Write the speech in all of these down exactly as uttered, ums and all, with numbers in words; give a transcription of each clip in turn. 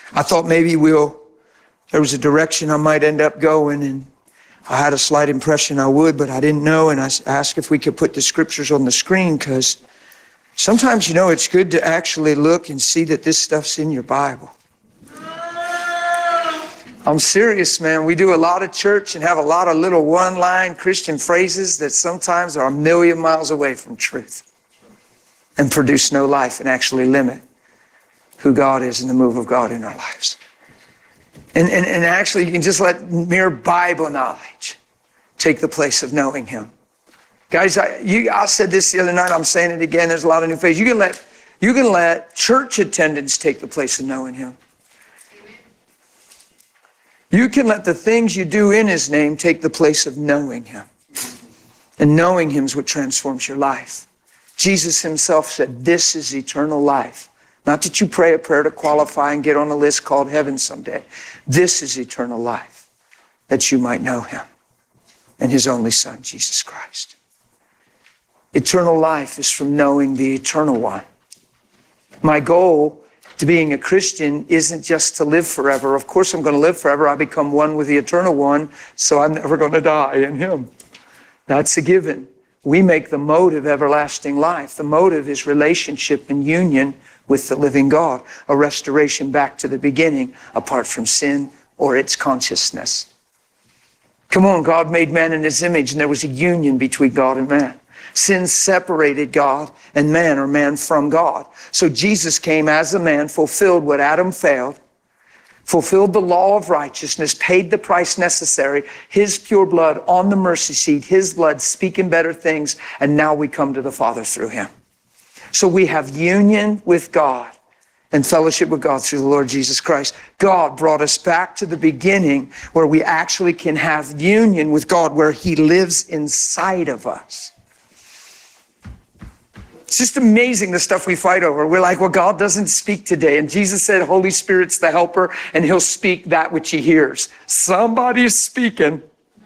I thought maybe we'll, there was a direction I might end up going, and I had a slight impression I would, but I didn't know, and I asked if we could put the scriptures on the screen, because sometimes, you know, it's good to actually look and see that this stuff's in your Bible. I'm serious, man. We do a lot of church and have a lot of little one-line Christian phrases that sometimes are a million miles away from truth and produce no life and actually limit who God is and the move of God in our lives. And, and, and actually, you can just let mere Bible knowledge take the place of knowing Him. Guys, I, you, I said this the other night. I'm saying it again. There's a lot of new faces. You can let, you can let church attendance take the place of knowing Him. You can let the things you do in His name take the place of knowing Him. And knowing Him is what transforms your life. Jesus Himself said, this is eternal life. Not that you pray a prayer to qualify and get on a list called heaven someday. This is eternal life, that you might know Him and His only Son, Jesus Christ. Eternal life is from knowing the Eternal One. My goal to being a Christian isn't just to live forever. Of course I'm going to live forever. I become one with the Eternal One, so I'm never going to die in Him. That's a given. We make the motive everlasting life. The motive is relationship and union with the living God, a restoration back to the beginning apart from sin or its consciousness. Come on, God made man in His image, and there was a union between God and man. Sin separated God and man, or man from God. So Jesus came as a man, fulfilled what Adam failed, fulfilled the law of righteousness, paid the price necessary, His pure blood on the mercy seat, His blood speaking better things, and now we come to the Father through Him. So we have union with God and fellowship with God through the Lord Jesus Christ. God brought us back to the beginning where we actually can have union with God, where He lives inside of us. It's just amazing the stuff we fight over. We're like, well, God doesn't speak today. And Jesus said, Holy Spirit's the helper, and He'll speak that which He hears. Somebody's speaking.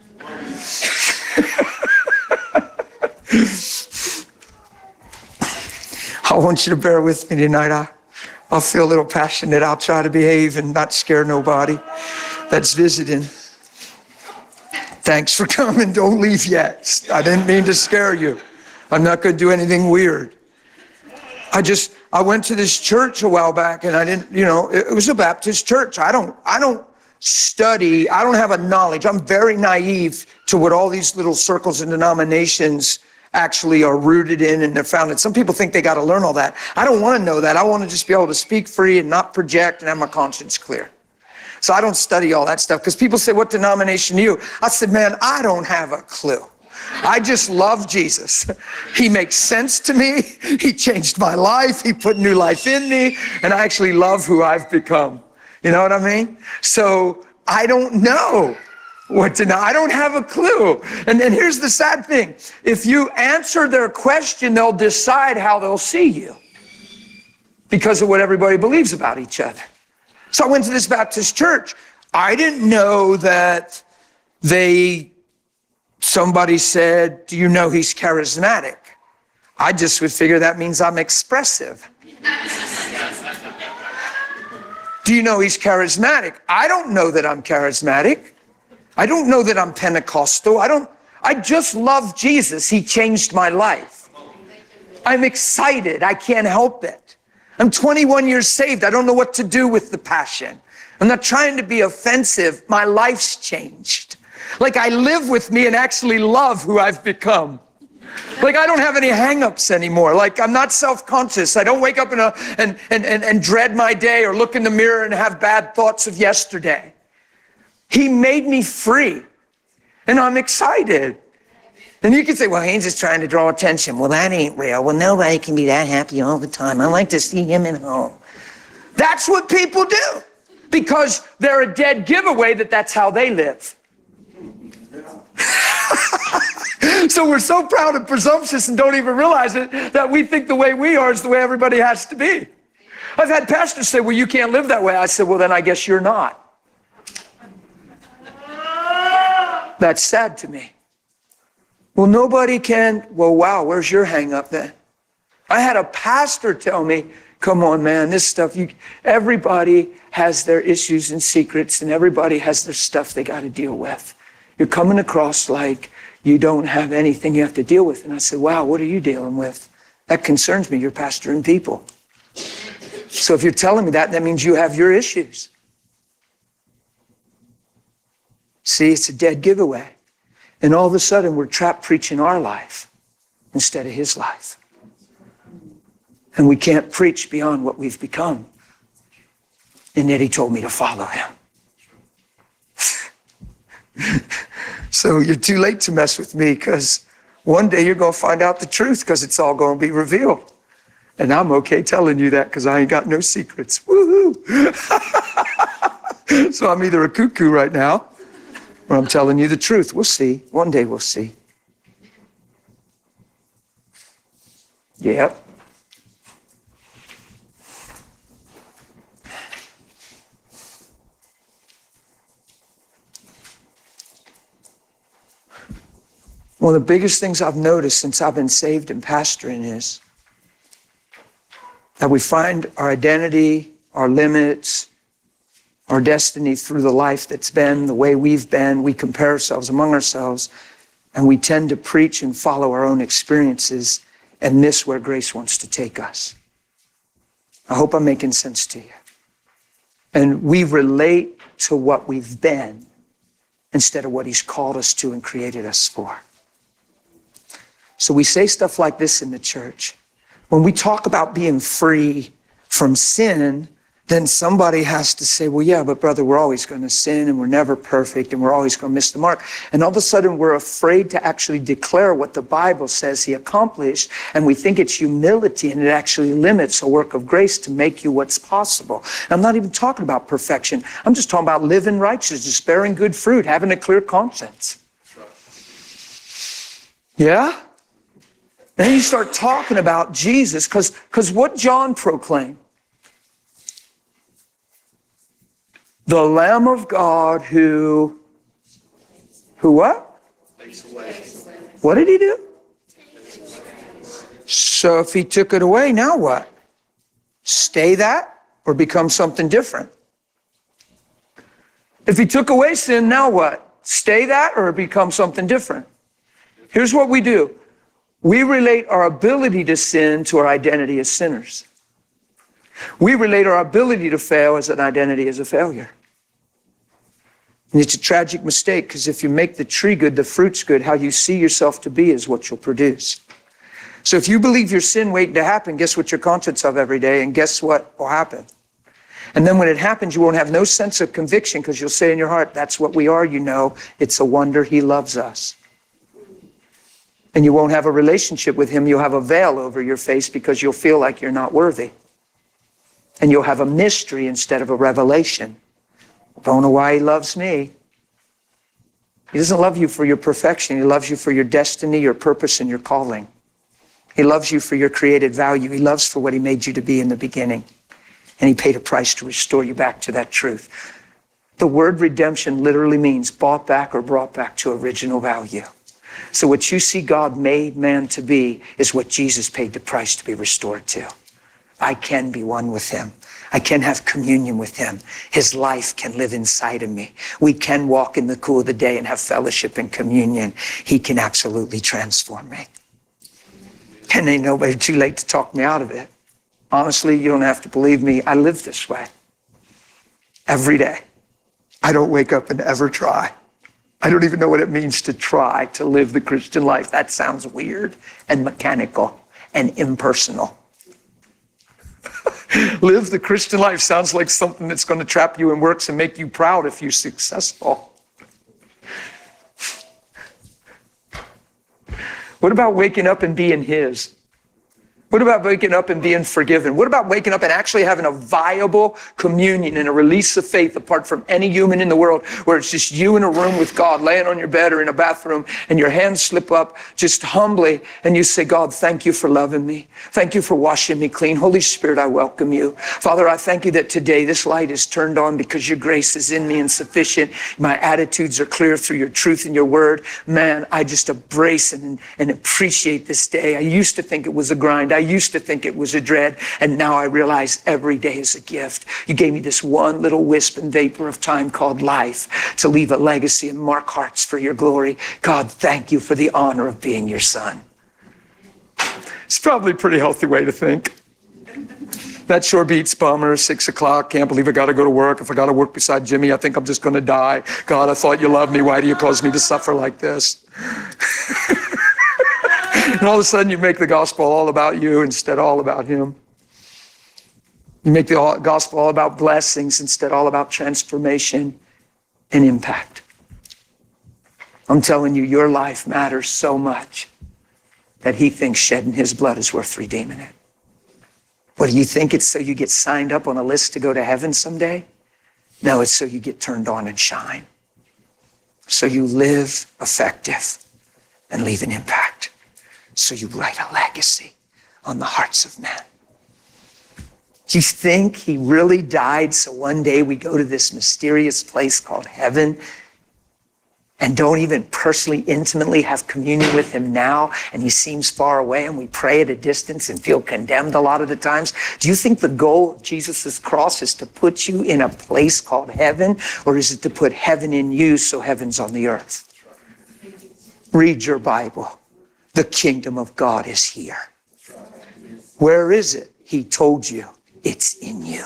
I want you to bear with me tonight. I, I'll feel a little passionate. I'll try to behave and not scare nobody that's visiting. Thanks for coming. Don't leave yet. I didn't mean to scare you. I'm not going to do anything weird. I just, I went to this church a while back, and I didn't, you know, it was a Baptist church. I don't, I don't study. I don't have a knowledge. I'm very naive to what all these little circles and denominations actually are rooted in and they're founded. Some people think they got to learn all that. I don't want to know that. I want to just be able to speak free and not project and have my conscience clear. So I don't study all that stuff, because people say, what denomination are you? I said, man, I don't have a clue. I just love Jesus. He makes sense to me. He changed my life. He put new life in me. And I actually love who I've become. You know what I mean? So I don't know what to know. I don't have a clue. And then here's the sad thing. If you answer their question, they'll decide how they'll see you because of what everybody believes about each other. So I went to this Baptist church. I didn't know that they... Somebody said, do you know he's charismatic? I just would figure that means I'm expressive. Do you know he's charismatic? I don't know that I'm charismatic. I don't know that I'm Pentecostal. I don't, I just love Jesus. He changed my life. I'm excited. I can't help it. I'm twenty-one years saved. I don't know what to do with the passion. I'm not trying to be offensive. My life's changed. Like, I live with me and actually love who I've become. Like, I don't have any hang-ups anymore. Like, I'm not self-conscious. I don't wake up in a, and, and, and, and dread my day or look in the mirror and have bad thoughts of yesterday. He made me free, and I'm excited. And you can say, well, Haynes is trying to draw attention. Well, that ain't real. Well, nobody can be that happy all the time. I like to see him at home. That's what people do, because they're a dead giveaway that that's how they live. So we're so proud and presumptuous and don't even realize it that we think the way we are is the way everybody has to be. I've had pastors say, well, you can't live that way. I said, well, then I guess you're not. That's sad to me. Well, nobody can. Well, wow, where's your hang up then? I had a pastor tell me, Come on, man, this stuff, you, everybody has their issues and secrets, and everybody has their stuff they got to deal with. You're coming across like you don't have anything you have to deal with. And I said, wow, what are you dealing with? That concerns me. You're pastoring people. So if you're telling me that, that means you have your issues. See, it's a dead giveaway. And all of a sudden, we're trapped preaching our life instead of his life. And we can't preach beyond what we've become. And yet he told me to follow him. So you're too late to mess with me, because one day you're going to find out the truth, because it's all going to be revealed. And I'm okay telling you that, because I ain't got no secrets. Woohoo! So I'm either a cuckoo right now, or I'm telling you the truth. We'll see. One day we'll see. Yep. One of the biggest things I've noticed since I've been saved and pastoring is that we find our identity, our limits, our destiny through the life that's been, the way we've been. We compare ourselves among ourselves, and we tend to preach and follow our own experiences and miss where grace wants to take us. I hope I'm making sense to you. And we relate to what we've been instead of what he's called us to and created us for. So we say stuff like this in the church. When we talk about being free from sin, then somebody has to say, well, yeah, but brother, we're always going to sin, and we're never perfect, and we're always going to miss the mark. And all of a sudden, we're afraid to actually declare what the Bible says he accomplished, and we think it's humility, and it actually limits a work of grace to make you what's possible. And I'm not even talking about perfection. I'm just talking about living righteousness, bearing good fruit, having a clear conscience. Yeah? And then you start talking about Jesus, because because what John proclaimed, the Lamb of God who, who what? Takes away. What did he do? So if he took it away, now what? Stay that or become something different? If he took away sin, now what? Stay that or become something different? Here's what we do. We relate our ability to sin to our identity as sinners. We relate our ability to fail as an identity as a failure. And it's a tragic mistake, because if you make the tree good, the fruit's good. How you see yourself to be is what you'll produce. So if you believe your sin waiting to happen, guess what you're conscious of every day, and guess what will happen? And then when it happens, you won't have no sense of conviction, because you'll say in your heart, that's what we are, you know. It's a wonder he loves us. And you won't have a relationship with him. You'll have a veil over your face, because you'll feel like you're not worthy. And you'll have a mystery instead of a revelation. I don't know why he loves me. He doesn't love you for your perfection. He loves you for your destiny, your purpose, and your calling. He loves you for your created value. He loves for what he made you to be in the beginning. And he paid a price to restore you back to that truth. The word redemption literally means bought back or brought back to original value. So what you see God made man to be is what Jesus paid the price to be restored to. I can be one with him. I can have communion with him. His life can live inside of me. We can walk in the cool of the day and have fellowship and communion. He can absolutely transform me. And ain't nobody too late to talk me out of it. Honestly, you don't have to believe me. I live this way every day. I don't wake up and ever try. I don't even know what it means to try to live the Christian life. That sounds weird and mechanical and impersonal. Live the Christian life sounds like something that's going to trap you in works and make you proud if you're successful. What about waking up and being his? What about waking up and being forgiven? What about waking up and actually having a viable communion and a release of faith apart from any human in the world, where it's just you in a room with God, laying on your bed or in a bathroom, and your hands slip up just humbly, and you say, God, thank you for loving me. Thank you for washing me clean. Holy Spirit, I welcome you. Father, I thank you that today this light is turned on because your grace is in me and sufficient. My attitudes are clear through your truth and your word. Man, I just embrace and, and appreciate this day. I used to think it was a grind. I used to think it was a dread, and now I realize every day is a gift. You gave me this one little wisp and vapor of time called life to leave a legacy and mark hearts for your glory. God, thank you for the honor of being your son. It's probably a pretty healthy way to think. That sure beats bummer, six o'clock, can't believe I got to go to work. If I got to work beside Jimmy, I think I'm just going to die. God, I thought you loved me. Why do you cause me to suffer like this? And all of a sudden you make the gospel all about you instead of all about him. You make the gospel all about blessings instead all about transformation and impact. I'm telling you, your life matters so much that he thinks shedding his blood is worth redeeming it. What do you think? It's so you get signed up on a list to go to heaven someday? No, it's so you get turned on and shine. So you live effective and leave an impact. So you write a legacy on the hearts of men. Do you think he really died so one day we go to this mysterious place called heaven and don't even personally, intimately have communion with him now, and he seems far away, and we pray at a distance and feel condemned a lot of the times? Do you think the goal of Jesus' cross is to put you in a place called heaven, or is it to put heaven in you so heaven's on the earth? Read your Bible. The kingdom of God is here. Where is it? He told you. It's in you.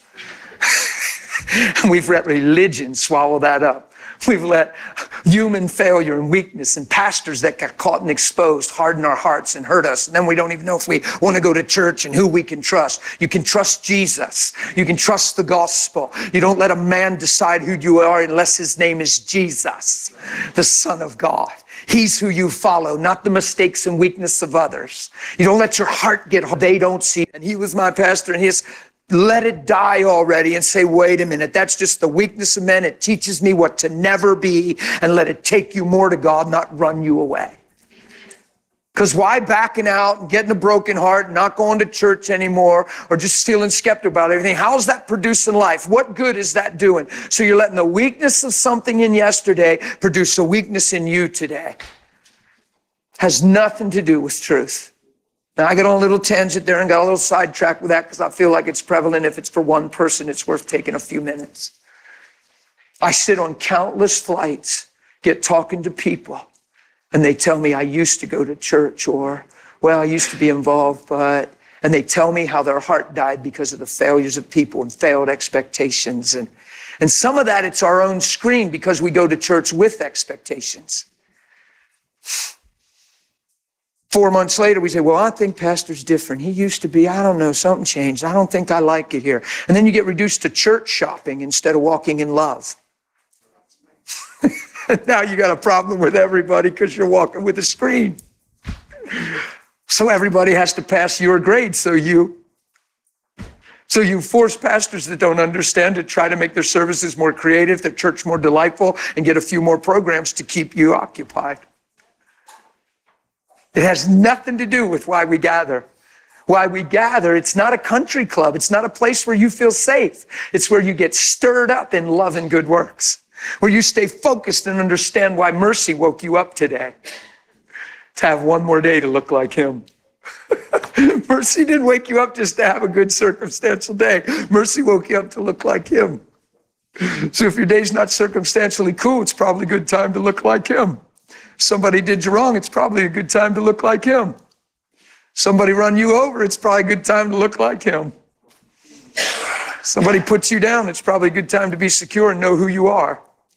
And we've let religion swallow that up. We've let human failure and weakness and pastors that got caught and exposed harden our hearts and hurt us. And then we don't even know if we want to go to church and who we can trust. You can trust Jesus. You can trust the gospel. You don't let a man decide who you are unless his name is Jesus, the Son of God. He's who you follow, not the mistakes and weakness of others. You don't let your heart get, they don't see. And he was my pastor, and his let it die already and say, wait a minute, that's just the weakness of men. It teaches me what to never be, and let it take you more to God, not run you away. Because why backing out and getting a broken heart, not going to church anymore, or just feeling skeptical about everything? How's that producing life? What good is that doing? So you're letting the weakness of something in yesterday produce a weakness in you today. Has nothing to do with truth. Now, I got on a little tangent there and got a little sidetracked with that because I feel like it's prevalent. If it's for one person, it's worth taking a few minutes. I sit on countless flights, get talking to people, and they tell me I used to go to church, or, well, I used to be involved, but, and they tell me how their heart died because of the failures of people and failed expectations. And, and some of that, it's our own screen because we go to church with expectations. Four months later, we say, well, I think pastor's different. He used to be, I don't know, something changed. I don't think I like it here. And then you get reduced to church shopping instead of walking in love. Now you got a problem with everybody because you're walking with a screen. So everybody has to pass your grade. So you, so you force pastors that don't understand to try to make their services more creative, their church more delightful, and get a few more programs to keep you occupied. It has nothing to do with why we gather. Why we gather, it's not a country club. It's not a place where you feel safe. It's where you get stirred up in love and good works, where you stay focused and understand why mercy woke you up today, to have one more day to look like him. Mercy didn't wake you up just to have a good circumstantial day. Mercy woke you up to look like him. So if your day's not circumstantially cool, it's probably a good time to look like him. Somebody did you wrong, it's probably a good time to look like him. Somebody run you over, it's probably a good time to look like him. Somebody puts you down, it's probably a good time to be secure and know who you are.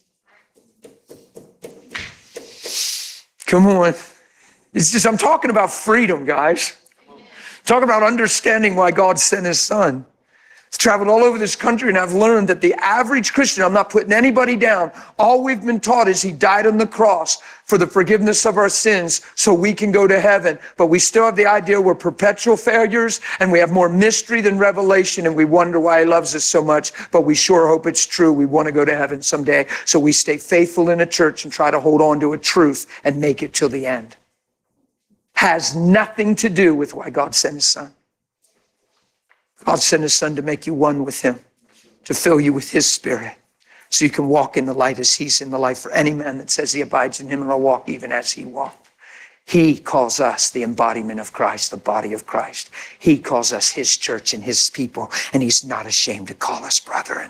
Come on. It's just, I'm talking about freedom, guys. I'm talking about understanding why God sent his son. I've traveled all over this country, and I've learned that the average Christian, I'm not putting anybody down, all we've been taught is he died on the cross for the forgiveness of our sins so we can go to heaven. But we still have the idea we're perpetual failures, and we have more mystery than revelation, and we wonder why he loves us so much, but we sure hope it's true. We want to go to heaven someday. So we stay faithful in a church and try to hold on to a truth and make it till the end. Has nothing to do with why God sent his son. God sent his son to make you one with him, to fill you with his spirit, so you can walk in the light as he's in the light. For any man that says he abides in him, and will walk even as he walked. He calls us the embodiment of Christ, the body of Christ. He calls us his church and his people, and he's not ashamed to call us brethren.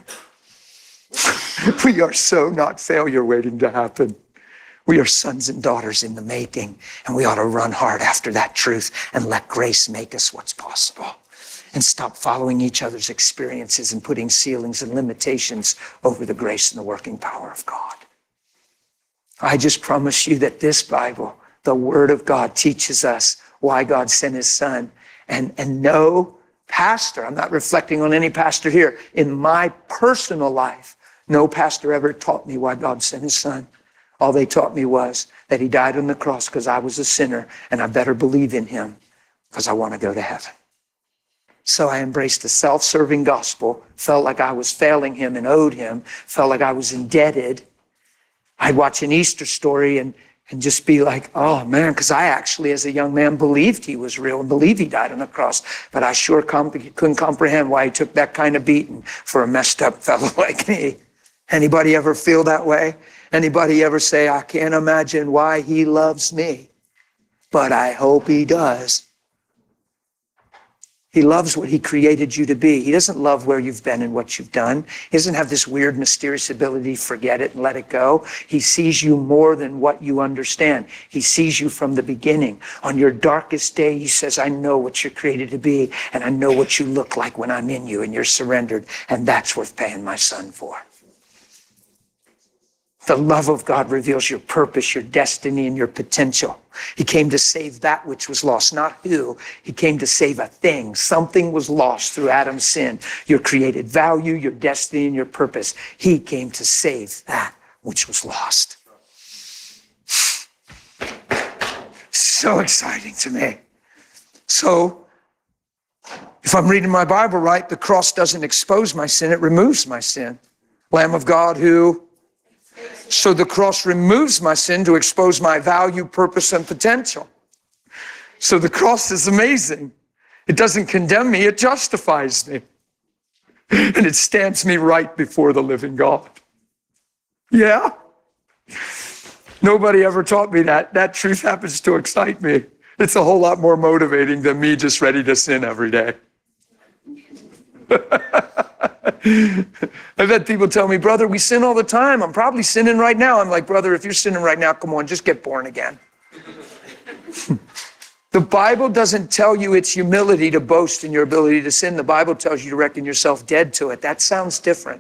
We are so not failure waiting to happen. We are sons and daughters in the making, and we ought to run hard after that truth and let grace make us what's possible. And stop following each other's experiences and putting ceilings and limitations over the grace and the working power of God. I just promise you that this Bible, the Word of God, teaches us why God sent his Son. And, and no pastor, I'm not reflecting on any pastor here, in my personal life, no pastor ever taught me why God sent his Son. All they taught me was that he died on the cross because I was a sinner, and I better believe in him because I want to go to heaven. So I embraced the self-serving gospel, felt like I was failing him and owed him, felt like I was indebted. I'd watch an Easter story and, and just be like, oh man, because I actually as a young man believed he was real and believed he died on the cross. But I sure comp- couldn't comprehend why he took that kind of beating for a messed up fellow like me. Anybody ever feel that way? Anybody ever say, I can't imagine why he loves me, but I hope he does. He loves what he created you to be. He doesn't love where you've been and what you've done. He doesn't have this weird, mysterious ability to forget it and let it go. He sees you more than what you understand. He sees you from the beginning. On your darkest day, he says, I know what you're created to be, and I know what you look like when I'm in you and you're surrendered, and that's worth paying my Son for. The love of God reveals your purpose, your destiny, and your potential. He came to save that which was lost, not who. He came to save a thing. Something was lost through Adam's sin. Your created value, your destiny, and your purpose. He came to save that which was lost. So exciting to me. So, if I'm reading my Bible right, the cross doesn't expose my sin, it removes my sin. Lamb of God who... So the cross removes my sin to expose my value, purpose, and potential. So the cross is amazing. It doesn't condemn me, it justifies me. And it stands me right before the living God. Yeah? Nobody ever taught me that. That truth happens to excite me. It's a whole lot more motivating than me just ready to sin every day. I've had people tell me, brother, we sin all the time. I'm probably sinning right now. I'm like, brother, if you're sinning right now, come on, just get born again. The Bible doesn't tell you it's humility to boast in your ability to sin. The Bible tells you to reckon yourself dead to it. That sounds different.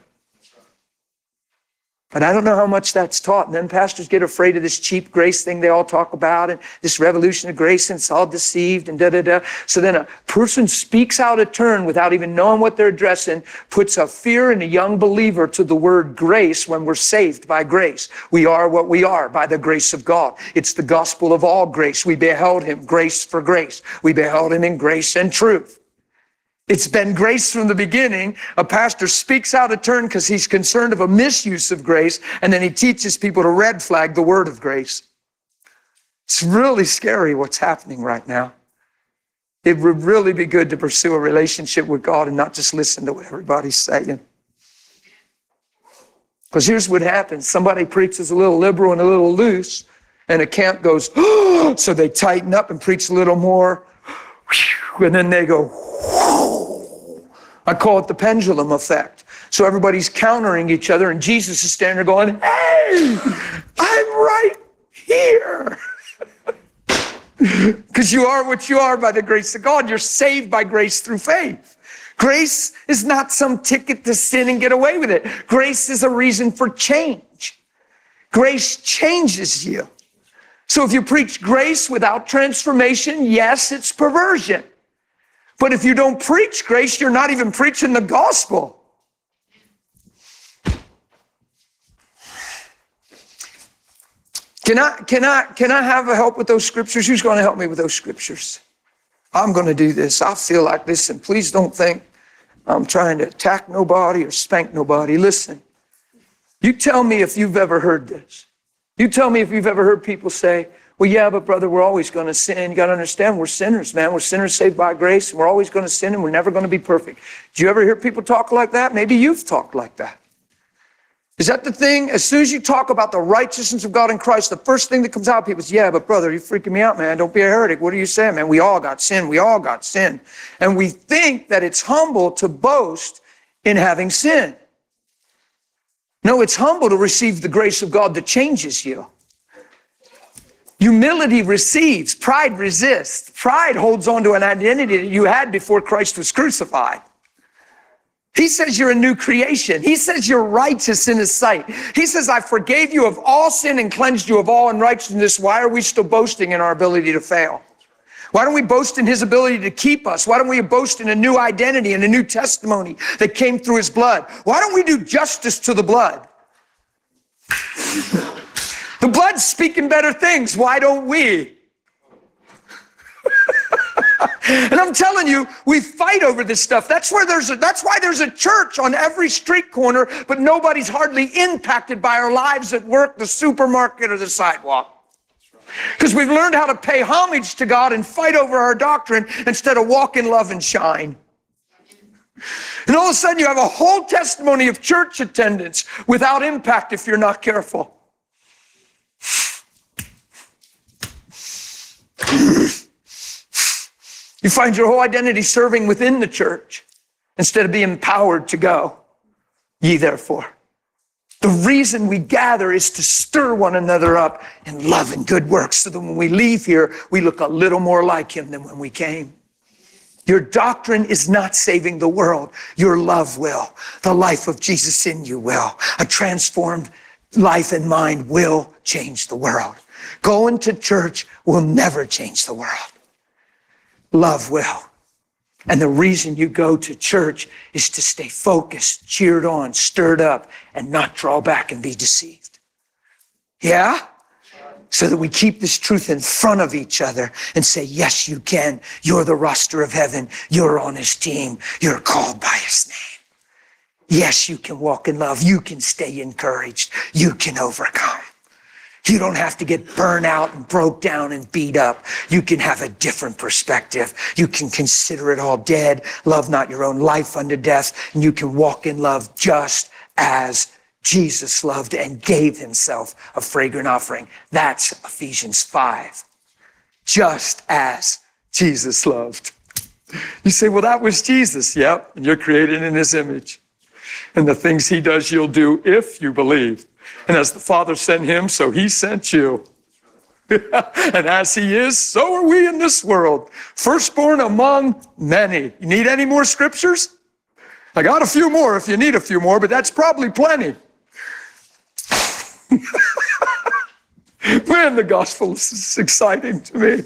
But I don't know how much that's taught. And then pastors get afraid of this cheap grace thing they all talk about and this revolution of grace, and it's all deceived and da-da-da. So then a person speaks out of turn without even knowing what they're addressing, puts a fear in a young believer to the word grace when we're saved by grace. We are what we are by the grace of God. It's the gospel of all grace. We beheld him grace for grace. We beheld him in grace and truth. It's been grace from the beginning. A pastor speaks out of turn because he's concerned of a misuse of grace, and then he teaches people to red flag the word of grace. It's really scary what's happening right now. It would really be good to pursue a relationship with God and not just listen to what everybody's saying. Because here's what happens. Somebody preaches a little liberal and a little loose, and a camp goes, oh, so they tighten up and preach a little more, and then they go, I call it the pendulum effect. So everybody's countering each other, and Jesus is standing there going, hey, I'm right here. Because you are what you are by the grace of God. You're saved by grace through faith. Grace is not some ticket to sin and get away with it. Grace is a reason for change. Grace changes you. So if you preach grace without transformation, yes, it's perversion. But if you don't preach grace, you're not even preaching the gospel. Can I, can I, can I have a help with those scriptures? Who's going to help me with those scriptures? I'm going to do this. I feel like this, and please don't think I'm trying to attack nobody or spank nobody. Listen, you tell me if you've ever heard this. You tell me if you've ever heard people say, well, yeah, but brother, we're always going to sin. You got to understand, we're sinners, man. We're sinners saved by grace, and we're always going to sin, and we're never going to be perfect. Do you ever hear people talk like that? Maybe you've talked like that. Is that the thing? As soon as you talk about the righteousness of God in Christ, the first thing that comes out of people is, yeah, but brother, you're freaking me out, man. Don't be a heretic. What are you saying, man? We all got sin. We all got sin. And we think that it's humble to boast in having sin. No, it's humble to receive the grace of God that changes you. Humility receives. Pride resists. Pride holds on to an identity that you had before Christ was crucified. He says you're a new creation. He says you're righteous in his sight. He says, I forgave you of all sin and cleansed you of all unrighteousness. Why are we still boasting in our ability to fail? Why don't we boast in his ability to keep us? Why don't we boast in a new identity and a new testimony that came through his blood? Why don't we do justice to the blood? The blood's speaking better things. Why don't we? And I'm telling you, we fight over this stuff. That's where there's a, that's why there's a church on every street corner, but nobody's hardly impacted by our lives at work, the supermarket, or the sidewalk. Because we've learned how to pay homage to God and fight over our doctrine instead of walk in love and shine. And all of a sudden you have a whole testimony of church attendance without impact if you're not careful. You find your whole identity serving within the church instead of being empowered to go. Ye therefore. The reason we gather is to stir one another up in love and good works so that when we leave here, we look a little more like him than when we came. Your doctrine is not saving the world. Your love will. The life of Jesus in you will. A transformed life and mind will change the world. Going to church will never change the world. Love will. And the reason you go to church is to stay focused, cheered on, stirred up, and not draw back and be deceived. Yeah? So that we keep this truth in front of each other and say, yes, you can. You're the roster of heaven. You're on his team. You're called by his name. Yes, you can walk in love. You can stay encouraged. You can overcome. You don't have to get burned out and broke down and beat up. You can have a different perspective. You can consider it all dead. Love not your own life unto death. And you can walk in love just as Jesus loved and gave himself a fragrant offering. That's Ephesians five. Just as Jesus loved. You say, well, that was Jesus. Yep. And you're created in his image. And the things he does, you'll do if you believe. And as the Father sent him, so he sent you. And as he is, so are we in this world. Firstborn among many. You need any more scriptures? I got a few more if you need a few more, but that's probably plenty. Man, the gospel is exciting to me.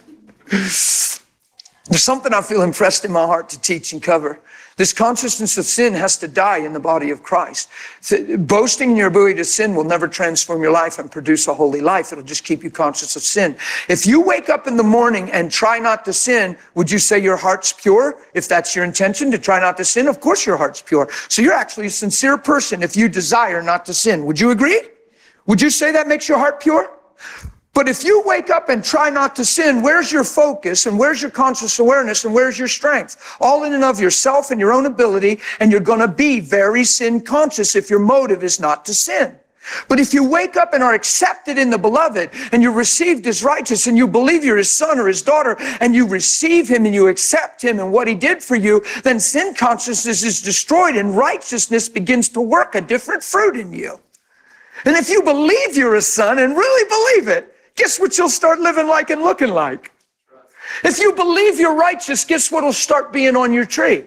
There's something I feel impressed in my heart to teach and cover. This consciousness of sin has to die in the body of Christ. Boasting in your ability to sin will never transform your life and produce a holy life. It'll just keep you conscious of sin. If you wake up in the morning and try not to sin, would you say your heart's pure? If that's your intention, to try not to sin, of course your heart's pure. So you're actually a sincere person if you desire not to sin. Would you agree? Would you say that makes your heart pure? But if you wake up and try not to sin, where's your focus and where's your conscious awareness and where's your strength? All in and of yourself and your own ability, and you're going to be very sin conscious if your motive is not to sin. But if you wake up and are accepted in the beloved and you're received as righteous and you believe you're his son or his daughter and you receive him and you accept him and what he did for you, then sin consciousness is destroyed and righteousness begins to work a different fruit in you. And if you believe you're a son and really believe it, guess what you'll start living like and looking like? If you believe you're righteous, guess what will start being on your tree?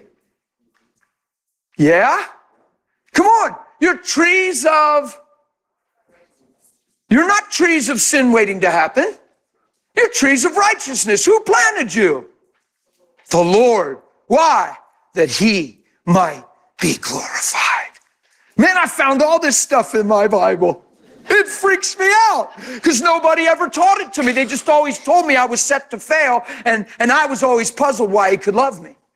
Yeah? Come on. You're trees of... You're not trees of sin waiting to happen. You're trees of righteousness. Who planted you? The Lord. Why? That he might be glorified. Man, I found all this stuff in my Bible. It freaks me out because nobody ever taught it to me. They just always told me I was set to fail, and, and I was always puzzled why he could love me.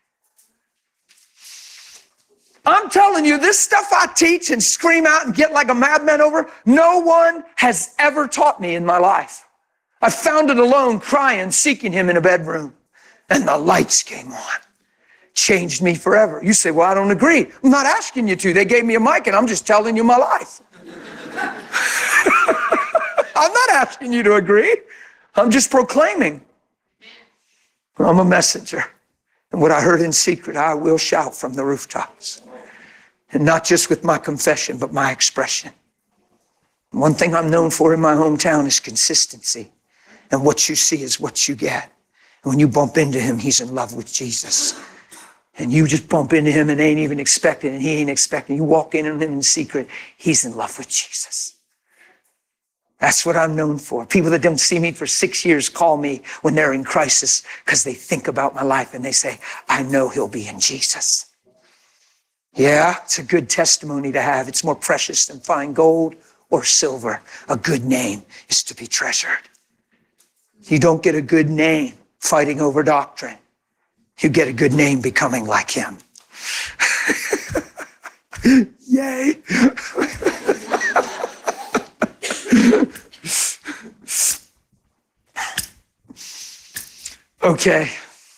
I'm telling you, this stuff I teach and scream out and get like a madman over, no one has ever taught me in my life. I found it alone, crying, seeking him in a bedroom, and the lights came on. changed me forever. You say, well, I don't agree. I'm not asking you to. They gave me a mic and I'm just telling you my life. I'm not asking you to agree. I'm just proclaiming. I'm a messenger. And what I heard in secret, I will shout from the rooftops. And not just with my confession, but my expression. One thing I'm known for in my hometown is consistency. And what you see is what you get. And when you bump into him, he's in love with Jesus. And you just bump into him and ain't even expecting, and he ain't expecting. You walk in on him in secret, he's in love with Jesus. That's what I'm known for. People that don't see me for six years call me when they're in crisis because they think about my life and they say, I know he'll be in Jesus. Yeah, it's a good testimony to have. It's more precious than fine gold or silver. A good name is to be treasured. You don't get a good name fighting over doctrine. You get a good name becoming like him. Yay. Okay.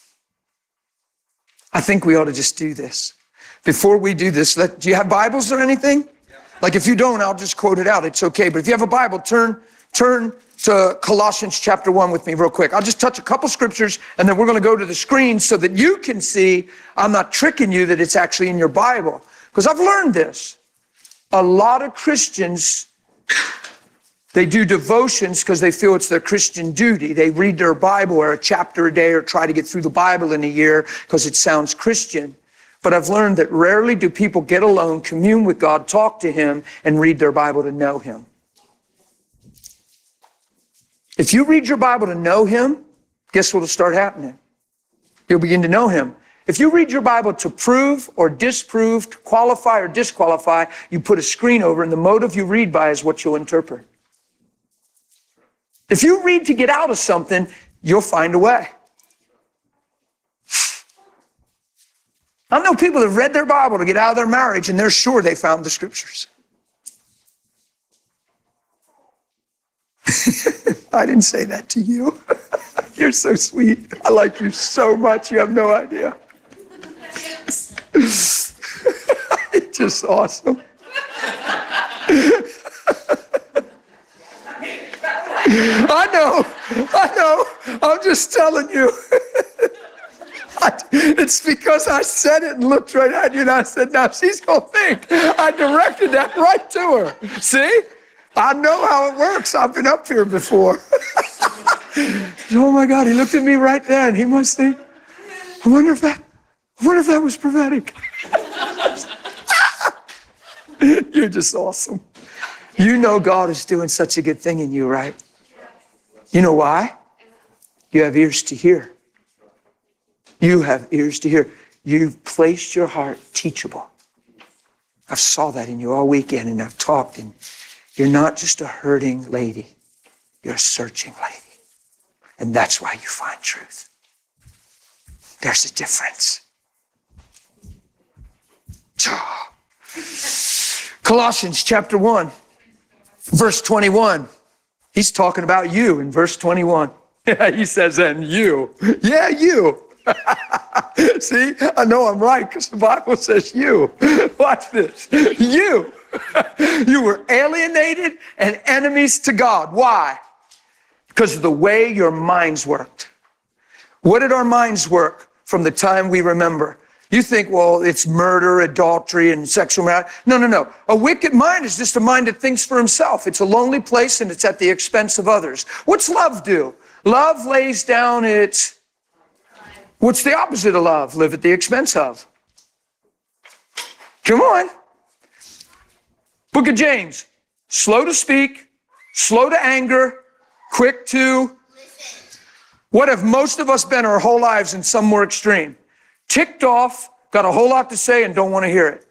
I think we ought to just do this. Before we do this, let, do you have Bibles or anything? Yeah. Like if you don't, I'll just quote it out. It's okay. But if you have a Bible, turn, turn to Colossians chapter one with me real quick. I'll just touch a couple scriptures and then we're going to go to the screen so that you can see I'm not tricking you that it's actually in your Bible. Because I've learned this. A lot of Christians, they do devotions because they feel it's their Christian duty. They read their Bible or a chapter a day or try to get through the Bible in a year because it sounds Christian. But I've learned that rarely do people get alone, commune with God, talk to him, and read their Bible to know him. If you read your Bible to know him, guess what will start happening? You'll begin to know him. If you read your Bible to prove or disprove, to qualify or disqualify, you put a screen over, and the motive you read by is what you'll interpret. If you read to get out of something, you'll find a way. I know people that have read their Bible to get out of their marriage, and they're sure they found the scriptures. I didn't say that to you. You're so sweet. I like you so much. You have no idea. It's just awesome. I know, I know, I'm just telling you. I, it's because I said it and looked right at you and I said, now she's going to think. I directed that right to her. See? I know how it works. I've been up here before. Oh my God, he looked at me right then. He must think, I wonder if that, I wonder if that was prophetic. You're just awesome. You know God is doing such a good thing in you, right? You know why? You have ears to hear. You have ears to hear. You've placed your heart teachable. I've saw that in you all weekend, and I've talked, and you're not just a hurting lady. You're a searching lady. And that's why you find truth. There's a difference. Colossians chapter one, verse twenty-one. He's talking about you in verse twenty-one. He says, and you. Yeah, you. See, I know I'm right because the Bible says you. Watch this. You. You were alienated and enemies to God. Why? Because of the way your minds worked. What did our minds work from the time we remember? You think, well, it's murder, adultery, and sexual marriage. No, no, no. A wicked mind is just a mind that thinks for himself. It's a lonely place and it's at the expense of others. What's love do? Love lays down its... What's the opposite of love? Live at the expense of. Come on. Book of James. Slow to speak, slow to anger, quick to... What have most of us been our whole lives in some more extreme? Ticked off, got a whole lot to say and don't want to hear it.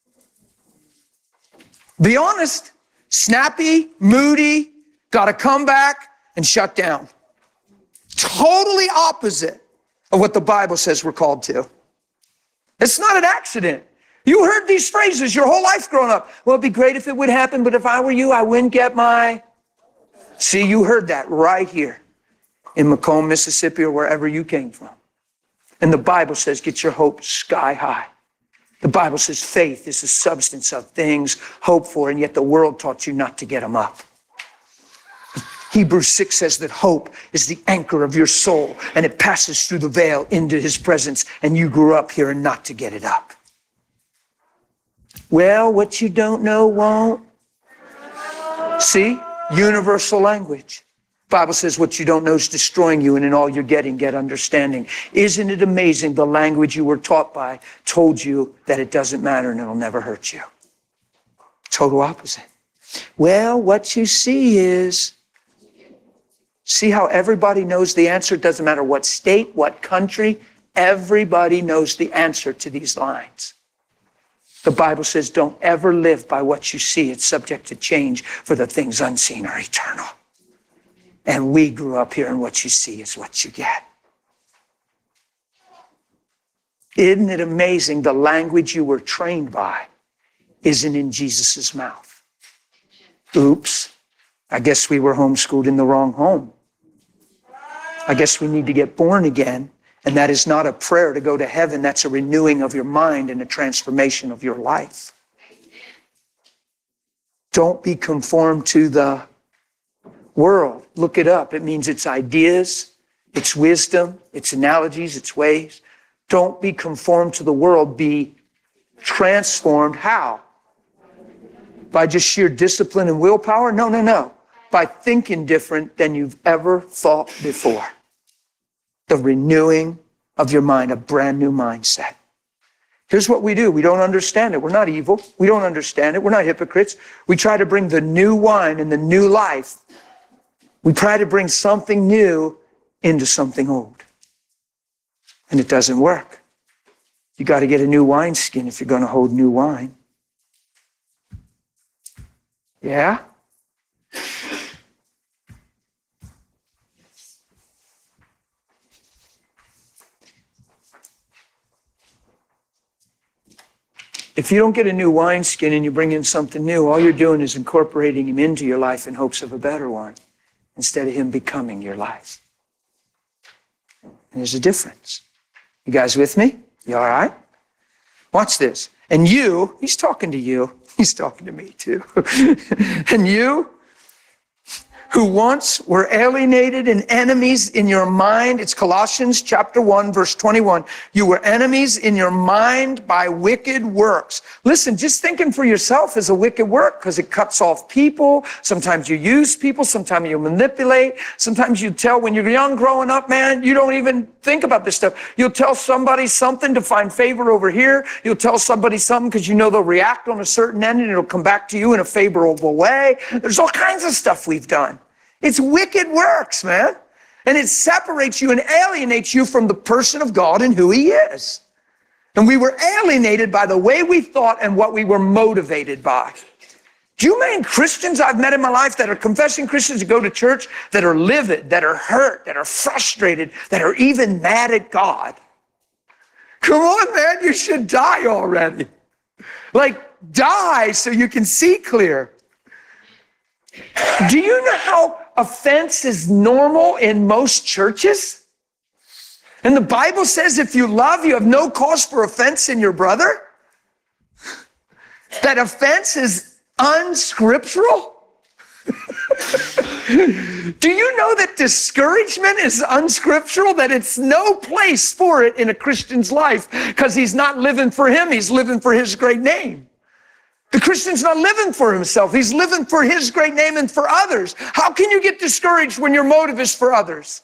Be honest. Snappy, moody, got to come back and shut down. Totally opposite of what the Bible says we're called to. It's not an accident. You heard these phrases your whole life growing up. Well, it'd be great if it would happen, but if I were you, I wouldn't get my... See, you heard that right here in Macomb, Mississippi, or wherever you came from. And the Bible says, get your hope sky high. The Bible says faith is the substance of things hoped for, and yet the world taught you not to get them up. Hebrews six says that hope is the anchor of your soul, and it passes through the veil into his presence, and you grew up here and not to get it up. Well, what you don't know won't. See? Universal language. Bible says what you don't know is destroying you, and in all you're getting, get understanding. Isn't it amazing the language you were taught by told you that it doesn't matter and it'll never hurt you? Total opposite. Well, what you see is, see how everybody knows the answer? It doesn't matter what state, what country, everybody knows the answer to these lines. The Bible says don't ever live by what you see. It's subject to change, for the things unseen are eternal. And we grew up here, and what you see is what you get. Isn't it amazing the language you were trained by isn't in Jesus' mouth? Oops, I guess we were homeschooled in the wrong home. I guess we need to get born again, and that is not a prayer to go to heaven. That's a renewing of your mind and a transformation of your life. Don't be conformed to the world. Look it up. It means it's ideas, it's wisdom, it's analogies, it's ways. Don't be conformed to the world. Be transformed. How? By just sheer discipline and willpower? No, no, no. By thinking different than you've ever thought before. The renewing of your mind, a brand new mindset. Here's what we do. We don't understand it. We're not evil. We don't understand it. We're not hypocrites. We try to bring the new wine and the new life. We try to bring something new into something old. And it doesn't work. You got to get a new wineskin if you're going to hold new wine. Yeah? If you don't get a new wineskin and you bring in something new, all you're doing is incorporating him into your life in hopes of a better one, instead of him becoming your life. And there's a difference. You guys with me? You all right? Watch this. And you, he's talking to you. He's talking to me too. And you, who once were alienated and enemies in your mind. It's Colossians chapter one, verse twenty-one. You were enemies in your mind by wicked works. Listen, just thinking for yourself is a wicked work because it cuts off people. Sometimes you use people. Sometimes you manipulate. Sometimes you tell, when you're young growing up, man, you don't even think about this stuff. You'll tell somebody something to find favor over here. You'll tell somebody something because you know they'll react on a certain end and it'll come back to you in a favorable way. There's all kinds of stuff we've done. It's wicked works, man. And it separates you and alienates you from the person of God and who he is. And we were alienated by the way we thought and what we were motivated by. Do you mean Christians I've met in my life that are confessing Christians that go to church that are livid, that are hurt, that are frustrated, that are even mad at God? Come on, man, you should die already. Like, die so you can see clear. Do you know how offense is normal in most churches? And the Bible says if you love, you have no cause for offense in your brother. That offense is unscriptural. Do you know that discouragement is unscriptural? That it's no place for it in a Christian's life because he's not living for him, he's living for his great name. The Christian's not living for himself. He's living for his great name and for others. How can you get discouraged when your motive is for others?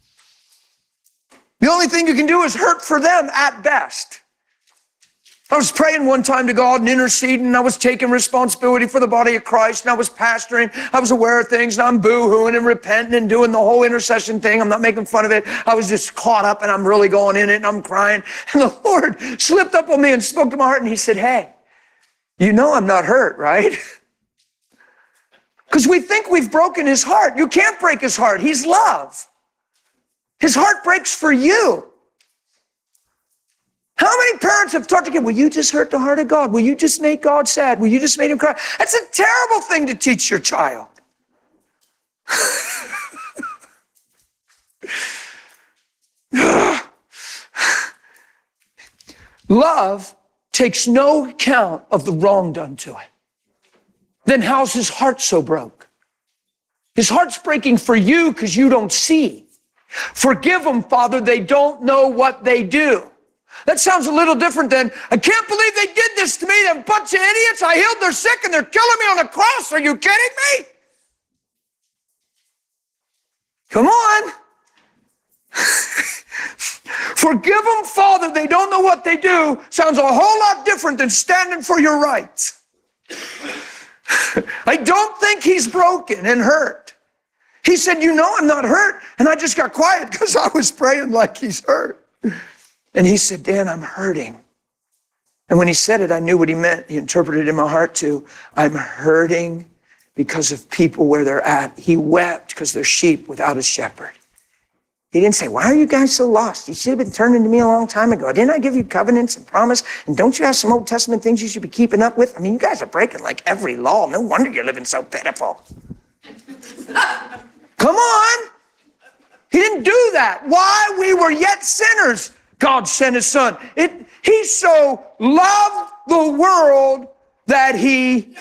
The only thing you can do is hurt for them at best. I was praying one time to God and interceding, and I was taking responsibility for the body of Christ, and I was pastoring. I was aware of things, and I'm boo-hooing and repenting and doing the whole intercession thing. I'm not making fun of it. I was just caught up, and I'm really going in it, and I'm crying. And the Lord slipped up on me and spoke to my heart, and he said, hey, you know I'm not hurt, right? Because we think we've broken his heart. You can't break his heart. He's love. His heart breaks for you. How many parents have taught their kid, will you just hurt the heart of God? Will you just make God sad? Will you just make him cry? That's a terrible thing to teach your child. love takes no account of the wrong done to it, then how's his heart so broke? His heart's breaking for you because you don't see. Forgive them, Father, they don't know what they do. That sounds a little different than, I can't believe they did this to me, that bunch of idiots. I healed their sick and they're killing me on a cross. Are you kidding me? Come on. Forgive them, Father, they don't know what they do. Sounds a whole lot different than standing for your rights. I don't think he's broken and hurt. He said, you know I'm not hurt. And I just got quiet because I was praying like he's hurt. And he said, Dan, I'm hurting. And when he said it, I knew what he meant. He interpreted it in my heart too. I'm hurting because of people where they're at. He wept because they're sheep without a shepherd. He didn't say, why are you guys so lost? You should have been turning to me a long time ago. Didn't I give you covenants and promise? And don't you have some Old Testament things you should be keeping up with? I mean, you guys are breaking like every law. No wonder you're living so pitiful. Come on. He didn't do that. While we were yet sinners, God sent his son. It, he so loved the world that he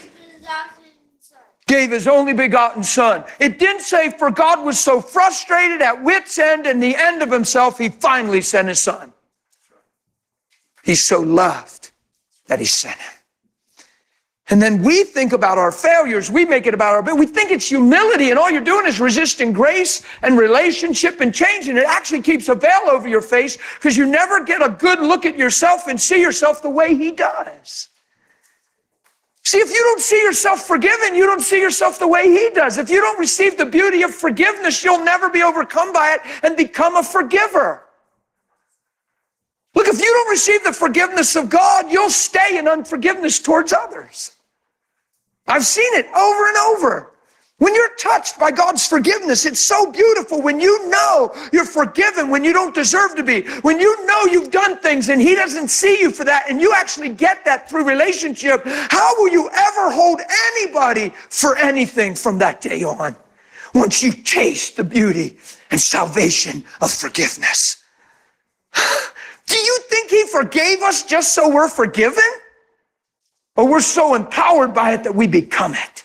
gave his only begotten son. It didn't say, for God was so frustrated at wit's end and the end of himself, he finally sent his son. He's so loved that he sent him. And then we think about our failures. We make it about our, but we think it's humility, and all you're doing is resisting grace and relationship and change. And it actually keeps a veil over your face because you never get a good look at yourself and see yourself the way he does. See, if you don't see yourself forgiven, you don't see yourself the way he does. If you don't receive the beauty of forgiveness, you'll never be overcome by it and become a forgiver. Look, if you don't receive the forgiveness of God, you'll stay in unforgiveness towards others. I've seen it over and over. When you're touched by God's forgiveness, it's so beautiful. When you know you're forgiven when you don't deserve to be, when you know you've done things and he doesn't see you for that, and you actually get that through relationship, how will you ever hold anybody for anything from that day on once you taste the beauty and salvation of forgiveness? Do you think he forgave us just so we're forgiven? Or we're so empowered by it that we become it?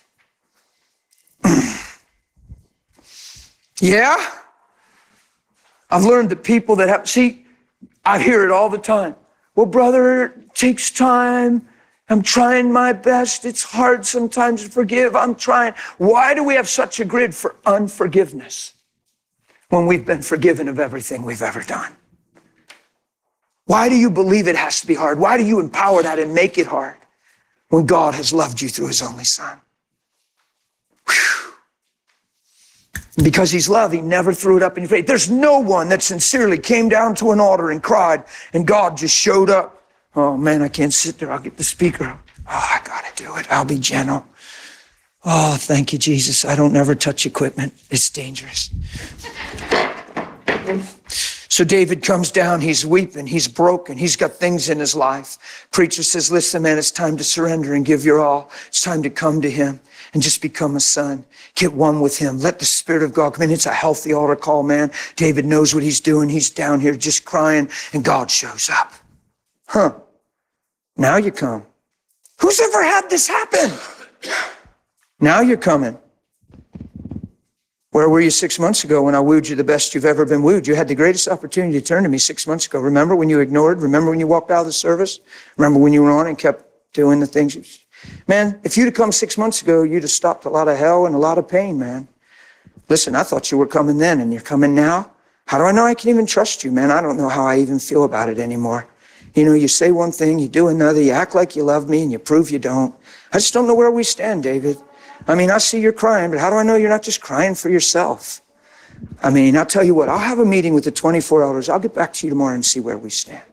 Yeah? I've learned that people that have, see, I hear it all the time. Well, brother, it takes time. I'm trying my best. It's hard sometimes to forgive. I'm trying. Why do we have such a grid for unforgiveness when we've been forgiven of everything we've ever done? Why do you believe it has to be hard? Why do you empower that and make it hard when God has loved you through his only son? Whew. Because he's love, he never threw it up in your face. There's no one that sincerely came down to an altar and cried and God just showed up. Oh man, I can't sit there. I'll get the speaker. Oh, I gotta do it. I'll be gentle. Oh, thank you, Jesus. I don't never touch equipment. It's dangerous. So David comes down, he's weeping, he's broken, he's got things in his life. Preacher says, listen, man, it's time to surrender and give your all. It's time to come to him and just become a son. Get one with him. Let the Spirit of God come in. It's a healthy altar call, man. David knows what he's doing. He's down here just crying, and God shows up. Huh. Now you come. Who's ever had this happen? Now you're coming. Where were you six months ago when I wooed you the best you've ever been wooed? You had the greatest opportunity to turn to me six months ago. Remember when you ignored? Remember when you walked out of the service? Remember when you were on and kept doing the things? You... Man, if you'd have come six months ago, you'd have stopped a lot of hell and a lot of pain, man. Listen, I thought you were coming then and you're coming now. How do I know I can even trust you, man? I don't know how I even feel about it anymore. You know, you say one thing, you do another, you act like you love me and you prove you don't. I just don't know where we stand, David. I mean, I see you're crying, but how do I know you're not just crying for yourself? I mean, I'll tell you what, I'll have a meeting with the twenty-four elders. I'll get back to you tomorrow and see where we stand.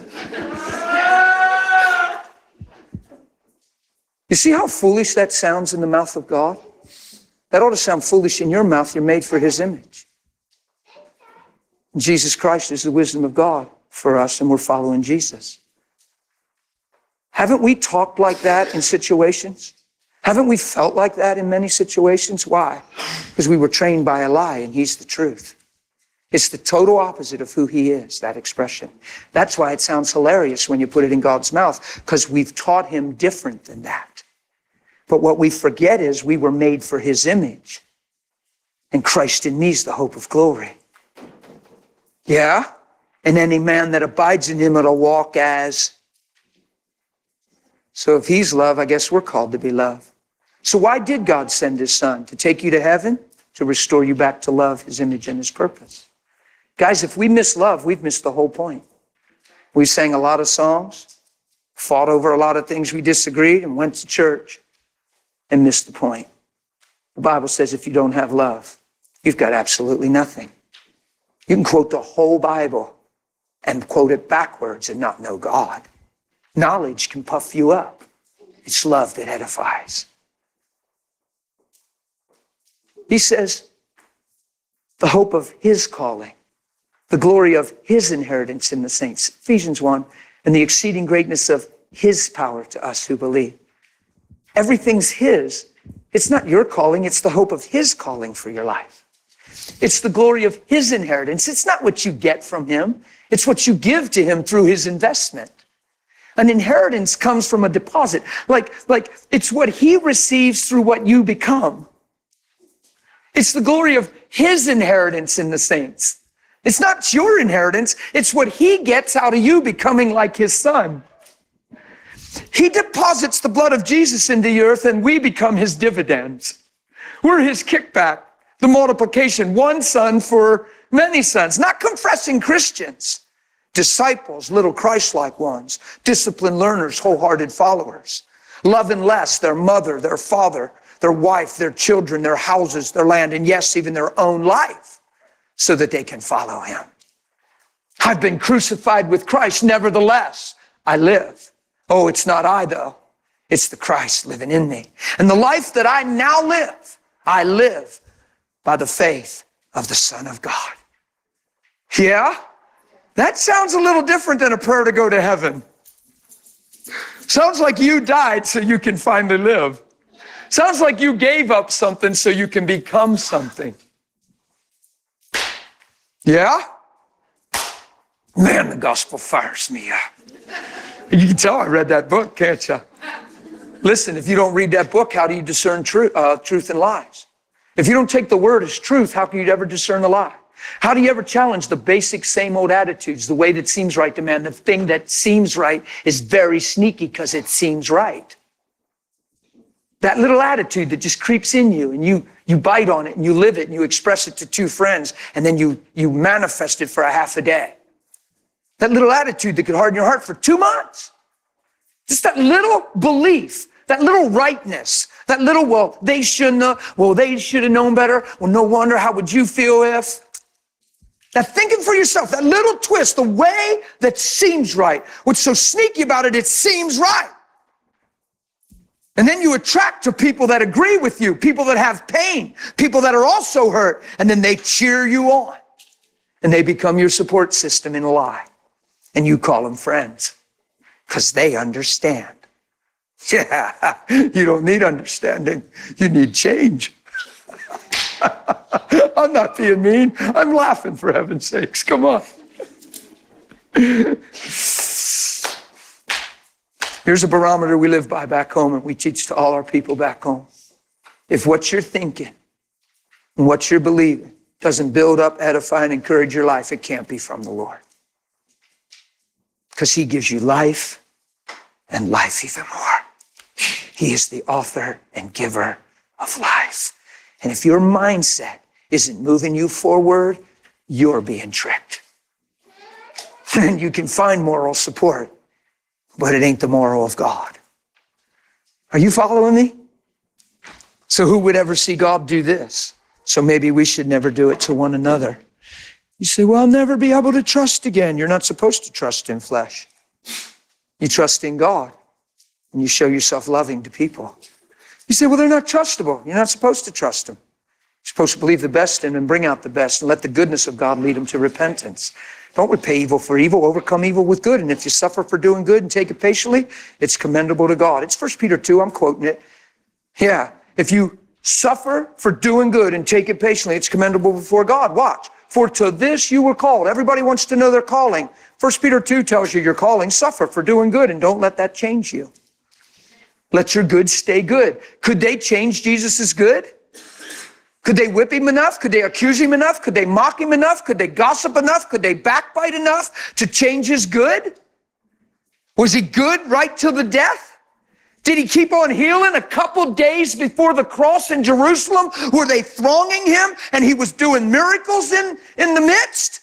You see how foolish that sounds in the mouth of God? That ought to sound foolish in your mouth. You're made for his image. Jesus Christ is the wisdom of God for us, and we're following Jesus. Haven't we talked like that in situations? Haven't we felt like that in many situations? Why? Because we were trained by a lie, and he's the truth. It's the total opposite of who he is, that expression. That's why it sounds hilarious when you put it in God's mouth, because we've taught him different than that. But what we forget is we were made for his image. And Christ in me is the hope of glory. Yeah? And any man that abides in him will walk as. So if he's love, I guess we're called to be love. So why did God send his son? To take you to heaven? To restore you back to love, his image, and his purpose. Guys, if we miss love, we've missed the whole point. We sang a lot of songs, fought over a lot of things we disagreed, and went to church and missed the point. The Bible says if you don't have love, you've got absolutely nothing. You can quote the whole Bible and quote it backwards and not know God. Knowledge can puff you up. It's love that edifies. He says, the hope of his calling, the glory of his inheritance in the saints. Ephesians one, and the exceeding greatness of his power to us who believe. Everything's his. It's not your calling. It's the hope of his calling for your life. It's the glory of his inheritance. It's not what you get from him. It's what you give to him through his investment. An inheritance comes from a deposit. Like, like it's what he receives through what you become. It's the glory of his inheritance in the saints. It's not your inheritance. It's what he gets out of you becoming like his son. He deposits the blood of Jesus into the earth and we become his dividends. We're his kickback, the multiplication, one son for many sons, not confessing Christians, disciples, little Christ-like ones, disciplined learners, wholehearted followers, loving less their mother, their father, their wife, their children, their houses, their land, and yes, even their own life, so that they can follow him. I've been crucified with Christ, nevertheless, I live. Oh, it's not I, though. It's the Christ living in me. And the life that I now live, I live by the faith of the Son of God. Yeah? That sounds a little different than a prayer to go to heaven. Sounds like you died so you can finally live. Sounds like you gave up something so you can become something. Yeah? Man, the gospel fires me up. You can tell I read that book, can't you? Listen, if you don't read that book, how do you discern truth, uh, truth and lies? If you don't take the word as truth, how can you ever discern the lie? How do you ever challenge the basic same old attitudes, the way that seems right to man? The thing that seems right is very sneaky because it seems right. That little attitude that just creeps in you and you, you bite on it and you live it and you express it to two friends and then you, you manifest it for a half a day. That little attitude that could harden your heart for two months. Just that little belief, that little rightness, that little, well, they shouldn't have, well, they should have known better. Well, no wonder, how would you feel if? That thinking for yourself, that little twist, the way that seems right. What's so sneaky about it, it seems right. And then you attract to people that agree with you, people that have pain, people that are also hurt, and then they cheer you on. And they become your support system in a lie. And you call them friends because they understand. Yeah, you don't need understanding. You need change. I'm not being mean. I'm laughing, for heaven's sakes. Come on. Here's a barometer we live by back home and we teach to all our people back home. If what you're thinking and what you're believing doesn't build up, edify, and encourage your life, it can't be from the Lord. Because he gives you life and life even more. He is the author and giver of life. And if your mindset isn't moving you forward, you're being tricked. And you can find moral support, but it ain't the moral of God. Are you following me? So who would ever see God do this? So maybe we should never do it to one another. You say, well, I'll never be able to trust again. You're not supposed to trust in flesh. You trust in God, and you show yourself loving to people. You say, well, they're not trustable. You're not supposed to trust them. You're supposed to believe the best in them and bring out the best and let the goodness of God lead them to repentance. Don't repay evil for evil, overcome evil with good. And if you suffer for doing good and take it patiently, it's commendable to God. It's First Peter two, I'm quoting it. Yeah, if you suffer for doing good and take it patiently, it's commendable before God. Watch. For to this you were called. Everybody wants to know their calling. First Peter two tells you your calling. Suffer for doing good, and don't let that change you. Let your good stay good. Could they change Jesus' good? Could they whip him enough? Could they accuse him enough? Could they mock him enough? Could they gossip enough? Could they backbite enough to change his good? Was he good right till the death? Did he keep on healing a couple days before the cross in Jerusalem? Were they thronging him and he was doing miracles in, in the midst?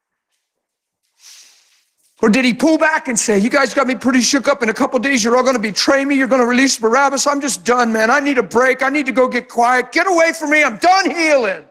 Or did he pull back and say, you guys got me pretty shook up. In a couple days, you're all going to betray me. You're going to release Barabbas. I'm just done, man. I need a break. I need to go get quiet. Get away from me. I'm done healing.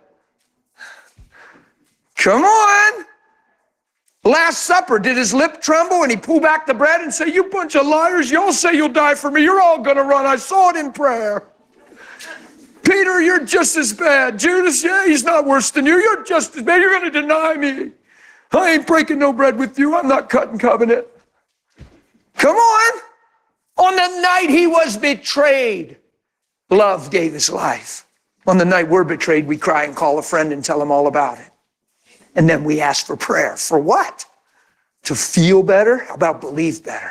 Come on. Last Supper, did his lip tremble and he pulled back the bread and say, you bunch of liars, y'all say you'll die for me. You're all going to run. I saw it in prayer. Peter, you're just as bad. Judas, yeah, he's not worse than you. You're just as bad. You're going to deny me. I ain't breaking no bread with you. I'm not cutting covenant. Come on. On the night he was betrayed, love gave his life. On the night we're betrayed, we cry and call a friend and tell him all about it. And then we ask for prayer. For what? To feel better? How about believe better?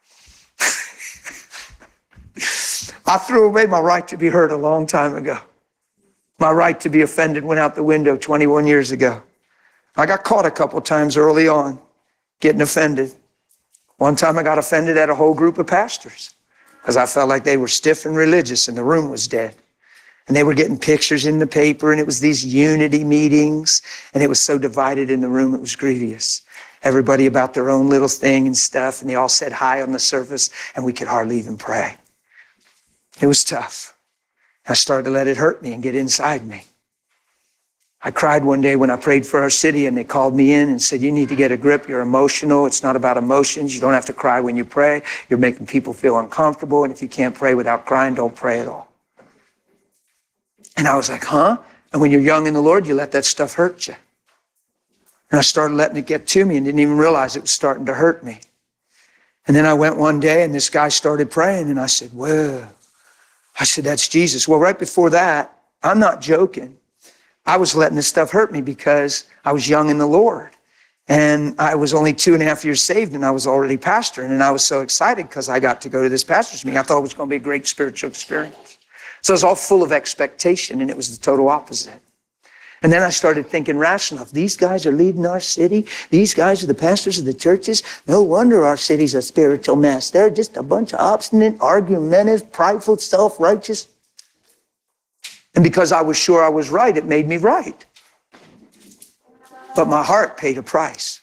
I threw away my right to be hurt a long time ago. My right to be offended went out the window twenty-one years ago. I got caught a couple times early on getting offended. One time I got offended at a whole group of pastors because I felt like they were stiff and religious and the room was dead. And they were getting pictures in the paper, and it was these unity meetings, and it was so divided in the room, it was grievous. Everybody about their own little thing and stuff, and they all said hi on the surface, and we could hardly even pray. It was tough. I started to let it hurt me and get inside me. I cried one day when I prayed for our city, and they called me in and said, you need to get a grip. You're emotional. It's not about emotions. You don't have to cry when you pray. You're making people feel uncomfortable, and if you can't pray without crying, don't pray at all. And I was like, huh? And when you're young in the Lord, you let that stuff hurt you. And I started letting it get to me and didn't even realize it was starting to hurt me. And then I went one day and this guy started praying and I said, whoa. I said, that's Jesus. Well, right before that, I'm not joking. I was letting this stuff hurt me because I was young in the Lord. And I was only two and a half years saved and I was already pastoring. And I was so excited because I got to go to this pastor's meeting. I thought it was going to be a great spiritual experience. So I was all full of expectation, and it was the total opposite. And then I started thinking rational. If these guys are leading our city, these guys are the pastors of the churches, no wonder our city's a spiritual mess. They're just a bunch of obstinate, argumentative, prideful, self-righteous. And because I was sure I was right, it made me right. But my heart paid a price.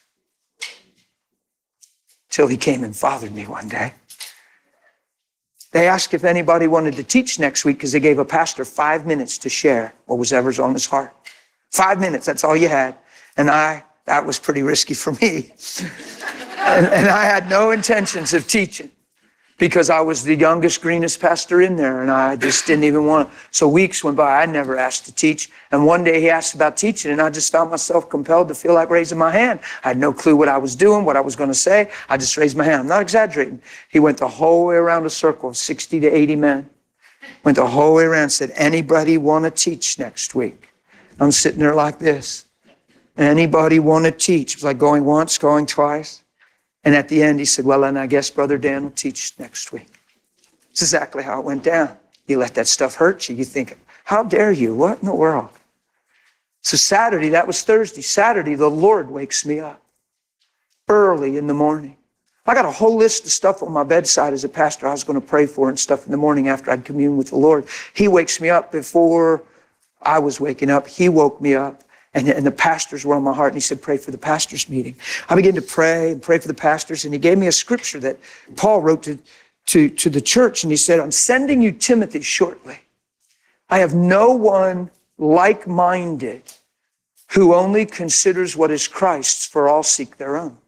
Till he came and fathered me one day. They asked if anybody wanted to teach next week because they gave a pastor five minutes to share what was ever's on his heart. Five minutes, that's all you had. And I, that was pretty risky for me. and, and I had no intentions of teaching because I was the youngest, greenest pastor in there and I just didn't even want to. So weeks went by, I never asked to teach. And one day he asked about teaching and I just found myself compelled to feel like raising my hand. I had no clue what I was doing, what I was going to say. I just raised my hand. I'm not exaggerating. He went the whole way around a circle of sixty to eighty men. Went the whole way around and said, anybody want to teach next week? I'm sitting there like this. Anybody want to teach? It was like going once, going twice. And at the end, he said, well, and I guess Brother Dan will teach next week. It's exactly how it went down. You let that stuff hurt you. You think, how dare you? What in the world? So Saturday, that was Thursday. Saturday, the Lord wakes me up early in the morning. I got a whole list of stuff on my bedside as a pastor I was going to pray for and stuff in the morning after I'd commune with the Lord. He wakes me up before I was waking up. He woke me up. And, and the pastors were on my heart. And he said, pray for the pastors meeting. I began to pray and pray for the pastors. And he gave me a scripture that Paul wrote to, to, to the church. And he said, I'm sending you Timothy shortly. I have no one like-minded who only considers what is Christ's, for all seek their own.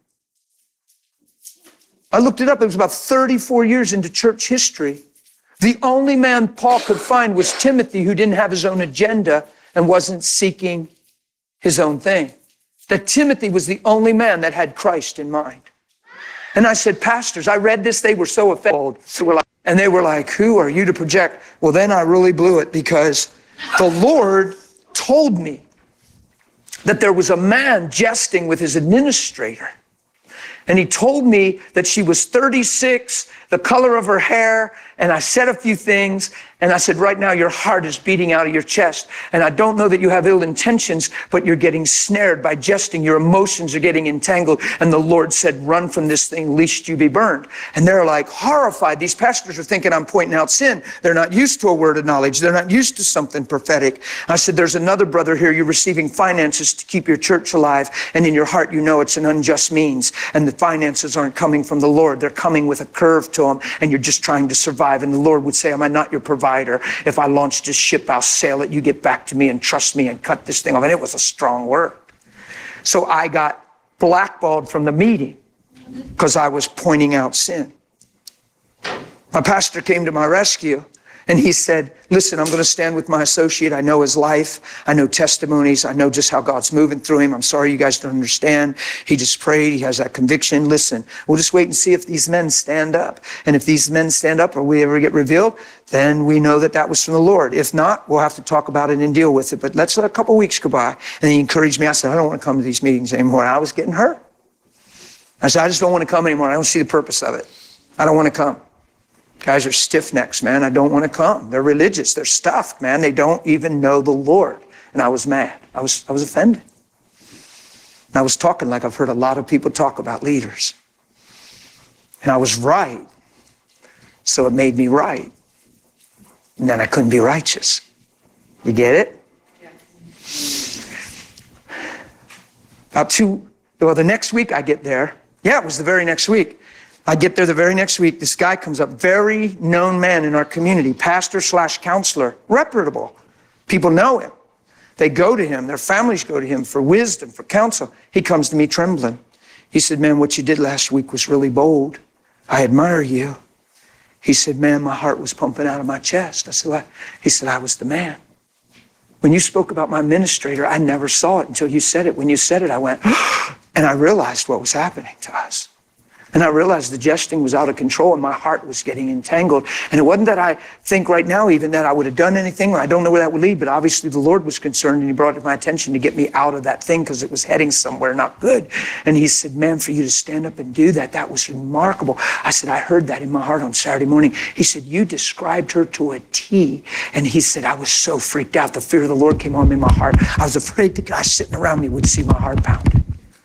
I looked it up. It was about thirty-four years into church history. The only man Paul could find was Timothy, who didn't have his own agenda and wasn't seeking his own thing. That Timothy was the only man that had Christ in mind. And I said, pastors, I read this, they were so offended. So we're like, and they were like, who are you to project? Well, then I really blew it because the Lord told me that there was a man jesting with his administrator. And he told me that she was thirty-six, the color of her hair, and I said a few things, and I said, right now your heart is beating out of your chest, and I don't know that you have ill intentions, but you're getting snared by jesting. Your emotions are getting entangled, and the Lord said, run from this thing, lest you be burned. And they're like horrified. These pastors are thinking I'm pointing out sin. They're not used to a word of knowledge. They're not used to something prophetic. I said, there's another brother here. You're receiving finances to keep your church alive, and in your heart you know it's an unjust means, and the finances aren't coming from the Lord. They're coming with a curve to them, and you're just trying to survive. And the Lord would say, am I not your provider? If I launched this ship, I'll sail it. You get back to me and trust me and cut this thing off. And it was a strong word. So I got blackballed from the meeting because I was pointing out sin. My pastor came to my rescue, and he said, listen, I'm going to stand with my associate. I know his life. I know testimonies. I know just how God's moving through him. I'm sorry you guys don't understand. He just prayed. He has that conviction. Listen, we'll just wait and see if these men stand up. And if these men stand up or we ever get revealed, then we know that that was from the Lord. If not, we'll have to talk about it and deal with it. But let's let a couple weeks go by. And he encouraged me. I said, I don't want to come to these meetings anymore. I was getting hurt. I said, I just don't want to come anymore. I don't see the purpose of it. I don't want to come. Guys are stiff necks, man. I don't want to come. They're religious. They're stuffed, man. They don't even know the Lord. And I was mad. I was, I was offended. And I was talking like I've heard a lot of people talk about leaders. And I was right. So it made me right. And then I couldn't be righteous. You get it? Yeah. About two, well, the next week I get there. Yeah, it was the very next week. I get there the very next week. This guy comes up, very known man in our community, pastor slash counselor, reputable. People know him. They go to him. Their families go to him for wisdom, for counsel. He comes to me trembling. He said, man, what you did last week was really bold. I admire you. He said, man, my heart was pumping out of my chest. I said, what? He said, I was the man. When you spoke about my administrator, I never saw it until you said it. When you said it, I went, and I realized what was happening to us. And I realized the jesting was out of control and my heart was getting entangled. And it wasn't that I think right now even that I would have done anything, or I don't know where that would lead, but obviously the Lord was concerned and he brought it to my attention to get me out of that thing because it was heading somewhere not good. And he said, man, for you to stand up and do that, that was remarkable. I said, I heard that in my heart on Saturday morning. He said, you described her to a T. And he said, I was so freaked out. The fear of the Lord came on me in my heart. I was afraid the guy sitting around me would see my heart pounding.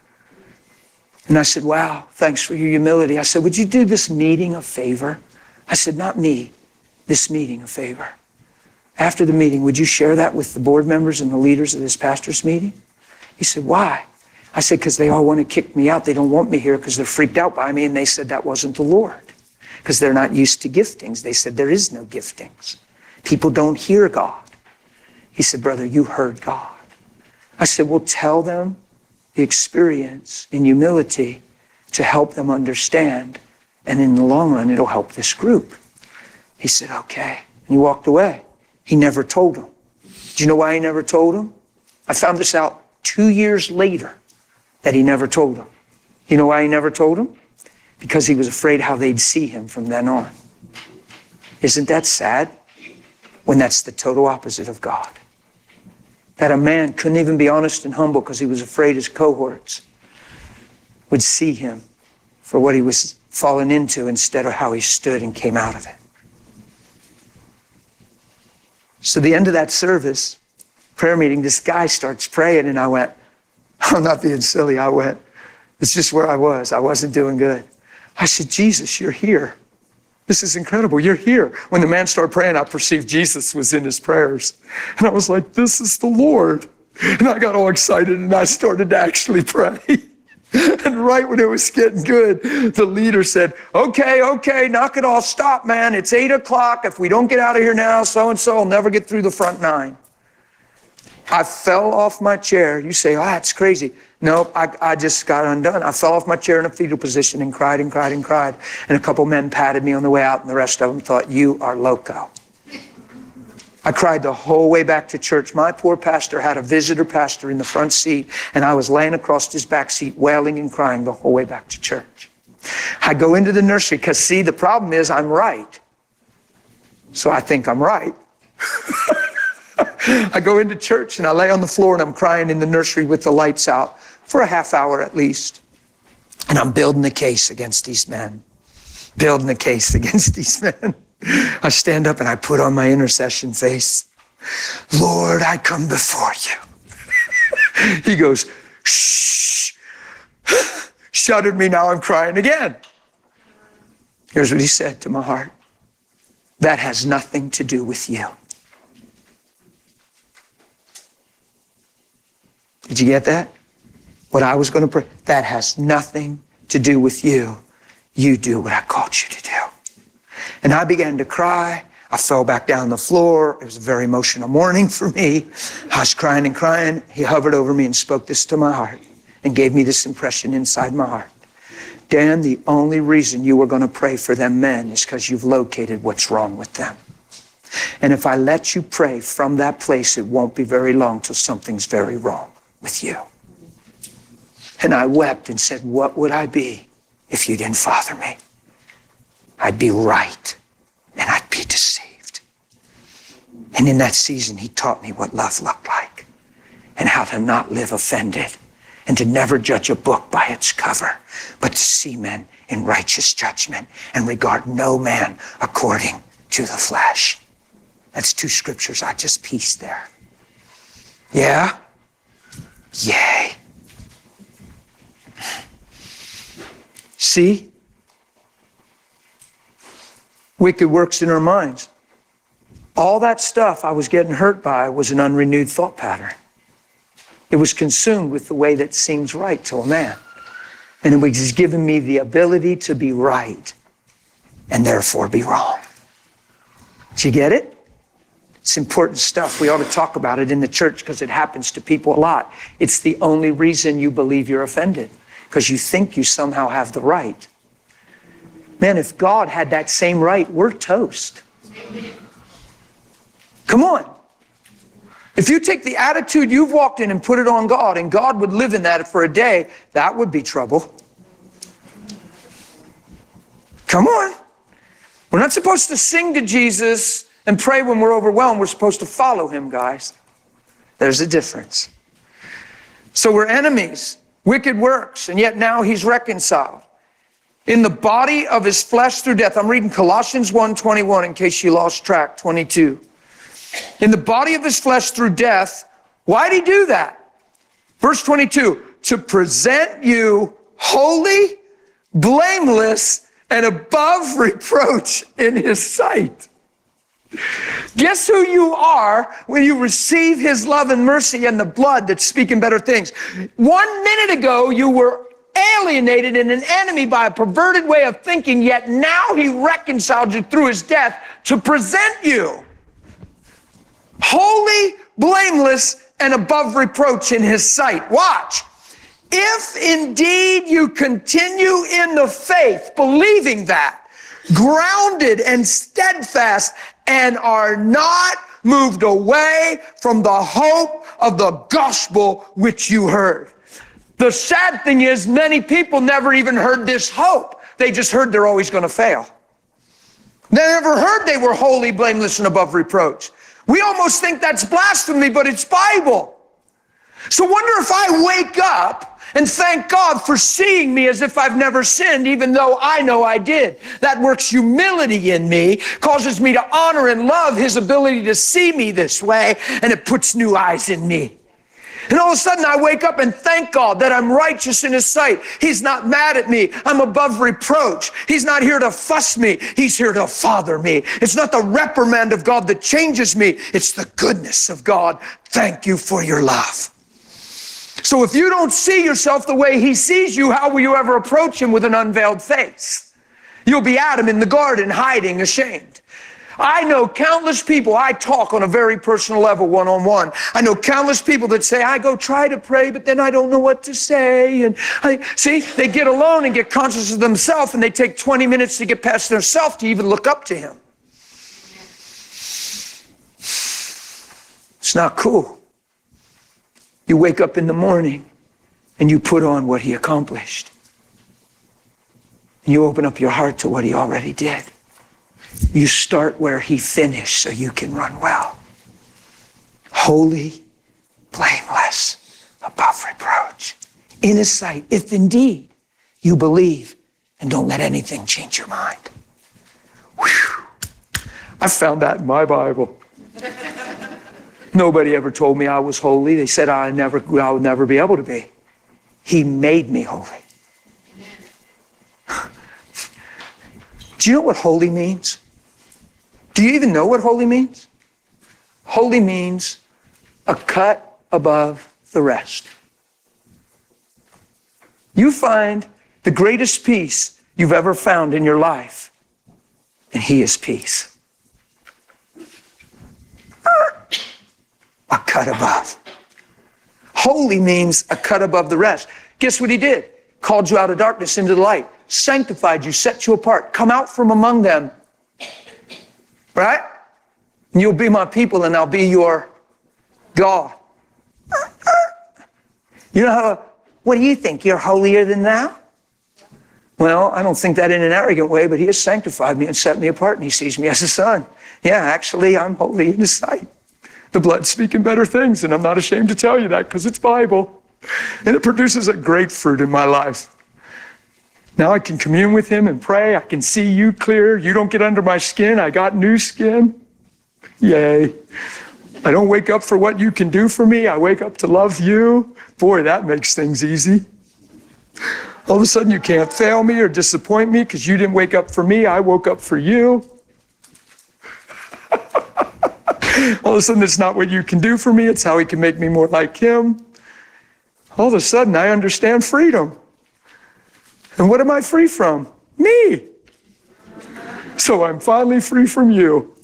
And I said, wow, thanks for your humility. I said, would you do this meeting a favor? I said, not me, this meeting a favor. After the meeting, would you share that with the board members and the leaders of this pastor's meeting? He said, why? I said, because they all want to kick me out. They don't want me here because they're freaked out by me. And they said that wasn't the Lord because they're not used to giftings. They said there is no giftings. People don't hear God. He said, brother, you heard God. I said, well, tell them the experience in humility to help them understand. And in the long run, it'll help this group. He said, okay. And he walked away. He never told them. Do you know why he never told them? I found this out two years later that he never told them. You know why he never told them? Because he was afraid how they'd see him from then on. Isn't that sad? When that's the total opposite of God. That a man couldn't even be honest and humble because he was afraid his cohorts would see him for what he was falling into instead of how he stood and came out of it. So the end of that service, prayer meeting, this guy starts praying and I went, I'm not being silly. I went, it's just where I was. I wasn't doing good. I said, Jesus, you're here. This is incredible. You're here. When the man started praying, I perceived Jesus was in his prayers. And I was like, this is the Lord. And I got all excited and I started to actually pray. And right when it was getting good, the leader said, okay, okay, knock it off. Stop, man. It's eight o'clock. If we don't get out of here now, so-and-so will never get through the front nine. I fell off my chair. You say, oh, that's crazy. Nope, I, I just got undone. I fell off my chair in a fetal position and cried and cried and cried. And a couple men patted me on the way out and the rest of them thought, you are loco. I cried the whole way back to church. My poor pastor had a visitor pastor in the front seat and I was laying across his back seat wailing and crying the whole way back to church. I go into the nursery because see, the problem is I'm right. So I think I'm right. I go into church and I lay on the floor and I'm crying in the nursery with the lights out for a half hour at least. And I'm building a case against these men. Building a case against these men. I stand up and I put on my intercession face. Lord, I come before you. He goes, shh. Shuddered me, now I'm crying again. Here's what he said to my heart. That has nothing to do with you. Did you get that? What I was going to pray, that has nothing to do with you. You do what I called you to do. And I began to cry. I fell back down the floor. It was a very emotional morning for me. I was crying and crying. He hovered over me and spoke this to my heart and gave me this impression inside my heart. Dan, the only reason you were going to pray for them men is because you've located what's wrong with them. And if I let you pray from that place, it won't be very long till something's very wrong with you. And I wept and said, what would I be if you didn't father me? I'd be right and I'd be deceived. And in that season, he taught me what love looked like and how to not live offended and to never judge a book by its cover, but to see men in righteous judgment and regard no man according to the flesh. That's two scriptures I just pieced there. Yeah? Yay. See? Wicked works in our minds. All that stuff I was getting hurt by was an unrenewed thought pattern. It was consumed with the way that seems right to a man. And it was giving me the ability to be right and therefore be wrong. Did you get it? It's important stuff. We ought to talk about it in the church because it happens to people a lot. It's the only reason you believe you're offended, because you think you somehow have the right. Man, if God had that same right, we're toast. Come on. If you take the attitude you've walked in and put it on God, and God would live in that for a day, that would be trouble. Come on. We're not supposed to sing to Jesus and pray when we're overwhelmed. We're supposed to follow him, guys. There's a difference. So we're enemies, wicked works, and yet now he's reconciled. In the body of his flesh through death. I'm reading Colossians one twenty-one in case you lost track, twenty-two. In the body of his flesh through death. Why'd he do that? Verse twenty-two, to present you holy, blameless, and above reproach in his sight. Guess who you are when you receive his love and mercy and the blood that's speaking better things. One minute ago, you were alienated and an enemy by a perverted way of thinking, yet now he reconciled you through his death to present you holy, blameless, and above reproach in his sight. Watch. If indeed you continue in the faith, believing that, grounded and steadfast, and are not moved away from the hope of the gospel which you heard. The sad thing is, many people never even heard this hope. They just heard they're always going to fail. They never heard they were holy, blameless, and above reproach. We almost think that's blasphemy, but it's Bible. So wonder if I wake up and thank God for seeing me as if I've never sinned, even though I know I did. That works humility in me, causes me to honor and love his ability to see me this way, and it puts new eyes in me. And all of a sudden I wake up and thank God that I'm righteous in his sight. He's not mad at me. I'm above reproach. He's not here to fuss me. He's here to father me. It's not the reprimand of God that changes me. It's the goodness of God. Thank you for your love. So if you don't see yourself the way he sees you, how will you ever approach him with an unveiled face? You'll be Adam in the garden, hiding, ashamed. I know countless people, I talk on a very personal level, one-on-one. I know countless people that say, I go try to pray, but then I don't know what to say. And I see, they get alone and get conscious of themselves, and they take twenty minutes to get past their self to even look up to him. It's not cool. You wake up in the morning and you put on what he accomplished. And you open up your heart to what he already did. You start where he finished so you can run well. holy, blameless, above reproach, in his sight, if indeed you believe and don't let anything change your mind. Whew. I found that in my Bible. Nobody ever told me I was holy. They said I never, I would never be able to be. He made me holy. Do you know what holy means? Do you even know what holy means? Holy means a cut above the rest. You find the greatest peace you've ever found in your life, and he is peace. A cut above. Holy means a cut above the rest. Guess what he did? Called you out of darkness into the light, sanctified you, set you apart. Come out from among them. Right? And you'll be my people and I'll be your God. You know how, what do you think? You're holier than thou? Well, I don't think that in an arrogant way, but he has sanctified me and set me apart and he sees me as a son. Yeah, actually, I'm holy in his sight. The blood's speaking better things, and I'm not ashamed to tell you that because it's Bible. And it produces a great fruit in my life. Now I can commune with him and pray. I can see you clear. You don't get under my skin. I got new skin. Yay. I don't wake up for what you can do for me. I wake up to love you. Boy, that makes things easy. All of a sudden you can't fail me or disappoint me because you didn't wake up for me. I woke up for you. All of a sudden it's not what you can do for me. It's how he can make me more like him. All of a sudden I understand freedom. And what am I free from? Me. So I'm finally free from you.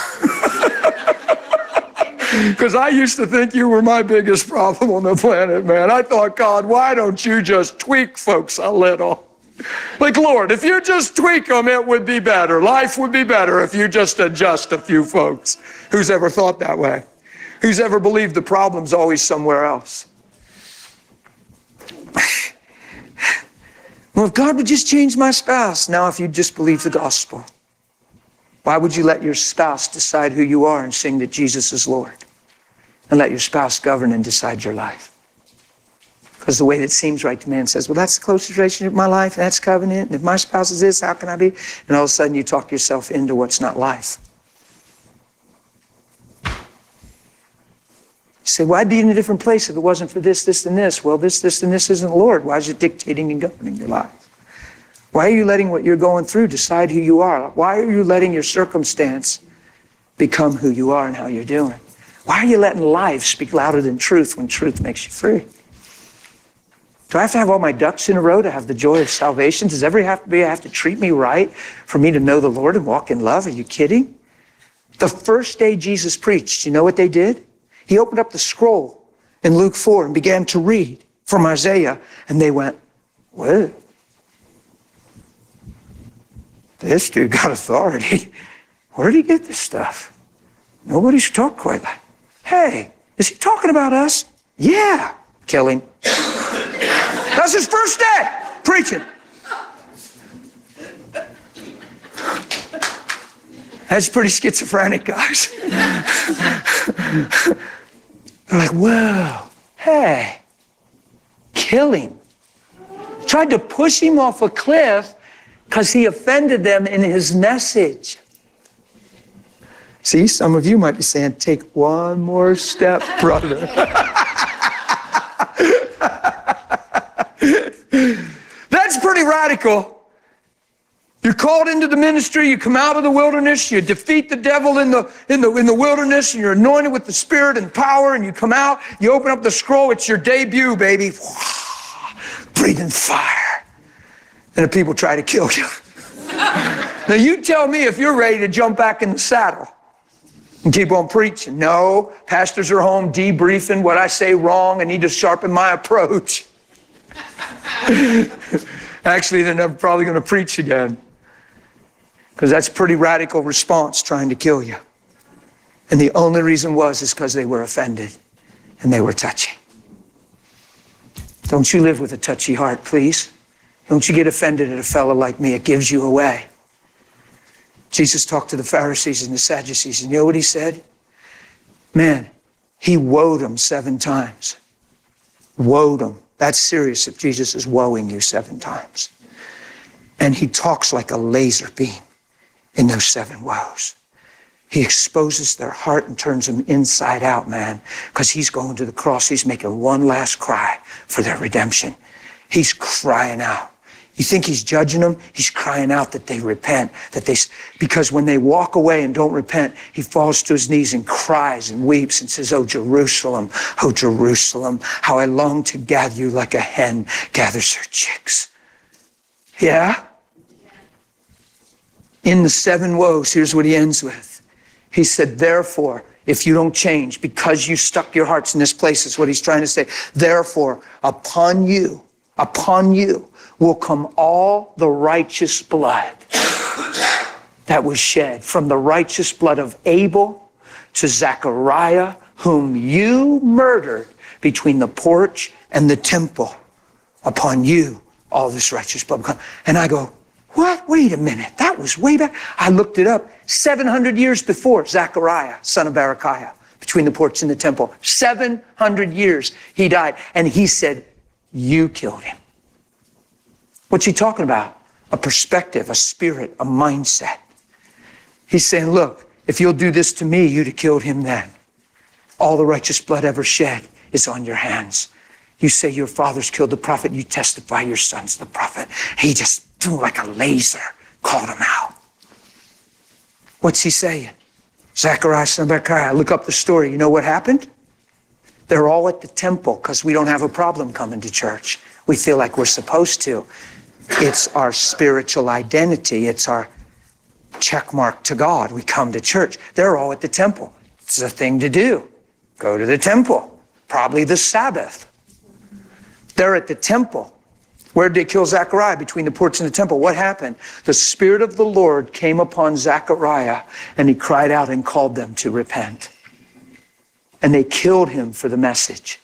Because I used to think you were my biggest problem on the planet, man. I thought, God, why don't you just tweak folks a little? Like, Lord, if you just tweak them, it would be better. Life would be better if you just adjust a few folks. Who's ever thought that way? Who's ever believed the problem's always somewhere else? Well, if God would just change my spouse. Now, if you just believe the gospel, why would you let your spouse decide who you are and sing that Jesus is Lord? And let your spouse govern and decide your life? Because the way that seems right to man says, well, that's the closest relationship of my life, and that's covenant, and if my spouse is this, how can I be? And all of a sudden you talk yourself into what's not life. You say, well, I'd be in a different place if it wasn't for this, this, and this. Well, this, this, and this isn't the Lord. Why is it dictating and governing your life? Why are you letting what you're going through decide who you are? Why are you letting your circumstance become who you are and how you're doing? Why are you letting life speak louder than truth when truth makes you free? Do I have to have all my ducks in a row to have the joy of salvation? Does every have to be, I have to treat me right for me to know the Lord and walk in love? Are you kidding? The first day Jesus preached, you know what they did? He opened up the scroll in Luke four and began to read from Isaiah, and they went, whoa. This dude got authority. Where did he get this stuff? Nobody's talked quite like, hey, is he talking about us? Yeah. Kill him. That's his first day preaching. That's pretty schizophrenic, guys. They're like, whoa, hey, kill him. Tried to push him off a cliff because he offended them in his message. See, some of you might be saying, take one more step, brother. That's pretty radical. You're called into the ministry, you come out of the wilderness, you defeat the devil in the, in the, in the wilderness, and you're anointed with the Spirit and power, and you come out, you open up the scroll, it's your debut, baby. Breathing fire. And the people try to kill you. Now you tell me if you're ready to jump back in the saddle and keep on preaching. No, pastors are home debriefing what I say wrong and need to sharpen my approach. Actually, they're never probably going to preach again. Because that's a pretty radical response, trying to kill you. And the only reason was is because they were offended and they were touchy. Don't you live with a touchy heart, please. Don't you get offended at a fellow like me. It gives you away. Jesus talked to the Pharisees and the Sadducees, and you know what he said? Man, He woed them seven times. Woed them. That's serious if Jesus is woeing you seven times. And he talks like a laser beam in those seven woes. He exposes their heart and turns them inside out, man, because he's going to the cross. He's making one last cry for their redemption. He's crying out. You think he's judging them? He's crying out that they repent, that they, because when they walk away and don't repent, he falls to his knees and cries and weeps and says, "Oh, Jerusalem, oh, Jerusalem, how I long to gather you like a hen gathers her chicks." Yeah? In the seven woes, here's what he ends with. He said, therefore, if you don't change, because you stuck your hearts in this place, is what he's trying to say. Therefore, upon you, upon you will come all the righteous blood that was shed, from the righteous blood of Abel to Zechariah, whom you murdered between the porch and the temple. Upon you, all this righteous blood will come. And I go, what? Wait a minute. That was way back. I looked it up. seven hundred years before Zechariah, son of Berechiah, between the porch and the temple. seven hundred years he died. And he said, you killed him. What's he talking about? A perspective, a spirit, a mindset. He's saying, look, if you'll do this to me, you'd have killed him then. All the righteous blood ever shed is on your hands. You say your father's killed the prophet, you testify your son's the prophet. He just, like a laser, called him out. What's he saying? Zechariah, son of Berechiah. Look up the story. You know what happened? They're all at the temple because we don't have a problem coming to church. We feel like we're supposed to. It's our spiritual identity. It's our check mark to God. We come to church. They're all at the temple. It's a thing to do. Go to the temple. Probably the Sabbath. They're at the temple. Where did they kill Zechariah? Between the porch and the temple. What happened? The Spirit of the Lord came upon Zechariah and he cried out and called them to repent. And they killed him for the message.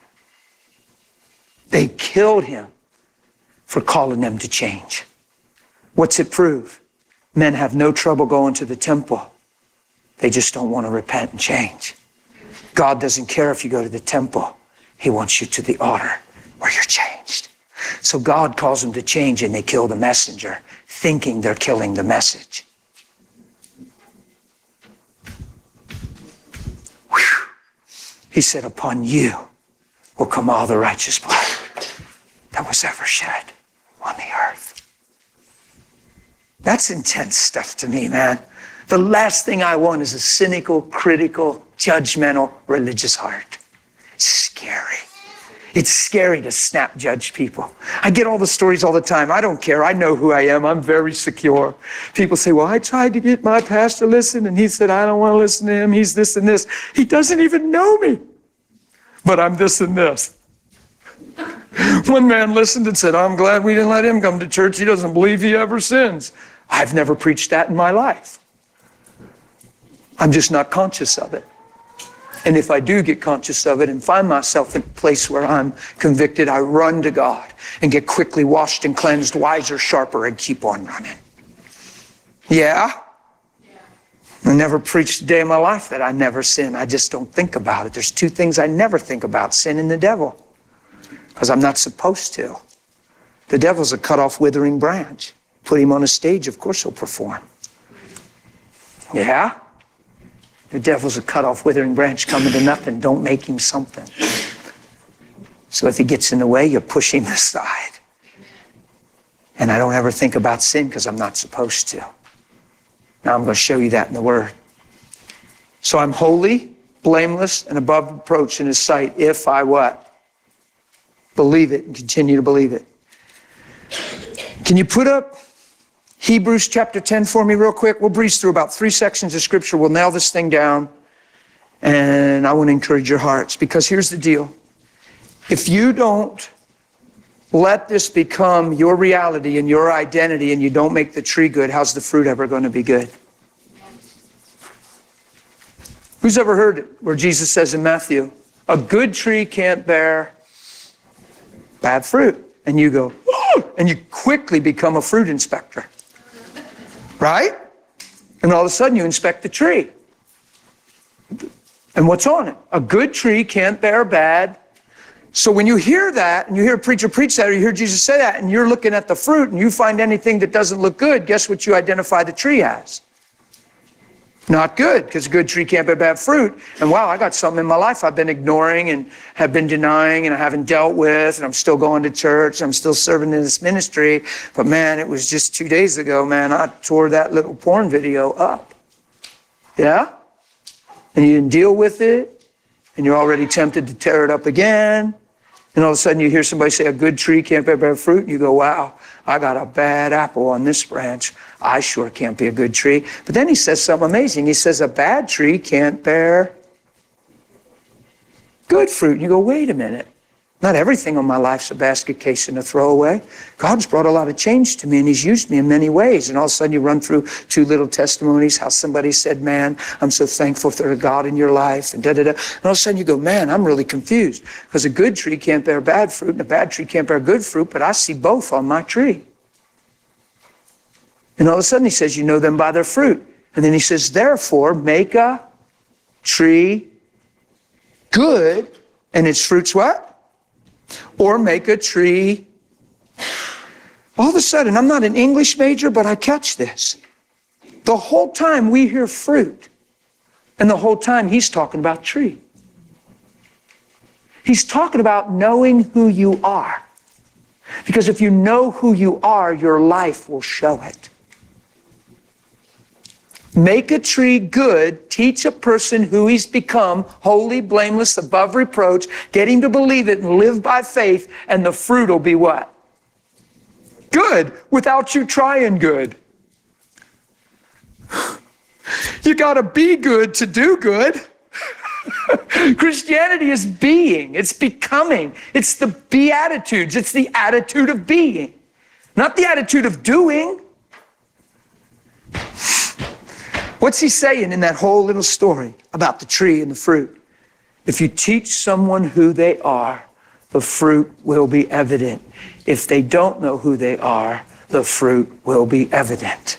They killed him for calling them to change. What's it prove? Men have no trouble going to the temple. They just don't want to repent and change. God doesn't care if you go to the temple. He wants you to the altar where you're changed. So God calls them to change and they kill the messenger, thinking they're killing the message. Whew. He said, upon you will come all the righteous blood that was ever shed on the earth. That's intense stuff to me, man. The last thing I want is a cynical, critical, judgmental, religious heart. It's scary. It's scary to snap judge people. I get all the stories all the time. I don't care. I know who I am. I'm very secure. People say, well, I tried to get my pastor to listen, and he said, I don't want to listen to him. He's this and this. He doesn't even know me. But I'm this and this. One man listened and said, I'm glad we didn't let him come to church. He doesn't believe he ever sins. I've never preached that in my life. I'm just not conscious of it. And if I do get conscious of it and find myself in a place where I'm convicted, I run to God and get quickly washed and cleansed, wiser, sharper, and keep on running. Yeah? I never preached a day in my life that I never sin. I just don't think about it. There's two things I never think about, sin and the devil, because I'm not supposed to. The devil's a cut-off, withering branch. Put him on a stage, of course he'll perform. Yeah? The devil's a cut-off, withering branch coming to nothing. Don't make him something. So if he gets in the way, you push him aside. And I don't ever think about sin because I'm not supposed to. Now I'm going to show you that in the Word. So I'm holy, blameless, and above reproach in His sight if I what? Believe it and continue to believe it. Can you put up Hebrews chapter ten for me real quick? We'll breeze through about three sections of Scripture. We'll nail this thing down. And I want to encourage your hearts, because here's the deal. If you don't let this become your reality and your identity and you don't make the tree good, how's the fruit ever going to be good? Who's ever heard it where Jesus says in Matthew, a good tree can't bear bad fruit? And you go, oh, and you quickly become a fruit inspector. Right? And all of a sudden you inspect the tree. And what's on it? A good tree can't bear bad. So when you hear that, and you hear a preacher preach that, or you hear Jesus say that, and you're looking at the fruit, and you find anything that doesn't look good, guess what you identify the tree as? Not good, because a good tree can't bear bad fruit. And wow, I got something in my life I've been ignoring and have been denying and I haven't dealt with, and I'm still going to church, I'm still serving in this ministry. But man, it was just two days ago, man, I tore that little porn video up. Yeah? And you didn't deal with it, and you're already tempted to tear it up again. And all of a sudden you hear somebody say a good tree can't bear bad fruit, and you go, wow, I got a bad apple on this branch. I sure can't be a good tree. But then he says something amazing. He says a bad tree can't bear good fruit. And you go, wait a minute. Not everything on my life's a basket case and a throwaway. God's brought a lot of change to me, and he's used me in many ways. And all of a sudden you run through two little testimonies, how somebody said, man, I'm so thankful for the God in your life, and da-da-da. And all of a sudden you go, man, I'm really confused, because a good tree can't bear bad fruit, and a bad tree can't bear good fruit, but I see both on my tree. And all of a sudden he says, you know them by their fruit. And then he says, therefore, make a tree good, and its fruits what? Or make a tree. All of a sudden, I'm not an English major, but I catch this. The whole time we hear fruit, and the whole time he's talking about tree. He's talking about knowing who you are. Because if you know who you are, your life will show it. Make a tree good, teach a person who he's become, holy, blameless, above reproach, get him to believe it and live by faith, and the fruit will be what? Good, without you trying good. You got to be good to do good. Christianity is being, it's becoming, it's the Beatitudes, it's the attitude of being, not the attitude of doing. What's he saying in that whole little story about the tree and the fruit? If you teach someone who they are, the fruit will be evident. If they don't know who they are, the fruit will be evident.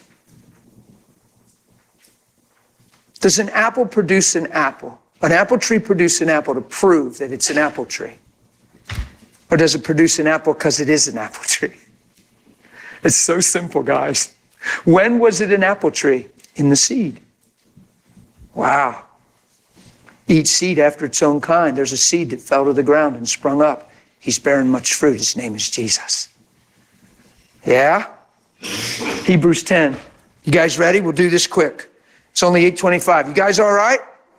Does an apple produce an apple? An apple tree produce an apple to prove that it's an apple tree? Or does it produce an apple because it is an apple tree? It's so simple, guys. When was it an apple tree? In the seed. Wow. Each seed after its own kind. There's a seed that fell to the ground and sprung up. He's bearing much fruit. His name is Jesus. Yeah? Hebrews ten. You guys ready? We'll do this quick. It's only eight twenty-five. You guys all right?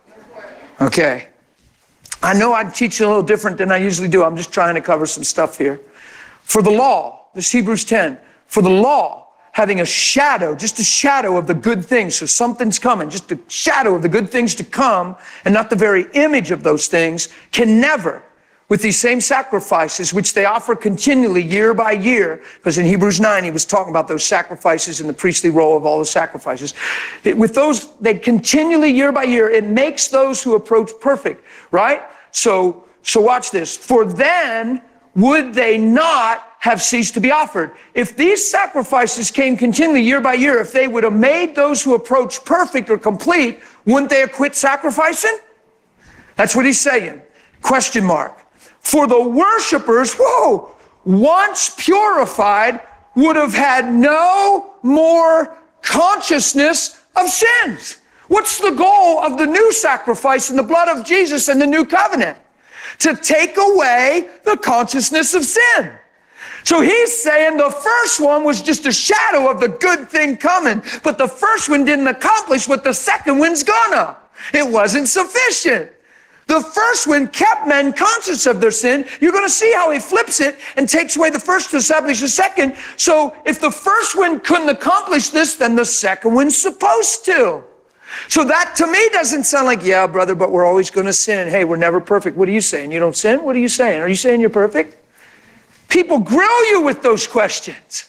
Okay. I know I teach a little different than I usually do. I'm just trying to cover some stuff here. For the law, this is Hebrews ten. For the law, having a shadow, just a shadow of the good things. So something's coming, just a shadow of the good things to come, and not the very image of those things, can never, with these same sacrifices, which they offer continually year by year, because in Hebrews nine, he was talking about those sacrifices and the priestly role of all the sacrifices. It, with those, they continually year by year, it makes those who approach perfect, right? So, so watch this. For then would they not have ceased to be offered. If these sacrifices came continually year by year, if they would have made those who approach perfect or complete, wouldn't they have quit sacrificing? That's what he's saying. Question mark. For the worshipers, whoa, once purified, would have had no more consciousness of sins. What's the goal of the new sacrifice in the blood of Jesus and the new covenant? To take away the consciousness of sin. So he's saying the first one was just a shadow of the good thing coming, but the first one didn't accomplish what the second one's gonna. It wasn't sufficient. The first one kept men conscious of their sin. You're going to see how he flips it and takes away the first to establish the second. So if the first one couldn't accomplish this, then the second one's supposed to. So that to me doesn't sound like, yeah, brother, but we're always going to sin. Hey, we're never perfect. What are you saying? You don't sin? What are you saying? Are you saying you're perfect? People grill you with those questions,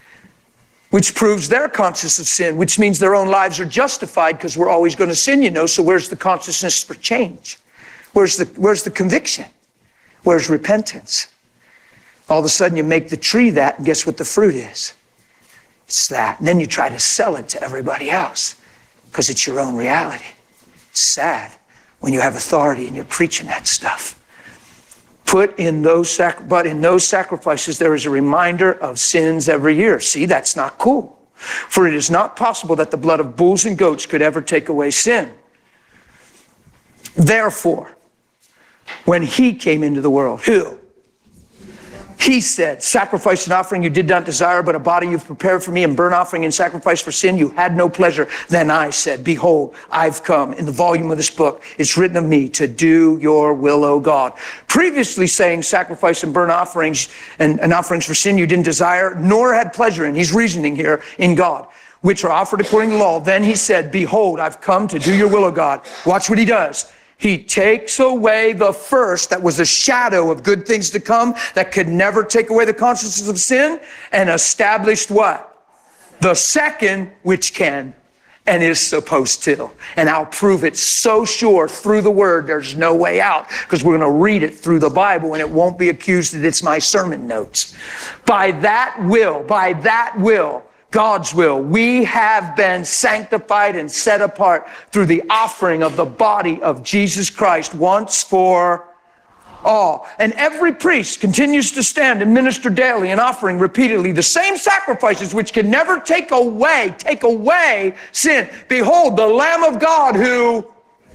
which proves they're conscious of sin, which means their own lives are justified because we're always going to sin, you know. So where's the consciousness for change? Where's the, where's the conviction? Where's repentance? All of a sudden you make the tree that, and guess what the fruit is? It's that. And then you try to sell it to everybody else because it's your own reality. It's sad. when you have authority and you're preaching that stuff. Put in those sac- but in those sacrifices, there is a reminder of sins every year. See, that's not cool. For it is not possible that the blood of bulls and goats could ever take away sin. Therefore, when he came into the world, who? He said, sacrifice and offering you did not desire, but a body you've prepared for me, and burnt offering and sacrifice for sin you had no pleasure. Then I said, behold, I've come. In the volume of this book, it's written of me to do your will, O God. Previously saying sacrifice and burnt offerings and, and offerings for sin you didn't desire, nor had pleasure in. He's reasoning here in God, which are offered according to law. Then he said, behold, I've come to do your will, O God. Watch what he does. He takes away the first that was a shadow of good things to come that could never take away the consciousness of sin, and established what? The second, which can and is supposed to. And I'll prove it so sure through the word there's no way out, because we're going to read it through the Bible and it won't be accused that it's my sermon notes. By that will, by that will, God's will, we have been sanctified and set apart through the offering of the body of Jesus Christ once for all. And every priest continues to stand and minister daily and offering repeatedly the same sacrifices which can never take away, take away sin. Behold, the Lamb of God who,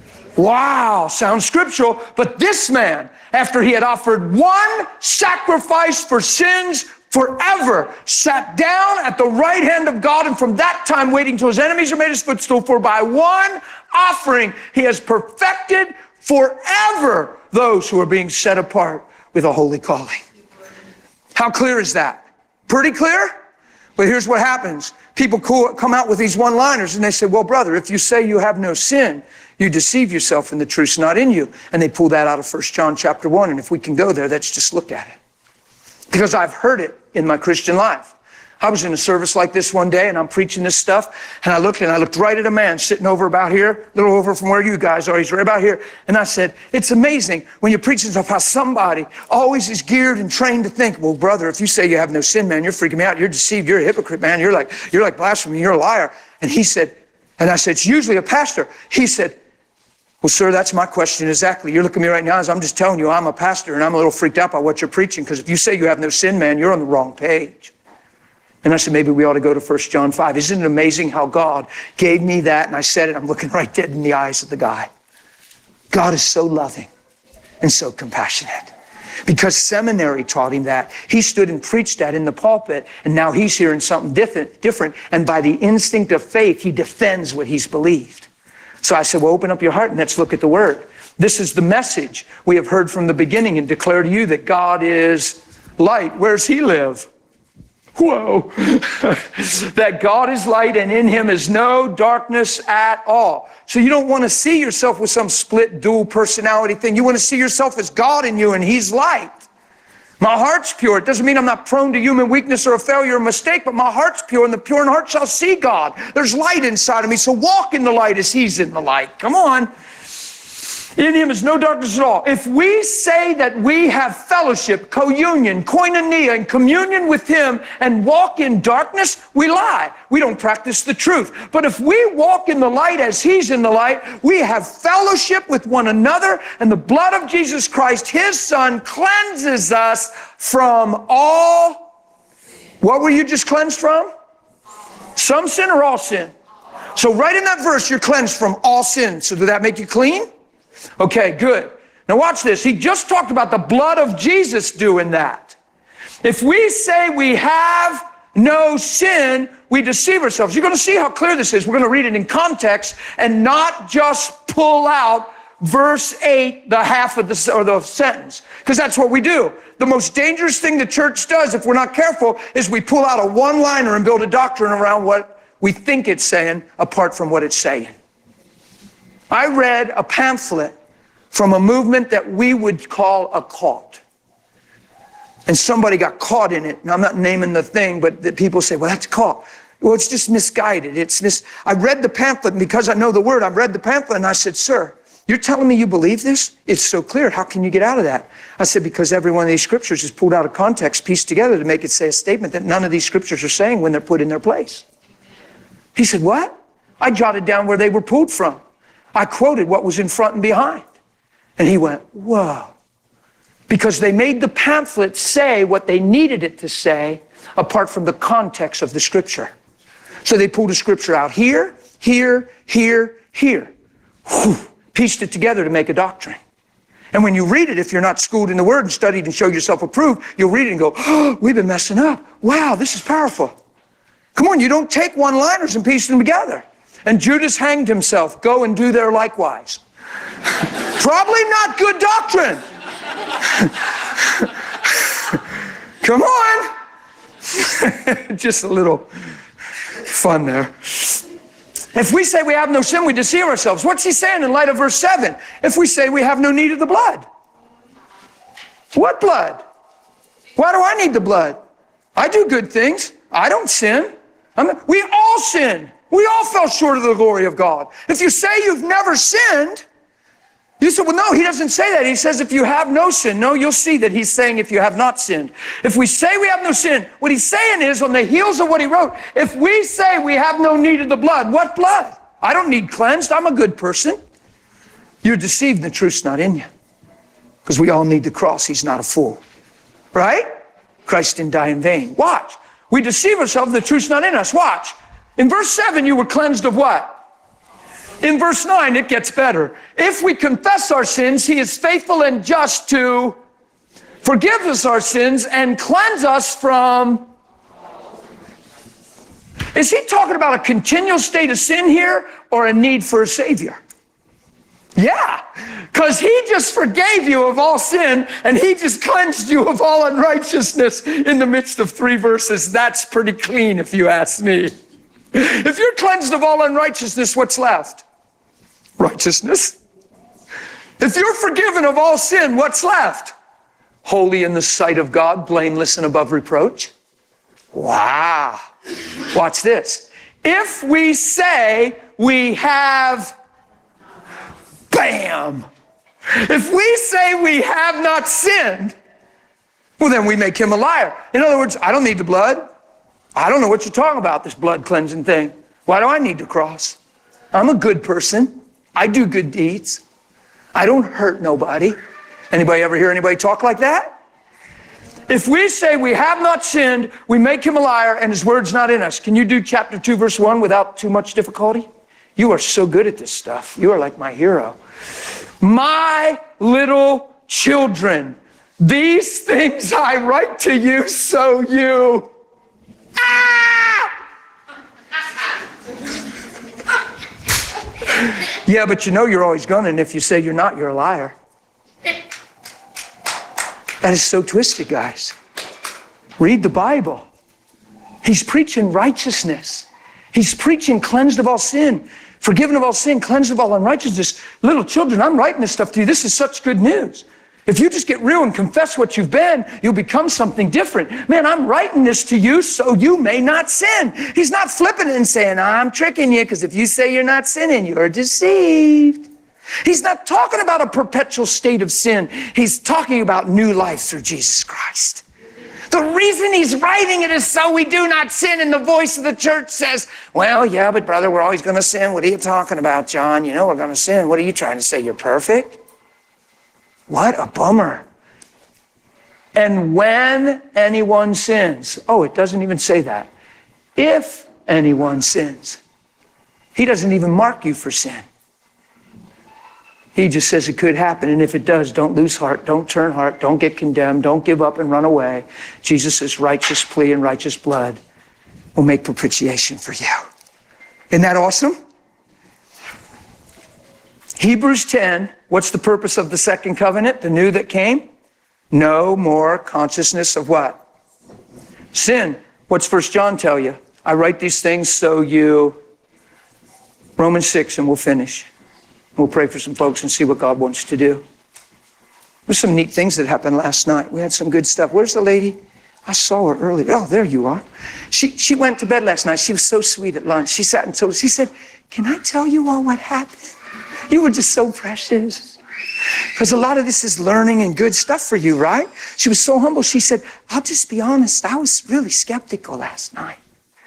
wow, sounds scriptural, but this man, after he had offered one sacrifice for sins forever, sat down at the right hand of God, and from that time waiting till his enemies are made his footstool. For by one offering he has perfected forever those who are being set apart with a holy calling. How clear is that? Pretty clear? But here's what happens. People come out with these one-liners and they say, well, brother, if you say you have no sin, you deceive yourself and the truth's not in you. And they pull that out of First John chapter one. And if we can go there, let's just look at it. Because I've heard it in my Christian life. I was in a service like this one day and I'm preaching this stuff, and I looked and I looked right at a man sitting over about here, a little over from where you guys are. He's right about here. And I said, it's amazing when you're preaching stuff how somebody always is geared and trained to think, well, brother, if you say you have no sin, man, you're freaking me out. You're deceived. You're a hypocrite, man. You're like, you're like blasphemy. You're a liar. And he said, and I said, it's usually a pastor. He said, well, sir, that's my question exactly. You're looking at me right now as I'm just telling you I'm a pastor, and I'm a little freaked out by what you're preaching, because if you say you have no sin, man, you're on the wrong page. And I said, maybe we ought to go to First John five. Isn't it amazing how God gave me that? And I said it, I'm looking right dead in the eyes of the guy. God is so loving and so compassionate. Because seminary taught him that. He stood and preached that in the pulpit, and now he's hearing something different, different. And by the instinct of faith, he defends what he's believed. So I said, well, open up your heart and let's look at the word. This is the message we have heard from the beginning and declare to you that God is light. Where's he live? Whoa. That God is light and in him is no darkness at all. So you don't want to see yourself with some split dual personality thing. You want to see yourself as God in you and he's light. My heart's pure. It doesn't mean I'm not prone to human weakness or a failure or mistake, but my heart's pure, and the pure in heart shall see God. There's light inside of me, so walk in the light as he's in the light. Come on. In him is no darkness at all. If we say that we have fellowship, communion, koinonia, and communion with him and walk in darkness, we lie. We don't practice the truth. But if we walk in the light as he's in the light, we have fellowship with one another, and the blood of Jesus Christ, his son, cleanses us from all. What were you just cleansed from? Some sin or all sin? So right in that verse, you're cleansed from all sin. So did that make you clean? Okay, good. Now watch this. He just talked about the blood of Jesus doing that. If we say we have no sin, we deceive ourselves. You're going to see how clear this is. We're going to read it in context and not just pull out verse eight, the half of the, or the sentence, because that's what we do. The most dangerous thing the church does, if we're not careful, is we pull out a one-liner and build a doctrine around what we think it's saying apart from what it's saying. I read a pamphlet from a movement that we would call a cult. And somebody got caught in it. And I'm not naming the thing, but the people say, well, that's a cult. Well, it's just misguided. It's mis- I read the pamphlet, and because I know the word, I read the pamphlet, and I said, sir, you're telling me you believe this? It's so clear. How can you get out of that? I said, because every one of these scriptures is pulled out of context, pieced together to make it say a statement that none of these scriptures are saying when they're put in their place. He said, what? I jotted down where they were pulled from. I quoted what was in front and behind. And he went, whoa. Because they made the pamphlet say what they needed it to say apart from the context of the scripture. So they pulled a scripture out here, here, here, here. Whew, pieced it together to make a doctrine. And when you read it, if you're not schooled in the Word and studied and show yourself approved, you'll read it and go, oh, we've been messing up. Wow, this is powerful. Come on, you don't take one-liners and piece them together. And Judas hanged himself. Go and do there likewise. Probably not good doctrine. Come on. Just a little fun there. If we say we have no sin, we deceive ourselves. What's he saying in light of verse seven? If we say we have no need of the blood. What blood? Why do I need the blood? I do good things. I don't sin. I mean, we all sin. We all fell short of the glory of God. If you say you've never sinned, you say, well, no, he doesn't say that. He says if you have no sin. No, you'll see that he's saying if you have not sinned. If we say we have no sin, what he's saying is on the heels of what he wrote, if we say we have no need of the blood, what blood? I don't need cleansed. I'm a good person. You're deceived. The truth's not in you. Because we all need the cross. He's not a fool. Right? Christ didn't die in vain. Watch. We deceive ourselves. The truth's not in us. Watch. In verse seven, you were cleansed of what? In verse nine, it gets better. If we confess our sins, he is faithful and just to forgive us our sins and cleanse us from... Is he talking about a continual state of sin here or a need for a Savior? Yeah, because he just forgave you of all sin and he just cleansed you of all unrighteousness in the midst of three verses. That's pretty clean if you ask me. If you're cleansed of all unrighteousness, what's left? Righteousness. If you're forgiven of all sin, what's left? Holy in the sight of God, blameless and above reproach. Wow. Watch this. If we say we have, bam. If we say we have not sinned, well, then we make him a liar. In other words, I don't need the blood. I don't know what you're talking about, this blood cleansing thing. Why do I need the cross? I'm a good person. I do good deeds. I don't hurt nobody. Anybody ever hear anybody talk like that? If we say we have not sinned, we make him a liar and his word's not in us. Can you do chapter two, verse one without too much difficulty? You are so good at this stuff. You are like my hero. My little children, these things I write to you so you... Ah! Yeah, but you know you're always gonna, and if you say you're not, you're a liar. That is so twisted, guys. Read the Bible. He's preaching righteousness. He's preaching cleansed of all sin, forgiven of all sin, cleansed of all unrighteousness. Little children, I'm writing this stuff to you. This is such good news. If you just get real and confess what you've been, you'll become something different. Man, I'm writing this to you so you may not sin. He's not flipping it and saying, I'm tricking you, because if you say you're not sinning, you're deceived. He's not talking about a perpetual state of sin. He's talking about new life through Jesus Christ. The reason he's writing it is so we do not sin. And the voice of the church says, well, yeah, but brother, we're always going to sin. What are you talking about, John? You know we're going to sin. What are you trying to say? You're perfect? What a bummer. And when anyone sins, oh, it doesn't even say that. If anyone sins, he doesn't even mark you for sin. He just says it could happen, and if it does, don't lose heart, don't turn heart, don't get condemned, don't give up and run away. Jesus' righteous plea and righteous blood will make propitiation for you. Isn't that awesome? Hebrews ten, what's the purpose of the second covenant, the new that came? No more consciousness of what? Sin. What's First John tell you? I write these things so you... Romans six, and we'll finish. We'll pray for some folks and see what God wants to do. There's some neat things that happened last night. We had some good stuff. Where's the lady? I saw her earlier. Oh, there you are. She she went to bed last night. She was so sweet at lunch. She sat and told us, she said, can I tell you all what happened? You were just so precious. Because a lot of this is learning and good stuff for you, right? She was so humble. She said, I'll just be honest. I was really skeptical last night.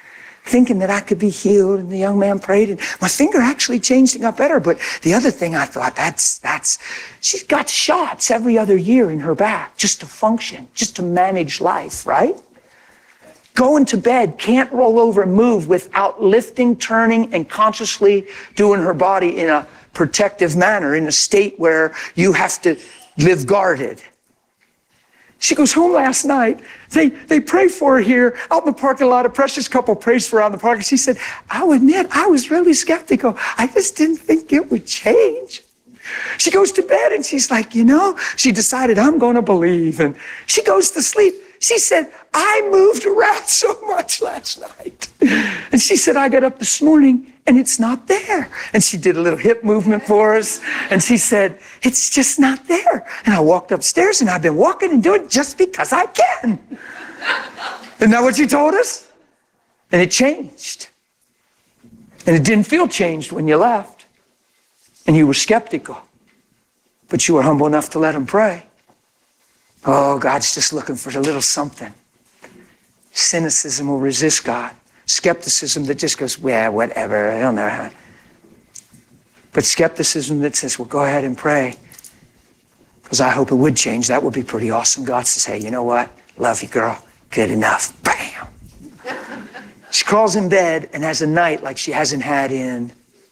thinking that I could be healed. And the young man prayed, and my finger actually changed and got better. But the other thing I thought, that's, that's, she's got shots every other year in her back just to function, just to manage life, right? Going to bed, can't roll over and move without lifting, turning, and consciously doing her body in a protective manner, in a state where you have to live guarded. She goes home last night. They they pray for her here out in the parking lot. A precious couple prays for her out in the park. She said, I'll admit, I was really skeptical. I just didn't think it would change. She goes to bed and she's like, you know, she decided I'm going to believe. And she goes to sleep. She said, I moved around so much last night. And she said, I got up this morning and it's not there. And she did a little hip movement for us. And she said, it's just not there. And I walked upstairs and I've been walking and doing it just because I can. Isn't that what you told us? And it changed. And it didn't feel changed when you left. And you were skeptical. But you were humble enough to let him pray. Oh, God's just looking for a little something. Cynicism will resist God. Skepticism that just goes, well, whatever, I don't know how. But skepticism that says, well, go ahead and pray. Because I hope it would change. That would be pretty awesome. God says, hey, you know what? Love you, girl. Good enough. Bam. She crawls in bed and has a night like she hasn't had in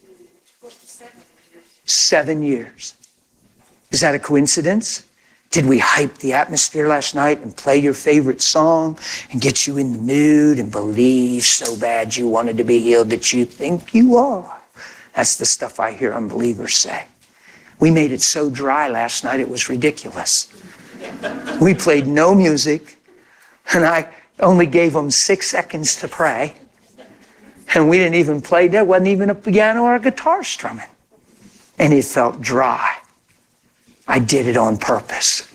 seven years. Is that a coincidence? Did we hype the atmosphere last night and play your favorite song and get you in the mood and believe so bad you wanted to be healed that you think you are? That's the stuff I hear unbelievers say. We made it so dry last night it was ridiculous. We played no music, and I only gave them six seconds to pray. And we didn't even play, there wasn't even a piano or a guitar strumming. And it felt dry. I did it on purpose.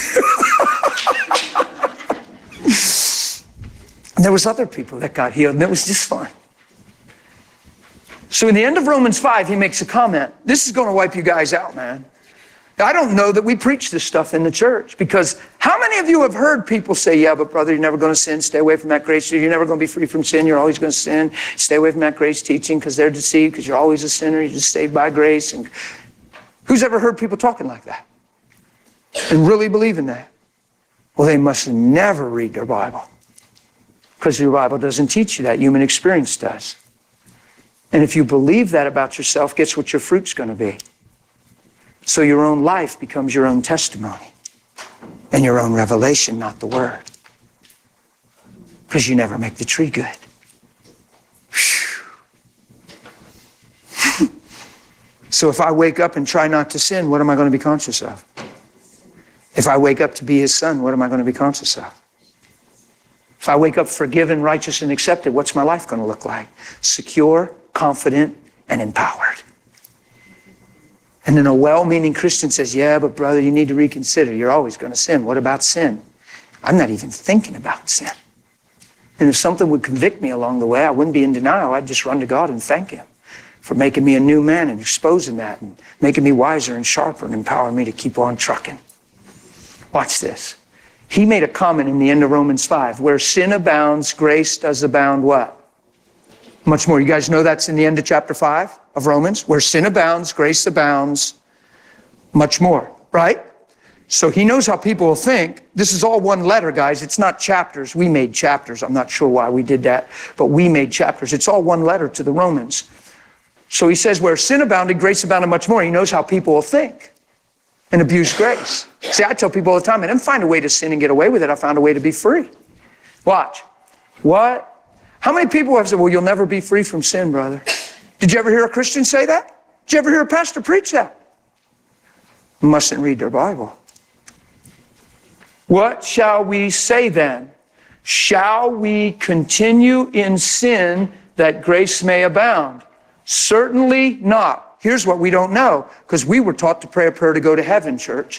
And there was other people that got healed, and it was just fun. So in the end of Romans five, he makes a comment. This is going to wipe you guys out, man. I don't know that we preach this stuff in the church, because how many of you have heard people say, yeah, but brother, you're never going to sin. Stay away from that grace. You're never going to be free from sin. You're always going to sin. Stay away from that grace teaching because they're deceived, because you're always a sinner. You're just saved by grace. And who's ever heard people talking like that and really believe in that? Well, they must never read their Bible, because your Bible doesn't teach you that. Human experience does. And if you believe that about yourself, guess what your fruit's going to be? So your own life becomes your own testimony and your own revelation, not the word. Because you never make the tree good. So if I wake up and try not to sin, what am I going to be conscious of? If I wake up to be his son, what am I going to be conscious of? If I wake up forgiven, righteous, and accepted, what's my life going to look like? Secure, confident, and empowered. And then a well-meaning Christian says, yeah, but brother, you need to reconsider. You're always going to sin. What about sin? I'm not even thinking about sin. And if something would convict me along the way, I wouldn't be in denial. I'd just run to God and thank him for making me a new man and exposing that and making me wiser and sharper and empowering me to keep on trucking. Watch this. He made a comment in the end of Romans five, where sin abounds, grace does abound what? Much more. You guys know that's in the end of chapter five of Romans, where sin abounds, grace abounds, much more, right? So he knows how people will think. This is all one letter, guys. It's not chapters. We made chapters. I'm not sure why we did that, but we made chapters. It's all one letter to the Romans. So he says, where sin abounded, grace abounded much more. He knows how people will think and abuse grace. See, I tell people all the time, I didn't find a way to sin and get away with it. I found a way to be free. Watch. What? How many people have said, well, you'll never be free from sin, brother? Did you ever hear a Christian say that? Did you ever hear a pastor preach that? You mustn't read their Bible. What shall we say then? Shall we continue in sin that grace may abound? Certainly not. Here's what we don't know, because we were taught to pray a prayer to go to heaven, church.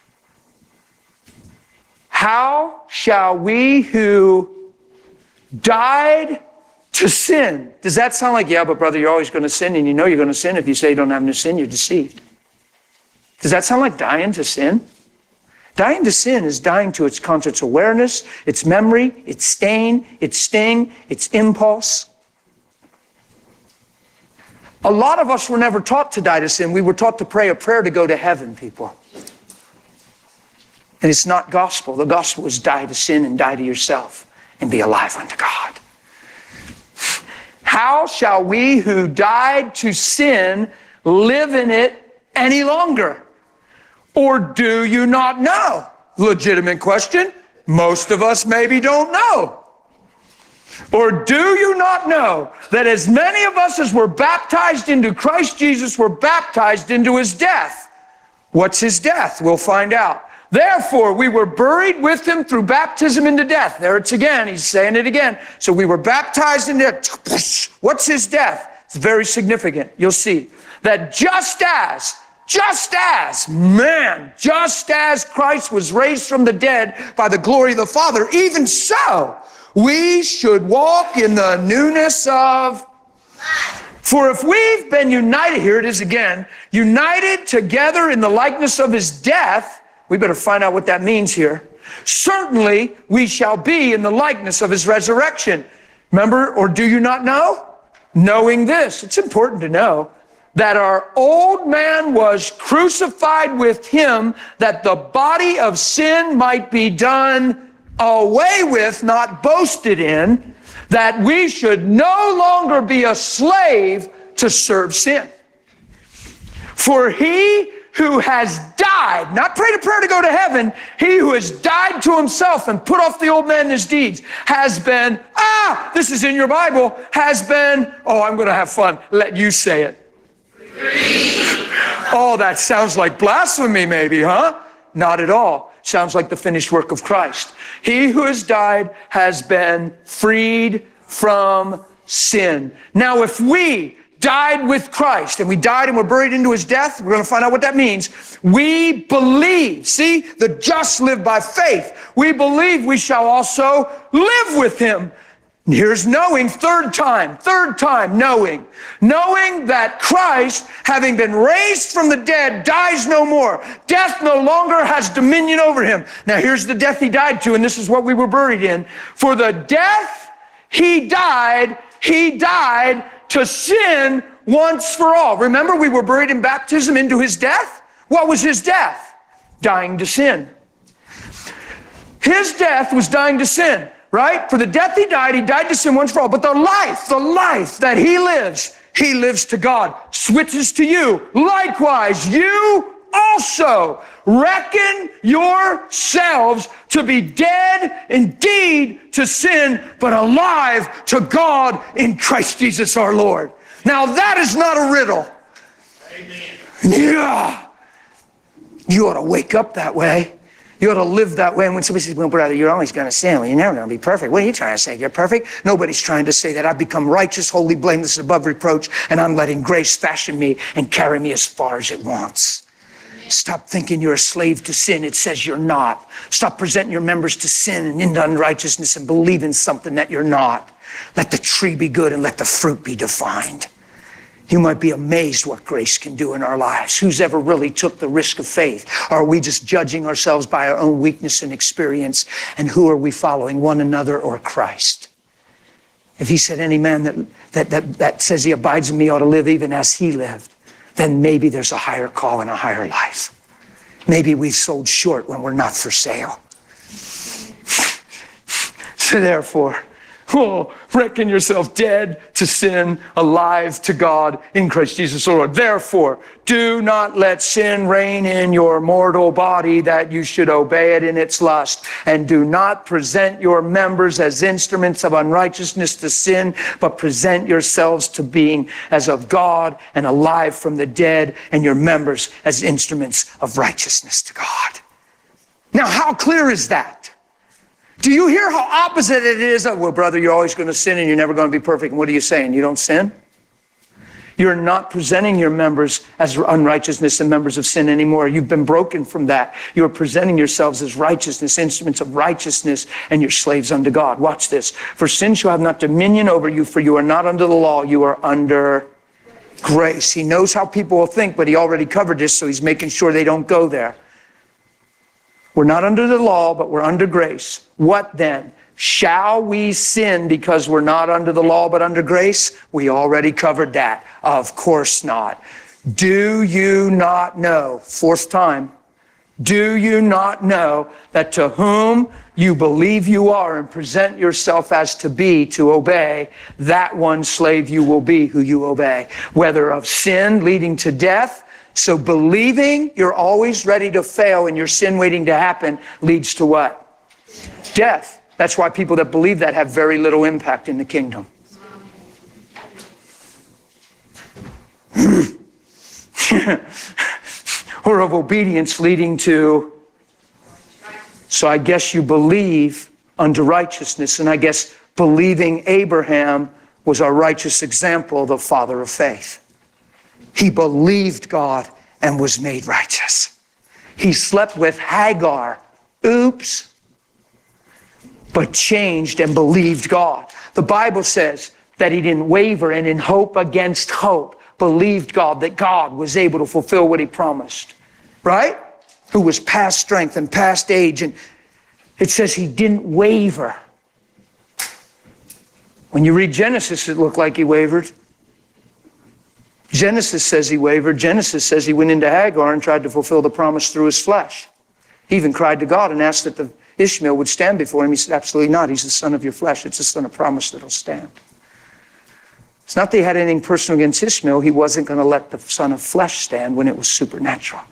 How shall we who died to sin? Does that sound like, yeah, but brother, you're always going to sin, and you know you're going to sin. If you say you don't have no sin, you're deceived. Does that sound like dying to sin? Dying to sin is dying to its conscious awareness, its memory, its stain, its sting, its impulse. A lot of us were never taught to die to sin. We were taught to pray a prayer to go to heaven, people. And it's not gospel. The gospel is die to sin and die to yourself and be alive unto God. How shall we who died to sin live in it any longer? Or do you not know? Legitimate question. Most of us maybe don't know. Or do you not know that as many of us as were baptized into Christ Jesus were baptized into his death? What's his death? We'll find out. Therefore, we were buried with him through baptism into death. There it's again. He's saying it again. So we were baptized into death. What's his death? It's very significant. You'll see that just as, just as, man, just as Christ was raised from the dead by the glory of the Father, even so, we should walk in the newness of life. For if we've been united, here it is again, united together in the likeness of his death, we better find out what that means here. Certainly we shall be in the likeness of his resurrection. Remember, or do you not know? Knowing this, it's important to know that our old man was crucified with him, that the body of sin might be done away with, not boasted in, that we should no longer be a slave to serve sin. For he who has died, not prayed a prayer to go to heaven, he who has died to himself and put off the old man and his deeds, has been, ah, this is in your Bible, has been, oh, I'm going to have fun. Let you say it. Oh, that sounds like blasphemy maybe, huh? Not at all. Sounds like the finished work of Christ. He who has died has been freed from sin. Now, if we died with Christ and we died and were buried into his death, we're going to find out what that means. We believe. See, the just live by faith. We believe we shall also live with him. And here's knowing, third time, third time knowing. Knowing that Christ, having been raised from the dead, dies no more. Death no longer has dominion over him. Now here's the death he died to, and this is what we were buried in. For the death he died, he died to sin once for all. Remember, we were buried in baptism into his death? What was his death? Dying to sin. His death was dying to sin. Right? For the death he died, he died to sin once for all. But the life, the life that he lives, he lives to God. Switches to you. Likewise, you also reckon yourselves to be dead indeed to sin, but alive to God in Christ Jesus our Lord. Now that is not a riddle. Amen. Yeah. You ought to wake up that way. You ought to live that way. And when somebody says, well, brother, you're always going to sin. Well, you're never going to be perfect. What are you trying to say? You're perfect? Nobody's trying to say that. I've become righteous, holy, blameless, above reproach, and I'm letting grace fashion me and carry me as far as it wants. Stop thinking you're a slave to sin. It says you're not. Stop presenting your members to sin and into unrighteousness and believe in something that you're not. Let the tree be good and let the fruit be defined. You might be amazed what grace can do in our lives. Who's ever really took the risk of faith? Or are we just judging ourselves by our own weakness and experience? And who are we following, one another or Christ? If he said any man that, that, that, that says he abides in me ought to live even as he lived, then maybe there's a higher call and a higher life. Maybe we've sold short when we're not for sale. So therefore, oh, reckon yourself dead to sin, alive to God in Christ Jesus our Lord. Therefore, do not let sin reign in your mortal body, that you should obey it in its lust. And do not present your members as instruments of unrighteousness to sin, but present yourselves to being as of God and alive from the dead, and your members as instruments of righteousness to God. Now, how clear is that? Do you hear how opposite it is? Of, well, brother, you're always going to sin and you're never going to be perfect. And what are you saying? You don't sin? You're not presenting your members as unrighteousness and members of sin anymore. You've been broken from that. You're presenting yourselves as righteousness, instruments of righteousness, and you're slaves unto God. Watch this. For sin shall have not dominion over you, for you are not under the law, you are under grace. He knows how people will think, but he already covered this, so he's making sure they don't go there. We're not under the law, but we're under grace. What then? Shall we sin because we're not under the law but under grace? We already covered that. Of course not. Do you not know, fourth time, do you not know that to whom you believe you are and present yourself as to be, to obey, that one slave you will be who you obey, whether of sin leading to death. So believing you're always ready to fail and your sin waiting to happen leads to what? Death. That's why people that believe that have very little impact in the kingdom. Or of obedience leading to, so I guess you believe unto righteousness. And I guess believing Abraham was our righteous example, the father of faith. He believed God and was made righteous. He slept with Hagar. Oops. But changed and believed God. The Bible says that he didn't waver, and in hope against hope, believed God, that God was able to fulfill what he promised. Right? Who was past strength and past age. And it says he didn't waver. When you read Genesis, it looked like he wavered. Genesis says he wavered. Genesis says he went into Hagar and tried to fulfill the promise through his flesh. He even cried to God and asked that the Ishmael would stand before him. He said, absolutely not. He's the son of your flesh. It's the son of promise that'll stand. It's not that he had anything personal against Ishmael. He wasn't going to let the son of flesh stand when it was supernatural.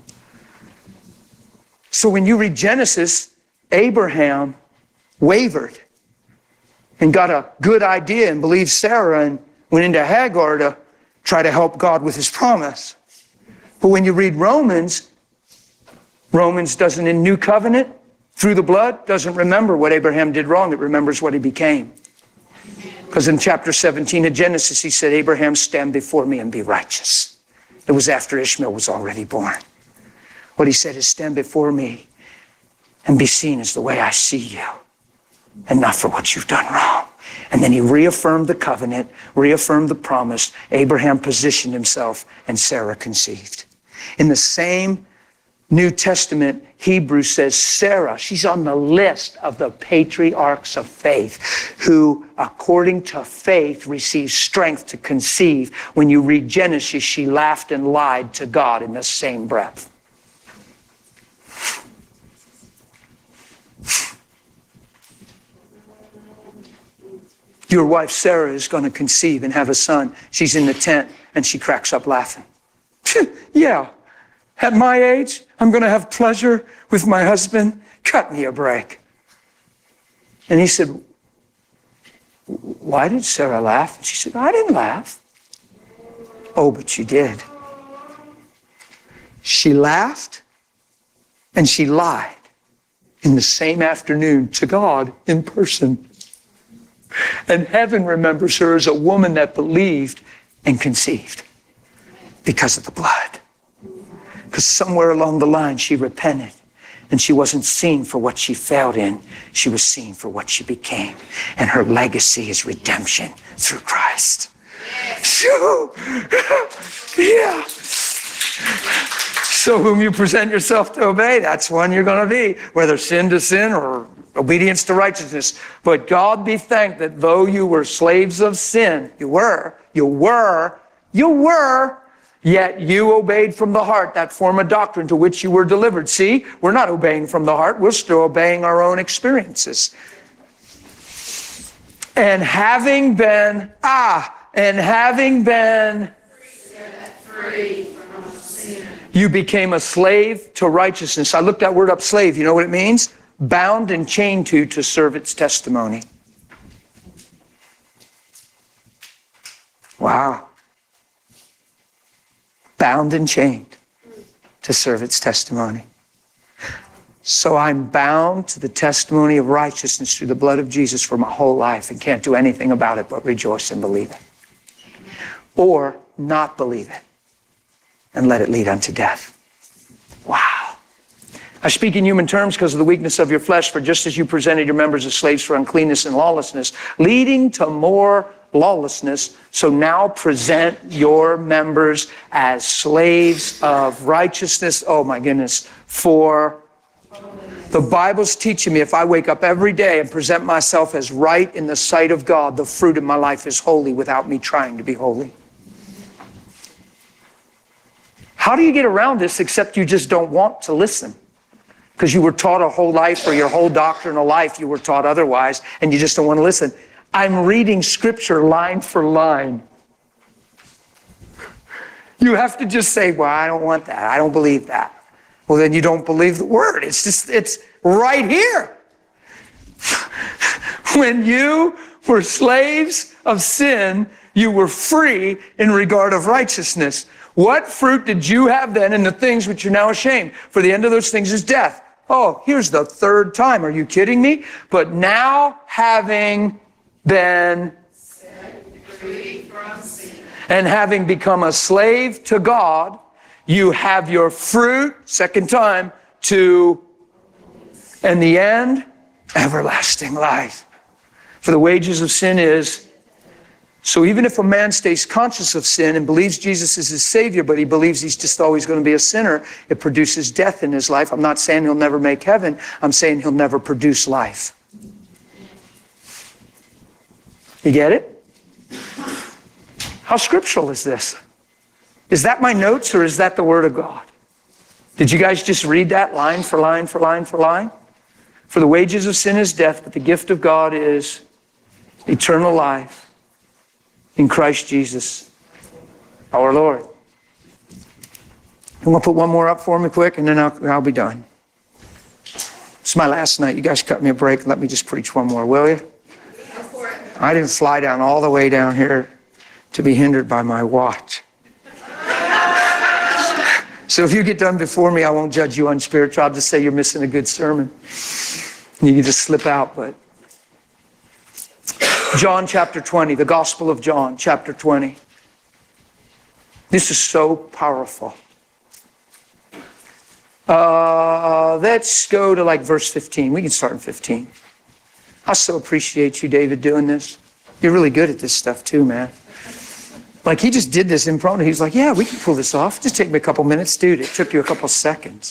So when you read Genesis, Abraham wavered and got a good idea and believed Sarah and went into Hagar to try to help God with his promise. But when you read Romans, Romans doesn't, in New Covenant, through the blood, doesn't remember what Abraham did wrong. It remembers what he became. Because in chapter seventeen of Genesis, he said, Abraham, stand before me and be righteous. It was after Ishmael was already born. What he said is, stand before me and be seen as the way I see you, and not for what you've done wrong. And then he reaffirmed the covenant, reaffirmed the promise. Abraham positioned himself, and Sarah conceived. In the same New Testament, Hebrews says Sarah, she's on the list of the patriarchs of faith who, according to faith, received strength to conceive. When you read Genesis, she laughed and lied to God in the same breath. Your wife Sarah is going to conceive and have a son. She's in the tent and she cracks up laughing. Yeah. At my age, I'm going to have pleasure with my husband. Cut me a break. And he said, why did Sarah laugh? And she said, I didn't laugh. Oh, but you did. She laughed and she lied in the same afternoon to God in person. And heaven remembers her as a woman that believed and conceived because of the blood. Because somewhere along the line, she repented. And she wasn't seen for what she failed in. She was seen for what she became. And her legacy is redemption through Christ. Yeah. So whom you present yourself to obey, that's one you're going to be. Whether sin to sin or obedience to righteousness. But God be thanked that though you were slaves of sin, you were, you were, you were, yet you obeyed from the heart that form of doctrine to which you were delivered. See, we're not obeying from the heart. We're still obeying our own experiences. And having been, ah, and having been free from sin, you became a slave to righteousness. I looked that word up, slave. You know what it means? Bound and chained to, to serve its testimony. Wow. Bound and chained to serve its testimony. So I'm bound to the testimony of righteousness through the blood of Jesus for my whole life and can't do anything about it but rejoice and believe it. Or not believe it and let it lead unto death. Wow. I speak in human terms because of the weakness of your flesh, for just as you presented your members as slaves for uncleanness and lawlessness, leading to more lawlessness, so now present your members as slaves of righteousness, oh my goodness, for The Bible's teaching me if I wake up every day and present myself as right in the sight of God, the fruit of my life is holy without me trying to be holy. How do you get around this except you just don't want to listen? Because you were taught a whole life, or your whole doctrinal life you were taught otherwise, and you just don't want to listen. I'm reading Scripture line for line. You have to just say, well, I don't want that. I don't believe that. Well, then you don't believe the Word. It's just, it's right here. When you were slaves of sin, you were free in regard of righteousness. What fruit did you have then in the things which you're now ashamed? For the end of those things is death. Oh, here's the third time. Are you kidding me? But now having been set free from sin and having become a slave to God, you have your fruit, second time, to, and the end, everlasting life. For the wages of sin is, so even if a man stays conscious of sin and believes Jesus is his Savior, but he believes he's just always going to be a sinner, it produces death in his life. I'm not saying he'll never make heaven. I'm saying he'll never produce life. You get it? How scriptural is this? Is that my notes or is that the Word of God? Did you guys just read that line for line for line for line? For the wages of sin is death, but the gift of God is eternal life in Christ Jesus, our Lord. You want to put one more up for me quick, and then I'll, I'll be done. It's my last night. You guys cut me a break. Let me just preach one more, will you? I didn't fly down all the way down here to be hindered by my watch. So if you get done before me, I won't judge you unspiritual. I'll just say you're missing a good sermon. You can just slip out, but... John chapter twenty, the Gospel of John chapter twenty. This is so powerful. Uh, let's go to like verse fifteen. We can start in fifteen. I so appreciate you, David, doing this. You're really good at this stuff too, man. Like he just did this impromptu. He was like, yeah, we can pull this off. Just take me a couple minutes. Dude, it took you a couple seconds.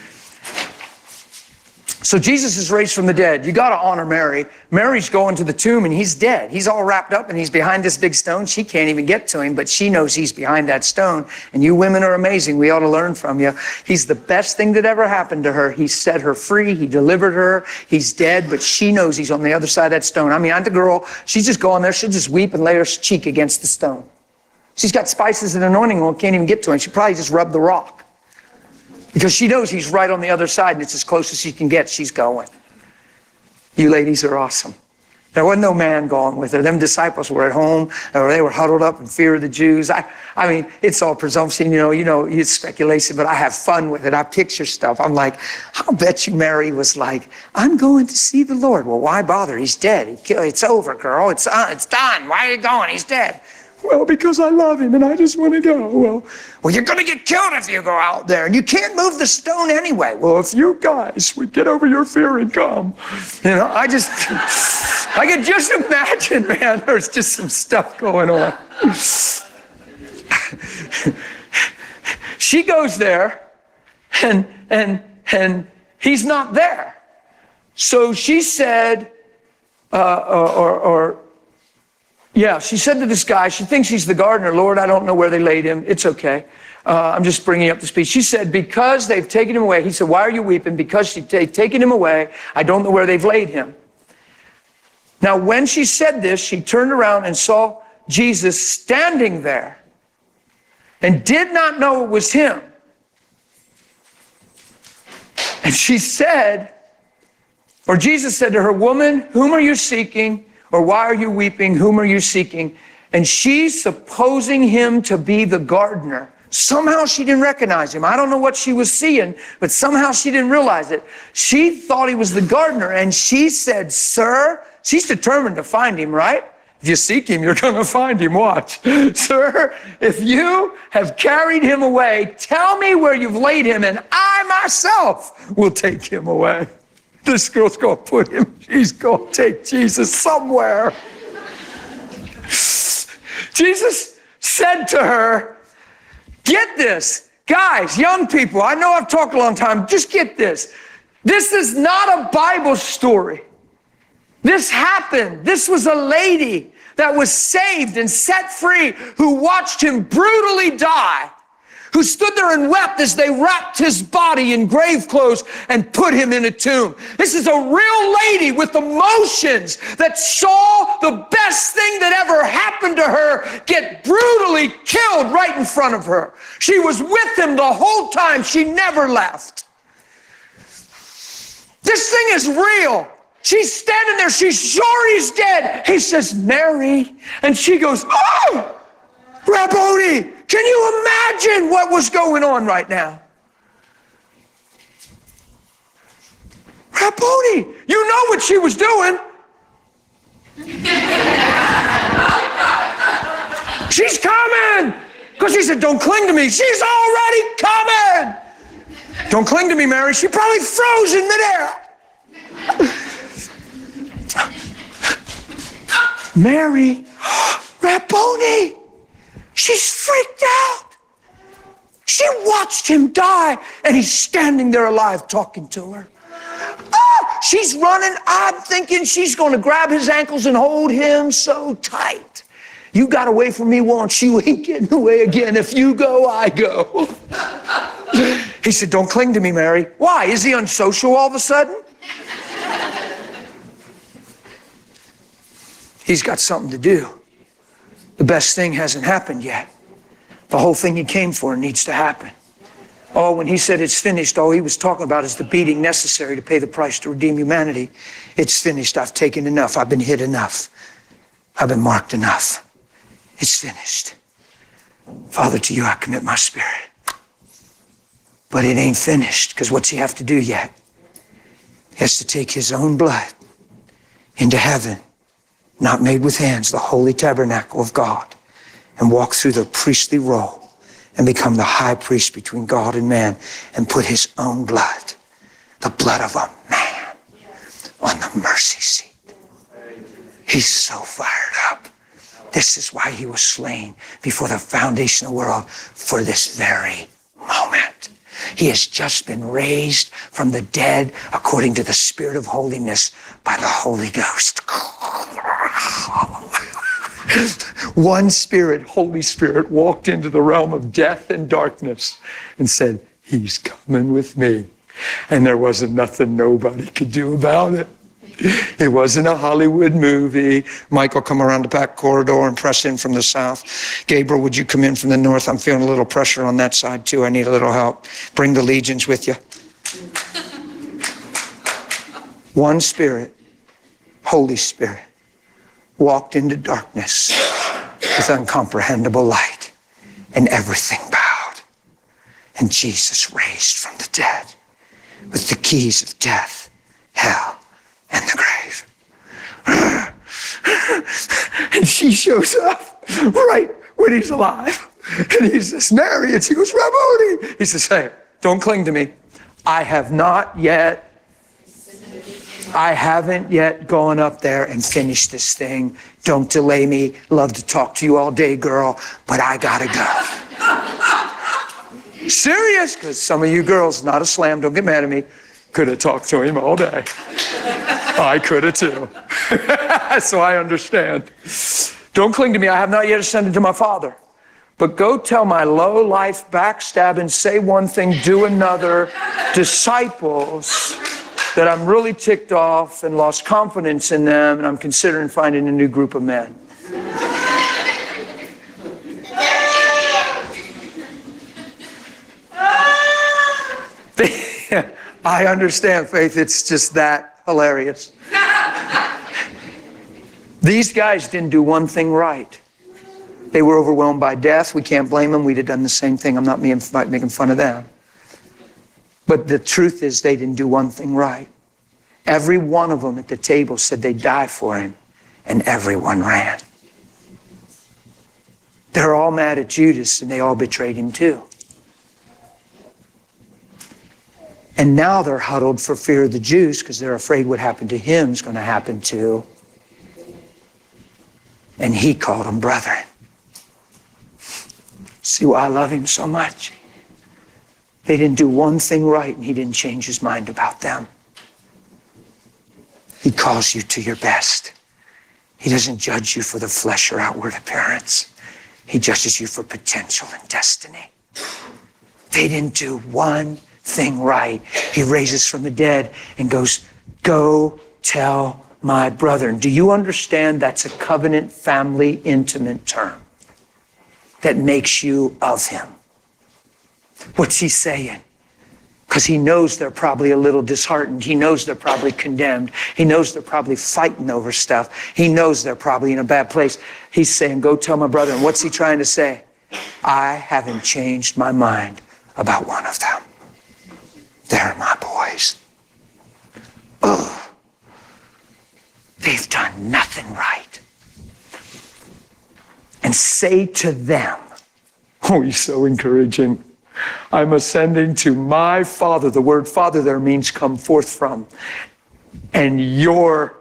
So Jesus is raised from the dead. You got to honor Mary. Mary's going to the tomb and he's dead. He's all wrapped up and he's behind this big stone. She can't even get to him, but she knows he's behind that stone. And you women are amazing. We ought to learn from you. He's the best thing that ever happened to her. He set her free. He delivered her. He's dead, but she knows he's on the other side of that stone. I mean, I'm the girl. She's just going there. She'll just weep and lay her cheek against the stone. She's got spices and anointing oil, can't even get to him. She probably just rubbed the rock. Because she knows he's right on the other side and it's as close as she can get. She's going. You ladies are awesome. There wasn't no man going with her. Them disciples were at home, or they were huddled up in fear of the Jews. I, I mean, it's all presumption, you know, you know, it's speculation, but I have fun with it. I picture stuff. I'm like, I'll bet you Mary was like, I'm going to see the Lord. Well, why bother? He's dead. It's over, girl. It's, uh, it's done. Why are you going? He's dead. Well, because I love him and I just want to go. Well, well, you're going to get killed if you go out there and you can't move the stone anyway. Well, if you guys would get over your fear and come. You know, I just, I can just imagine, man, there's just some stuff going on. She goes there and, and, and he's not there. So she said, uh, or, or, Yeah, she said to this guy, she thinks he's the gardener. Lord, I don't know where they laid him. It's okay. Uh, I'm just bringing up the speech. She said, because they've taken him away. He said, why are you weeping? Because they've taken him away. I don't know where they've laid him. Now, when she said this, she turned around and saw Jesus standing there and did not know it was him. And she said, or Jesus said to her, woman, whom are you seeking? Or why are you weeping? Whom are you seeking? And she's supposing him to be the gardener. Somehow she didn't recognize him. I don't know what she was seeing, but somehow she didn't realize it. She thought he was the gardener, and she said, sir, she's determined to find him, right? If you seek him, you're going to find him. Watch. Sir, if you have carried him away, tell me where you've laid him, and I myself will take him away. This girl's going to put him, she's going to take Jesus somewhere. Jesus said to her, get this. Guys, young people, I know I've talked a long time. Just get this. This is not a Bible story. This happened. This was a lady that was saved and set free who watched him brutally die, who stood there and wept as they wrapped his body in grave clothes and put him in a tomb. This is a real lady with emotions that saw the best thing that ever happened to her get brutally killed right in front of her. She was with him the whole time. She never left. This thing is real. She's standing there. She's sure he's dead. He says, Mary. And she goes, oh, Rabboni. Can you imagine what was going on right now? Rabboni, you know what she was doing. She's coming. Because he said, don't cling to me. She's already coming. Don't cling to me, Mary. She probably froze in midair. Mary, Rabboni. She's freaked out. She watched him die, and he's standing there alive talking to her. Oh, she's running. I'm thinking she's going to grab his ankles and hold him so tight. You got away from me once. You ain't getting away again. If you go, I go. He said, don't cling to me, Mary. Why? Is he unsocial all of a sudden? He's got something to do. The best thing hasn't happened yet. The whole thing he came for needs to happen. Oh, when he said it's finished, all he was talking about is the beating necessary to pay the price to redeem humanity. It's finished. I've taken enough. I've been hit enough. I've been marked enough. It's finished. Father, to you I commit my spirit. But it ain't finished, because what's he have to do yet? He has to take his own blood into heaven, not made with hands, the holy tabernacle of God, and walk through the priestly role and become the high priest between God and man and put his own blood, the blood of a man, on the mercy seat. He's so fired up. This is why he was slain before the foundation of the world, for this very moment. He has just been raised from the dead according to the Spirit of holiness by the Holy Ghost. One Spirit, Holy Spirit, walked into the realm of death and darkness and said, he's coming with me. And there wasn't nothing nobody could do about it. It wasn't a Hollywood movie. Michael, come around the back corridor and press in from the south. Gabriel, would you come in from the north? I'm feeling a little pressure on that side too. I need a little help. Bring the legions with you. One Spirit, Holy Spirit, walked into darkness with uncomprehendable light, and everything bowed. And Jesus raised from the dead with the keys of death, hell, and the grave. And she shows up right when he's alive. And he says, Mary, and she goes, Rabboni. He says, hey, don't cling to me. I have not yet, I haven't yet gone up there and finished this thing. Don't delay me. Love to talk to you all day, girl, but I gotta go. Serious, because some of you girls, not a slam, don't get mad at me, could have talked to him all day. I could have too. So I understand. Don't cling to me. I have not yet ascended to my Father. But go tell my low-life, backstabbing, say one thing, do another disciples that I'm really ticked off and lost confidence in them, and I'm considering finding a new group of men. I understand, Faith. It's just that hilarious. These guys didn't do one thing right. They were overwhelmed by death. We can't blame them. We'd have done the same thing. I'm not making fun of them. But the truth is they didn't do one thing right. Every one of them at the table said they'd die for him, and everyone ran. They're all mad at Judas, and they all betrayed him too. And now they're huddled for fear of the Jews because they're afraid what happened to him is going to happen to. And he called them brethren. See why I love him so much? They didn't do one thing right, and he didn't change his mind about them. calls you to your best. He doesn't judge you for the flesh or outward appearance. He judges you for potential and destiny. They didn't do one thing right. He raises from the dead and goes, go tell my brother. And do you understand that's a covenant, family, intimate term that makes you of him? What's he saying? Because he knows they're probably a little disheartened. He knows they're probably condemned. He knows they're probably fighting over stuff. He knows they're probably in a bad place. He's saying, go tell my brother. And what's he trying to say? I haven't changed my mind about one of them. They're my boys. Oh, they've done nothing right. And say to them, oh, he's so encouraging. I'm ascending to my Father. The word Father there means come forth from. And your,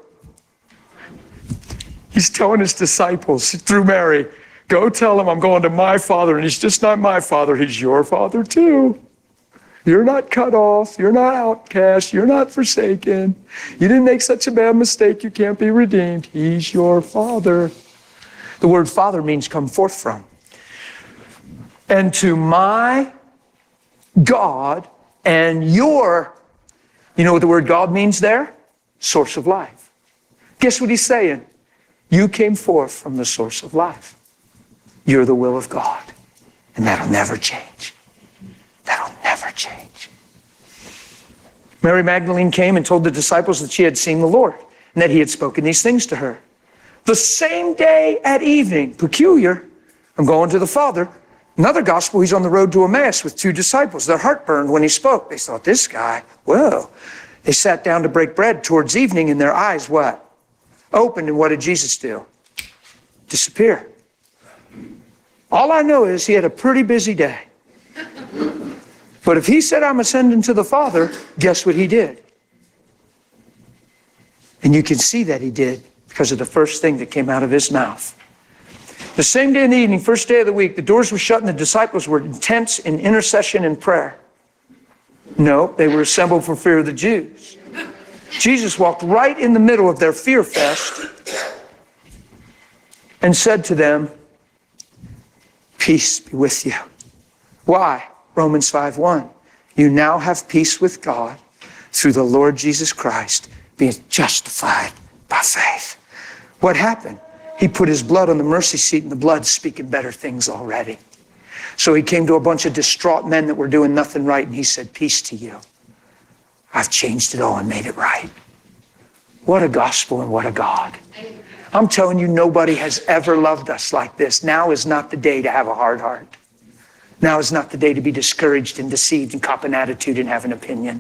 he's telling his disciples through Mary, go tell him I'm going to my Father. And he's just not my Father, he's your Father too. You're not cut off. You're not outcast. You're not forsaken. You didn't make such a bad mistake you can't be redeemed. He's your Father. The word Father means come forth from. And to my God and your, you know what the word God means there? Source of life. Guess what he's saying? You came forth from the source of life. You're the will of God. And that'll never change. That'll never change. Mary Magdalene came and told the disciples that she had seen the Lord and that he had spoken these things to her. The same day at evening, peculiar, I'm going to the Father. Another gospel, he's on the road to Emmaus with two disciples. Their heart burned when he spoke. They thought, this guy, whoa. They sat down to break bread towards evening and their eyes, what? Opened, and what did Jesus do? Disappear. All I know is he had a pretty busy day. But if he said, I'm ascending to the Father, guess what he did? And you can see that he did because of the first thing that came out of his mouth. The same day in the evening, first day of the week, the doors were shut and the disciples were intense in intercession and prayer. No, they were assembled for fear of the Jews. Jesus walked right in the middle of their fear fest and said to them, peace be with you. Why? Romans five one. You now have peace with God through the Lord Jesus Christ, being justified by faith. What happened? He put his blood on the mercy seat, and the blood's speaking better things already. So he came to a bunch of distraught men that were doing nothing right, and he said, peace to you. I've changed it all and made it right. What a gospel and what a God. I'm telling you, nobody has ever loved us like this. Now is not the day to have a hard heart. Now is not the day to be discouraged and deceived and cop an attitude and have an opinion.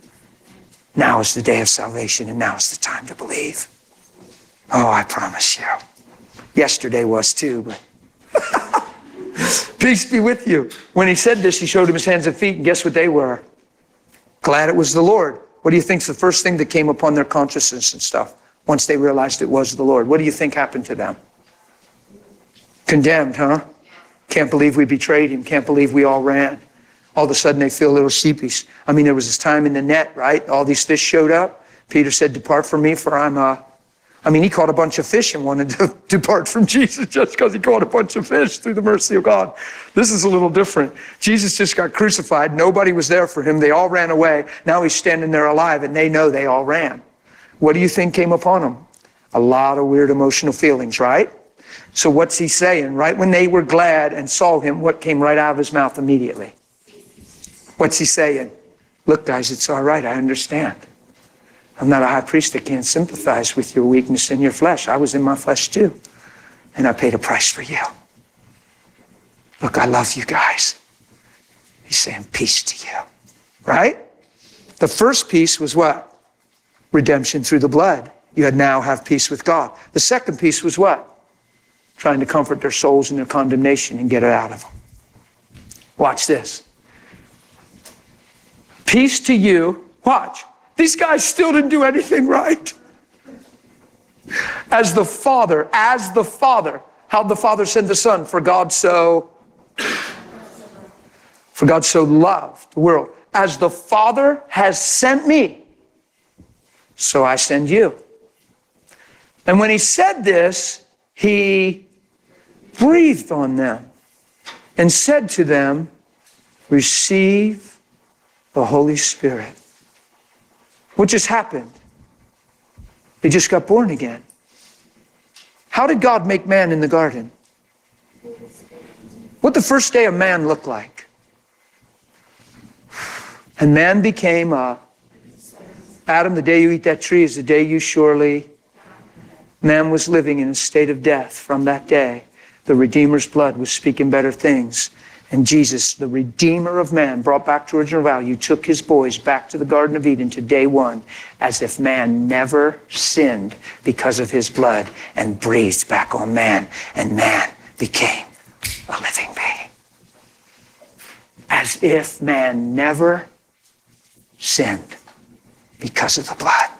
Now is the day of salvation, and now is the time to believe. Oh, I promise you. Yesterday was too, but peace be with you. When he said this, he showed him his hands and feet, and guess what they were? Glad it was the Lord. What do you think's the first thing that came upon their consciousness and stuff once they realized it was the Lord? What do you think happened to them? Condemned, huh? Can't believe we betrayed him. Can't believe we all ran. All of a sudden they feel a little sheepish. I mean, there was this time in the net, right? All these fish showed up. Peter said, depart from me, for I'm a... I mean, he caught a bunch of fish and wanted to depart from Jesus just because he caught a bunch of fish through the mercy of God. This is a little different. Jesus just got crucified. Nobody was there for him. They all ran away. Now he's standing there alive, and they know they all ran. What do you think came upon them? A lot of weird emotional feelings, right? So what's he saying? Right when they were glad and saw him, what came right out of his mouth immediately? What's he saying? Look, guys, it's all right. I understand. I'm not a high priest that can't sympathize with your weakness in your flesh. I was in my flesh too. And I paid a price for you. Look, I love you guys. He's saying peace to you. Right? The first piece was what? Redemption through the blood. You had now have peace with God. The second piece was what? Trying to comfort their souls in their condemnation and get it out of them. Watch this. Peace to you. Watch. These guys still didn't do anything right. As the Father, as the Father, how'd the Father send the Son? For God so, for God so loved the world. As the Father has sent me, so I send you. And when he said this, he breathed on them and said to them, receive the Holy Spirit. What just happened? They just got born again. How did God make man in the garden? What did the first day of man look like? And man became a, Adam, the day you eat that tree is the day you surely, man was living in a state of death from that day. The Redeemer's blood was speaking better things. And Jesus, the Redeemer of man, brought back to original value, took his boys back to the Garden of Eden to day one, as if man never sinned because of his blood, and breathed back on man, and man became a living being. As if man never sinned because of the blood.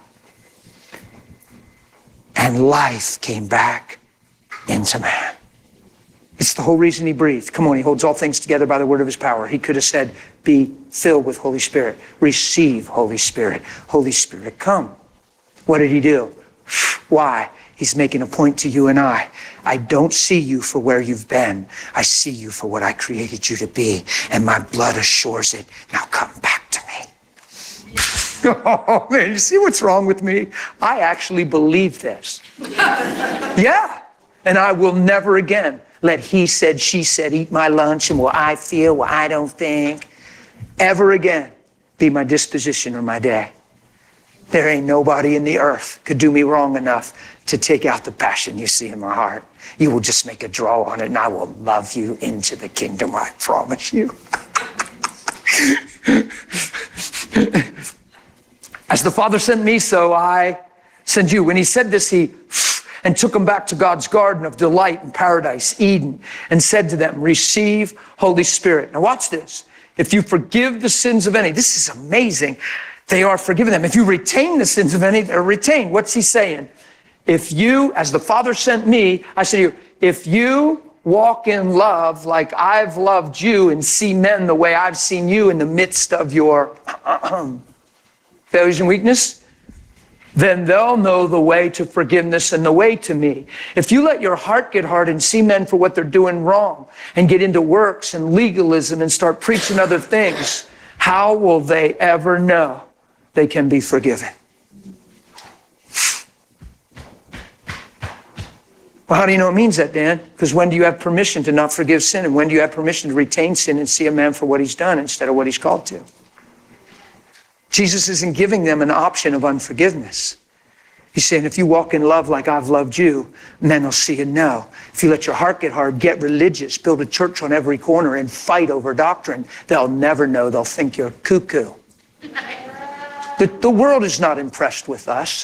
And life came back into man. It's the whole reason he breathed. Come on, he holds all things together by the word of his power. He could have said, be filled with Holy Spirit. Receive Holy Spirit. Holy Spirit, come. What did he do? Why? He's making a point to you and I. I don't see you for where you've been. I see you for what I created you to be. And my blood assures it. Now come back to me. Oh, man, you see what's wrong with me? I actually believe this. Yeah. And I will never again let he said, she said, eat my lunch and what I feel, what I don't think, ever again be my disposition or my day. There ain't nobody in the earth could do me wrong enough to take out the passion you see in my heart. You will just make a draw on it and I will love you into the kingdom, I promise you. As the Father sent me, so I send you. When he said this, he and took them back to God's garden of delight and paradise, Eden, and said to them, receive Holy Spirit. Now watch this. If you forgive the sins of any, this is amazing. They are forgiven them. If you retain the sins of any, they're retained. What's he saying? If you, as the Father sent me, I say to you, if you walk in love like I've loved you and see men the way I've seen you in the midst of your failures and weakness, then they'll know the way to forgiveness and the way to me. If you let your heart get hard and see men for what they're doing wrong and get into works and legalism and start preaching other things, how will they ever know they can be forgiven? Well, how do you know it means that, Dan? Because when do you have permission to not forgive sin? And when do you have permission to retain sin and see a man for what he's done instead of what he's called to? Jesus isn't giving them an option of unforgiveness. He's saying, if you walk in love like I've loved you, men will see and know. If you let your heart get hard, get religious, build a church on every corner and fight over doctrine, they'll never know. They'll think you're cuckoo. The, the world is not impressed with us.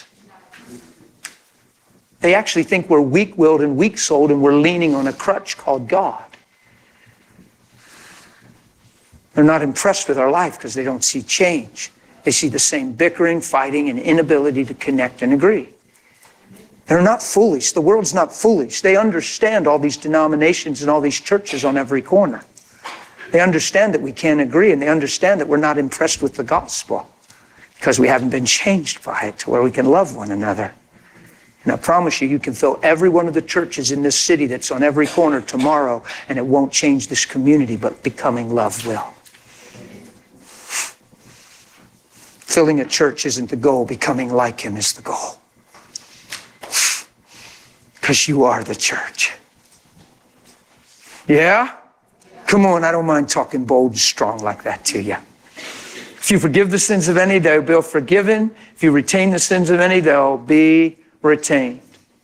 They actually think we're weak-willed and weak-souled and we're leaning on a crutch called God. They're not impressed with our life because they don't see change. They see the same bickering, fighting, and inability to connect and agree. They're not foolish. The world's not foolish. They understand all these denominations and all these churches on every corner. They understand that we can't agree, and they understand that we're not impressed with the gospel because we haven't been changed by it to where we can love one another. And I promise you, you can fill every one of the churches in this city that's on every corner tomorrow, and it won't change this community, but becoming love will. Filling a church isn't the goal. Becoming like him is the goal. Because you are the church. Yeah? Come on, I don't mind talking bold and strong like that to you. If you forgive the sins of any, they'll be forgiven. If you retain the sins of any, they'll be retained.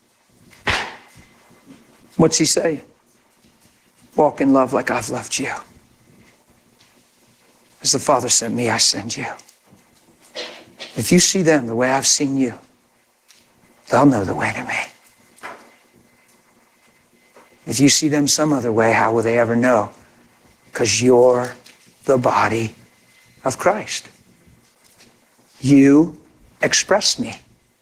What's he saying? Walk in love like I've loved you. As the Father sent me, I send you. If you see them the way I've seen you, they'll know the way to me. If you see them some other way, how will they ever know? Because you're the body of Christ. You express me.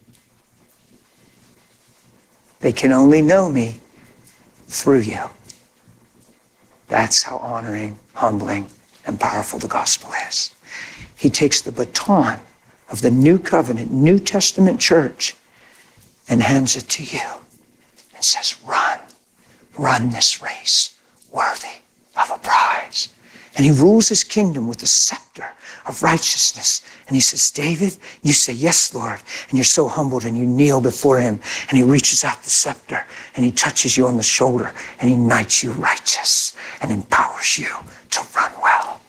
They can only know me through you. That's how honoring, humbling, and powerful the gospel is. He takes the baton of the New Covenant, New Testament church, and hands it to you and says, run, run this race worthy of a prize. And he rules his kingdom with the scepter of righteousness. And he says, David, you say, yes, Lord. And you're so humbled and you kneel before him. And he reaches out the scepter and he touches you on the shoulder and he knights you righteous and empowers you to run well.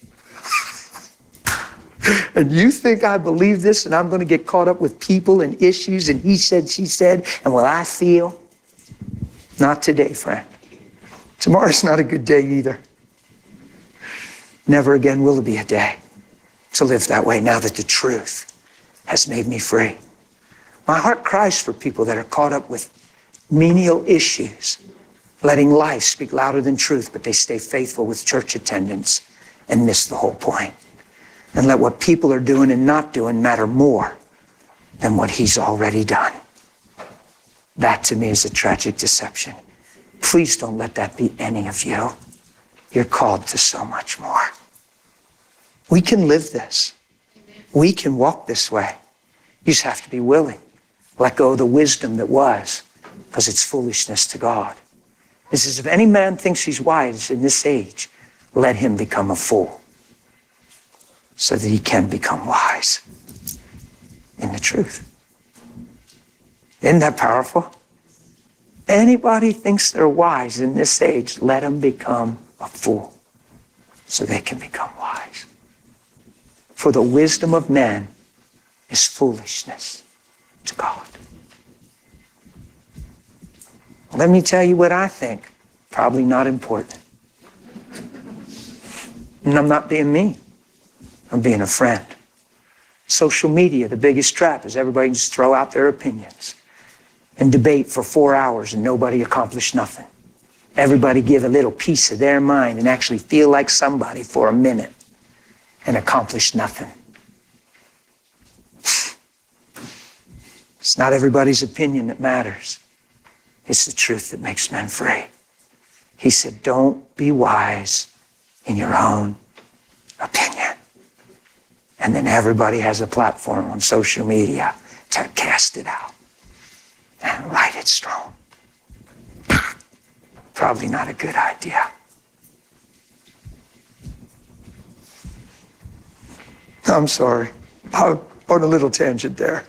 And you think I believe this and I'm going to get caught up with people and issues and he said, she said, and what I feel? Not today, friend. Tomorrow's not a good day either. Never again will it be a day to live that way now that the truth has made me free. My heart cries for people that are caught up with menial issues, letting life speak louder than truth, but they stay faithful with church attendance and miss the whole point. And let what people are doing and not doing matter more than what he's already done. That to me is a tragic deception. Please don't let that be any of you. You're called to so much more. We can live this. We can walk this way. You just have to be willing. Let go of the wisdom that was, because it's foolishness to God. This is, if any man thinks he's wise in this age, let him become a fool so that he can become wise in the truth. Isn't that powerful? Anybody thinks they're wise in this age, let them become a fool so they can become wise. For the wisdom of men is foolishness to God. Let me tell you what I think. Probably not important. And I'm not being mean. I'm being a friend. Social media, the biggest trap is everybody can just throw out their opinions and debate for four hours and nobody accomplished nothing. Everybody give a little piece of their mind and actually feel like somebody for a minute and accomplish nothing. It's not everybody's opinion that matters. It's the truth that makes men free. He said, don't be wise in your own opinion. And then everybody has a platform on social media to cast it out and write it strong. Probably not a good idea. I'm sorry. I'm on a little tangent there.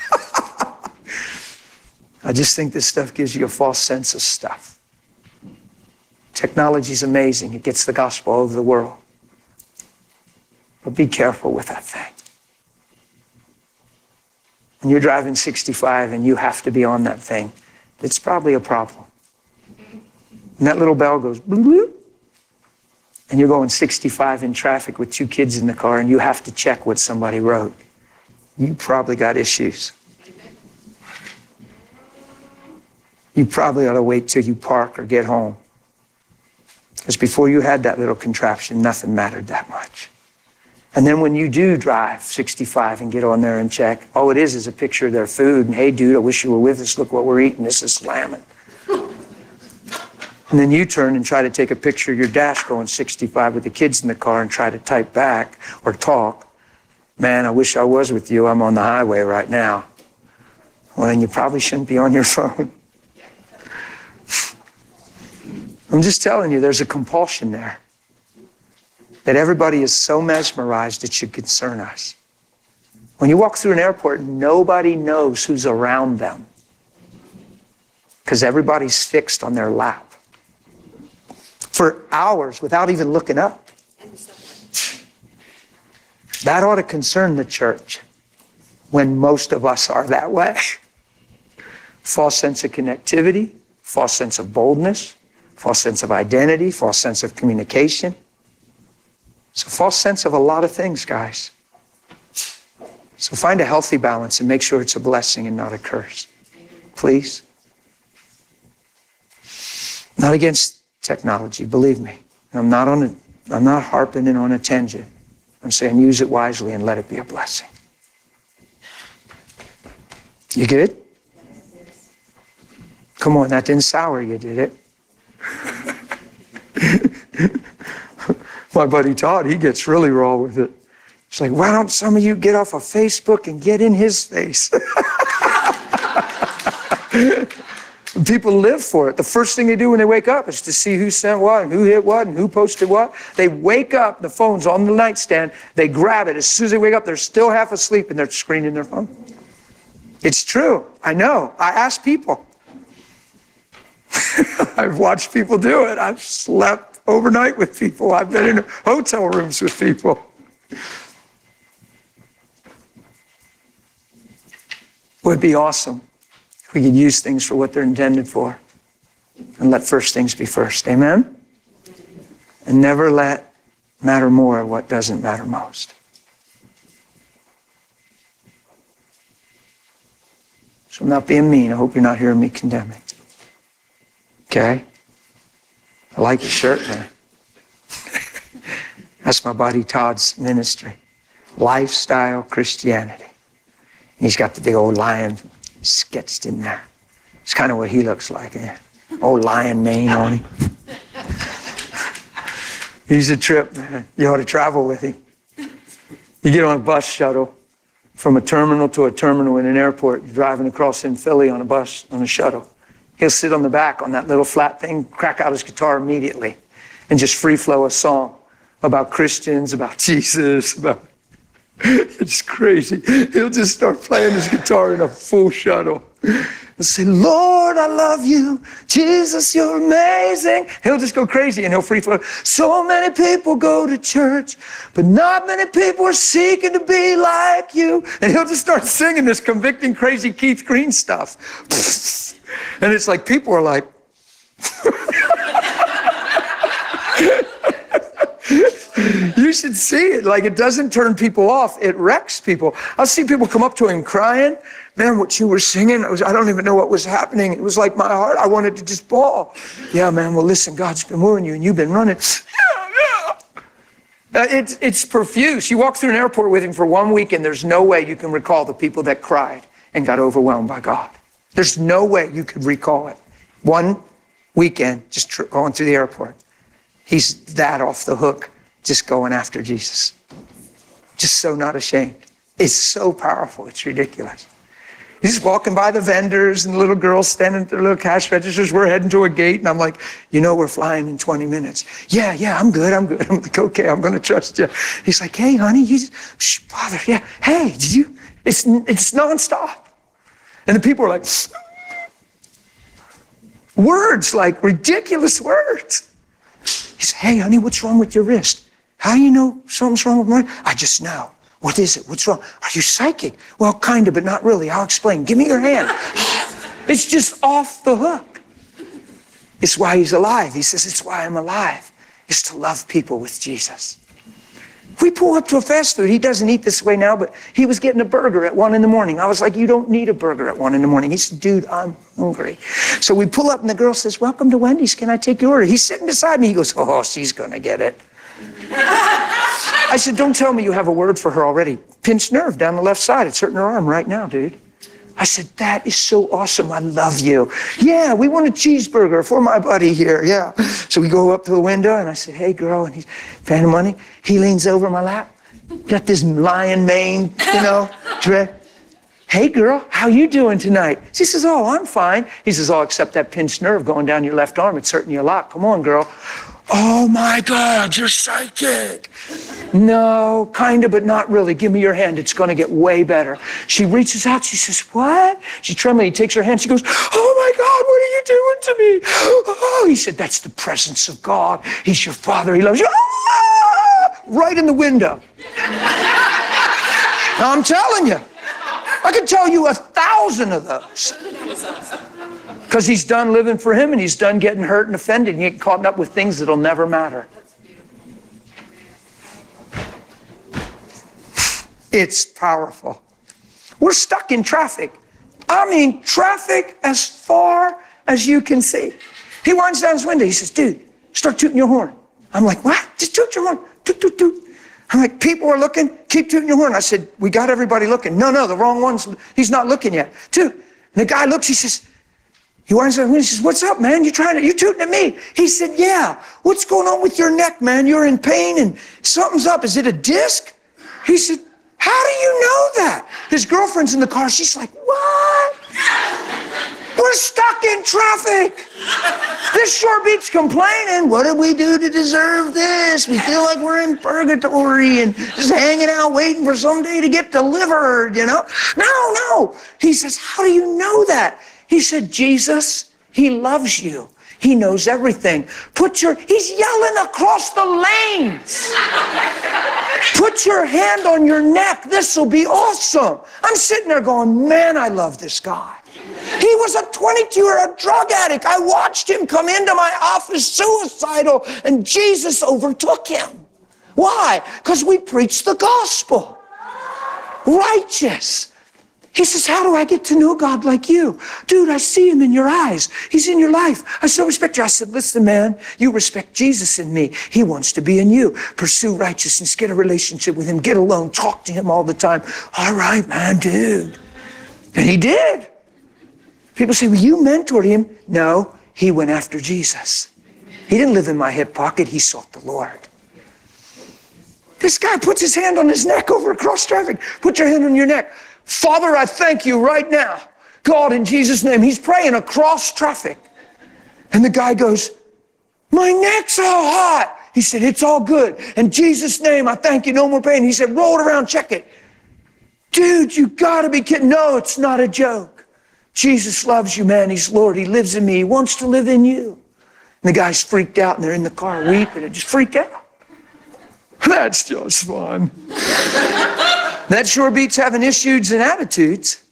I just think this stuff gives you a false sense of stuff. Technology's amazing. It gets the gospel all over the world. But be careful with that thing. When you're driving sixty-five and you have to be on that thing, it's probably a problem. And that little bell goes, bloop, bloop, and you're going sixty-five in traffic with two kids in the car and you have to check what somebody wrote. You probably got issues. You probably ought to wait till you park or get home. Because before you had that little contraption, nothing mattered that much. And then when you do drive sixty-five and get on there and check, all it is is a picture of their food. And hey, dude, I wish you were with us. Look what we're eating. This is slamming. And then you turn and try to take a picture of your dash going sixty-five with the kids in the car and try to type back or talk. Man, I wish I was with you. I'm on the highway right now. Well, then you probably shouldn't be on your phone. I'm just telling you, there's a compulsion there. That everybody is so mesmerized it should concern us. When you walk through an airport, nobody knows who's around them. Because everybody's fixed on their lap. For hours without even looking up. That ought to concern the church when most of us are that way. False sense of connectivity, false sense of boldness, false sense of identity, false sense of communication. It's a false sense of a lot of things, guys. So find a healthy balance and make sure it's a blessing and not a curse. Please. Not against technology, believe me. I'm not on a, I'm not harping in on a tangent. I'm saying use it wisely and let it be a blessing. You good? Come on, that didn't sour you, did it? My buddy Todd, he gets really raw with it. He's like, why don't some of you get off of Facebook and get in his face? People live for it. The first thing they do when they wake up is to see who sent what and who hit what and who posted what. They wake up, the phone's on the nightstand, they grab it. As soon as they wake up, they're still half asleep and they're screening their phone. It's true. I know. I ask people. I've watched people do it. I've slept overnight with people. I've been in hotel rooms with people. It would be awesome if we could use things for what they're intended for and let first things be first. Amen? And never let matter more what doesn't matter most. So I'm not being mean. I hope you're not hearing me condemning. Okay? I like your shirt, man. That's my buddy Todd's ministry. Lifestyle Christianity. He's got the big old lion sketched in there. It's kind of what he looks like. Eh? Old lion mane on him. He's a trip, man. You ought to travel with him. You get on a bus shuttle from a terminal to a terminal in an airport. You're driving across in Philly on a bus, on a shuttle. He'll sit on the back on that little flat thing, crack out his guitar immediately, and just free flow a song about Christians, about Jesus, about... It's crazy. He'll just start playing his guitar in a full shuttle and say, Lord, I love you. Jesus, you're amazing. He'll just go crazy and he'll free flow. So many people go to church, but not many people are seeking to be like you. And he'll just start singing this convicting, crazy Keith Green stuff. And it's like, people are like, you should see it. Like, it doesn't turn people off. It wrecks people. I'll see people come up to him crying. Man, what you were singing, I, was, I don't even know what was happening. It was like my heart. I wanted to just bawl. Yeah, man, well, listen, God's been moving you and you've been running. Yeah, yeah. Uh, it's, it's profuse. You walk through an airport with him for one week and there's no way you can recall the people that cried and got overwhelmed by God. There's no way you could recall it. One weekend, just tr- going through the airport. He's that off the hook. Just going after Jesus. Just so not ashamed. It's so powerful. It's ridiculous. He's walking by the vendors and the little girls standing at their little cash registers. We're heading to a gate and I'm like, you know, we're flying in twenty minutes. Yeah, yeah, I'm good. I'm good. I'm like, okay, I'm going to trust you. He's like, hey, honey, you just, shh, bother. Yeah. Hey, did you, it's, it's nonstop. And the people are like, words, like ridiculous words. He said, hey, honey, what's wrong with your wrist? How do you know something's wrong with mine? I just know. What is it? What's wrong? Are you psychic? Well, kind of, but not really. I'll explain. Give me your hand. It's just off the hook. It's why he's alive. He says, it's why I'm alive. It's to love people with Jesus. We pull up to a fast food. He doesn't eat this way now, but he was getting a burger at one in the morning. I was like, you don't need a burger at one in the morning. He said, dude, I'm hungry. So we pull up and the girl says, welcome to Wendy's. Can I take your order? He's sitting beside me. He goes, oh, she's going to get it. I said, don't tell me you have a word for her already. Pinched nerve down the left side. It's hurting her arm right now, dude. I said, that is so awesome. I love you. Yeah, we want a cheeseburger for my buddy here. Yeah. So we go up to the window and I said, hey, girl. And he's paying money. He leans over my lap. Got this lion mane, you know, dread. Hey, girl, how you doing tonight? She says, oh, I'm fine. He says, oh, except that pinched nerve going down your left arm. It's hurting you a lot. Come on, girl. Oh, my God, you're psychic. No, kind of, but not really. Give me your hand. It's going to get way better. She reaches out. She says, what? She's trembling. He takes her hand. She goes, oh, my God, what are you doing to me? Oh, he said, that's the presence of God. He's your Father. He loves you. Ah! Right in the window. Now, I'm telling you, I could tell you a thousand of those. Because he's done living for him and he's done getting hurt and offended and getting caught up with things that'll never matter. It's powerful. We're stuck in traffic. I mean, traffic as far as you can see. He winds down his window. He says, dude, start tooting your horn. I'm like, what? Just toot your horn. Toot, toot, toot. I'm like, people are looking. Keep tooting your horn. I said, we got everybody looking. No, no, the wrong one's. He's not looking yet. Toot. And the guy looks. He says, he winds down his window. He says, what's up, man? You trying to, you tooting at me? He said, yeah. What's going on with your neck, man? You're in pain and something's up. Is it a disc? He said, how do you know that? His girlfriend's in the car. She's like, what? What We're stuck in traffic. This shore beat's complaining. What did we do to deserve this? We feel like we're in purgatory and just hanging out waiting for someday to get delivered, you know? No, no. He says, how do you know that? He said, Jesus, he loves you. He knows everything. Put your, he's yelling across the lanes. Put your hand on your neck. This will be awesome. I'm sitting there going, man, I love this guy. He was a twenty-two-year-old drug addict. I watched him come into my office suicidal, and Jesus overtook him. Why? Because we preach the gospel. Righteous. He says, how do I get to know God like you? Dude, I see him in your eyes. He's in your life. I so respect you. I said, listen, man, you respect Jesus in me. He wants to be in you. Pursue righteousness. Get a relationship with him. Get alone. Talk to him all the time. All right, man, dude. And he did. People say, well, you mentored him. No, he went after Jesus. He didn't live in my hip pocket. He sought the Lord. This guy puts his hand on his neck over across traffic. Put your hand on your neck. Father, I thank you right now. God, in Jesus' name. He's praying across traffic. And the guy goes, my neck's all hot. He said, it's all good. In Jesus' name, I thank you. No more pain. He said, roll it around, check it. Dude, you gotta be kidding. No, it's not a joke. Jesus loves you, man. He's Lord. He lives in me. He wants to live in you. And the guy's freaked out, and they're in the car weeping and just freaked out. That's just fun. That sure beats having issues and attitudes.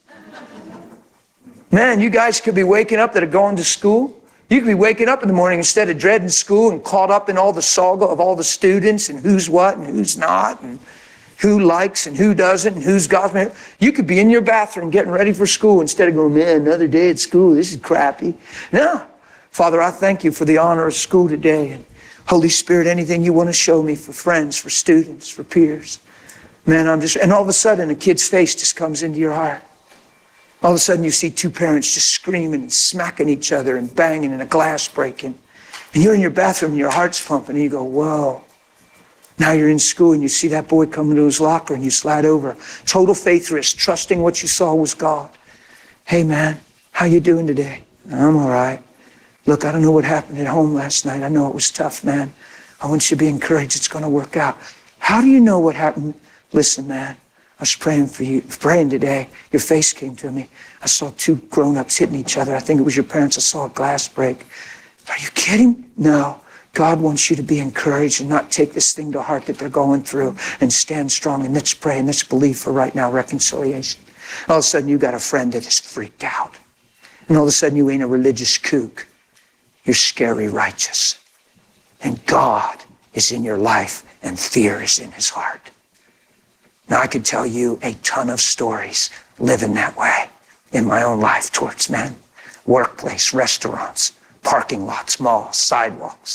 Man, you guys could be waking up that are going to school. You could be waking up in the morning instead of dreading school and caught up in all the saga of all the students and who's what and who's not and who likes and who doesn't and who's gossiping. You could be in your bathroom getting ready for school instead of going, man, another day at school. This is crappy. No. Father, I thank you for the honor of school today. And Holy Spirit, anything you want to show me for friends, for students, for peers. Man, I'm just, and all of a sudden a kid's face just comes into your heart. All of a sudden you see two parents just screaming and smacking each other and banging and a glass breaking. And you're in your bathroom and your heart's pumping and you go, whoa. Now you're in school and you see that boy come into his locker and you slide over. Total faith risk, trusting what you saw was God. Hey man, how you doing today? I'm all right. Look, I don't know what happened at home last night. I know it was tough, man. I want you to be encouraged. It's going to work out. How do you know what happened? Listen, man, I was praying for you, praying today. Your face came to me. I saw two grown-ups hitting each other. I think it was your parents. I saw a glass break. Are you kidding? No. God wants you to be encouraged and not take this thing to heart that they're going through and stand strong and let's pray and let's believe for right now reconciliation. All of a sudden you got a friend that is freaked out. And all of a sudden you ain't a religious kook. You're scary righteous. And God is in your life and fear is in his heart. Now, I could tell you a ton of stories living that way in my own life towards men. Workplace, restaurants, parking lots, malls, sidewalks.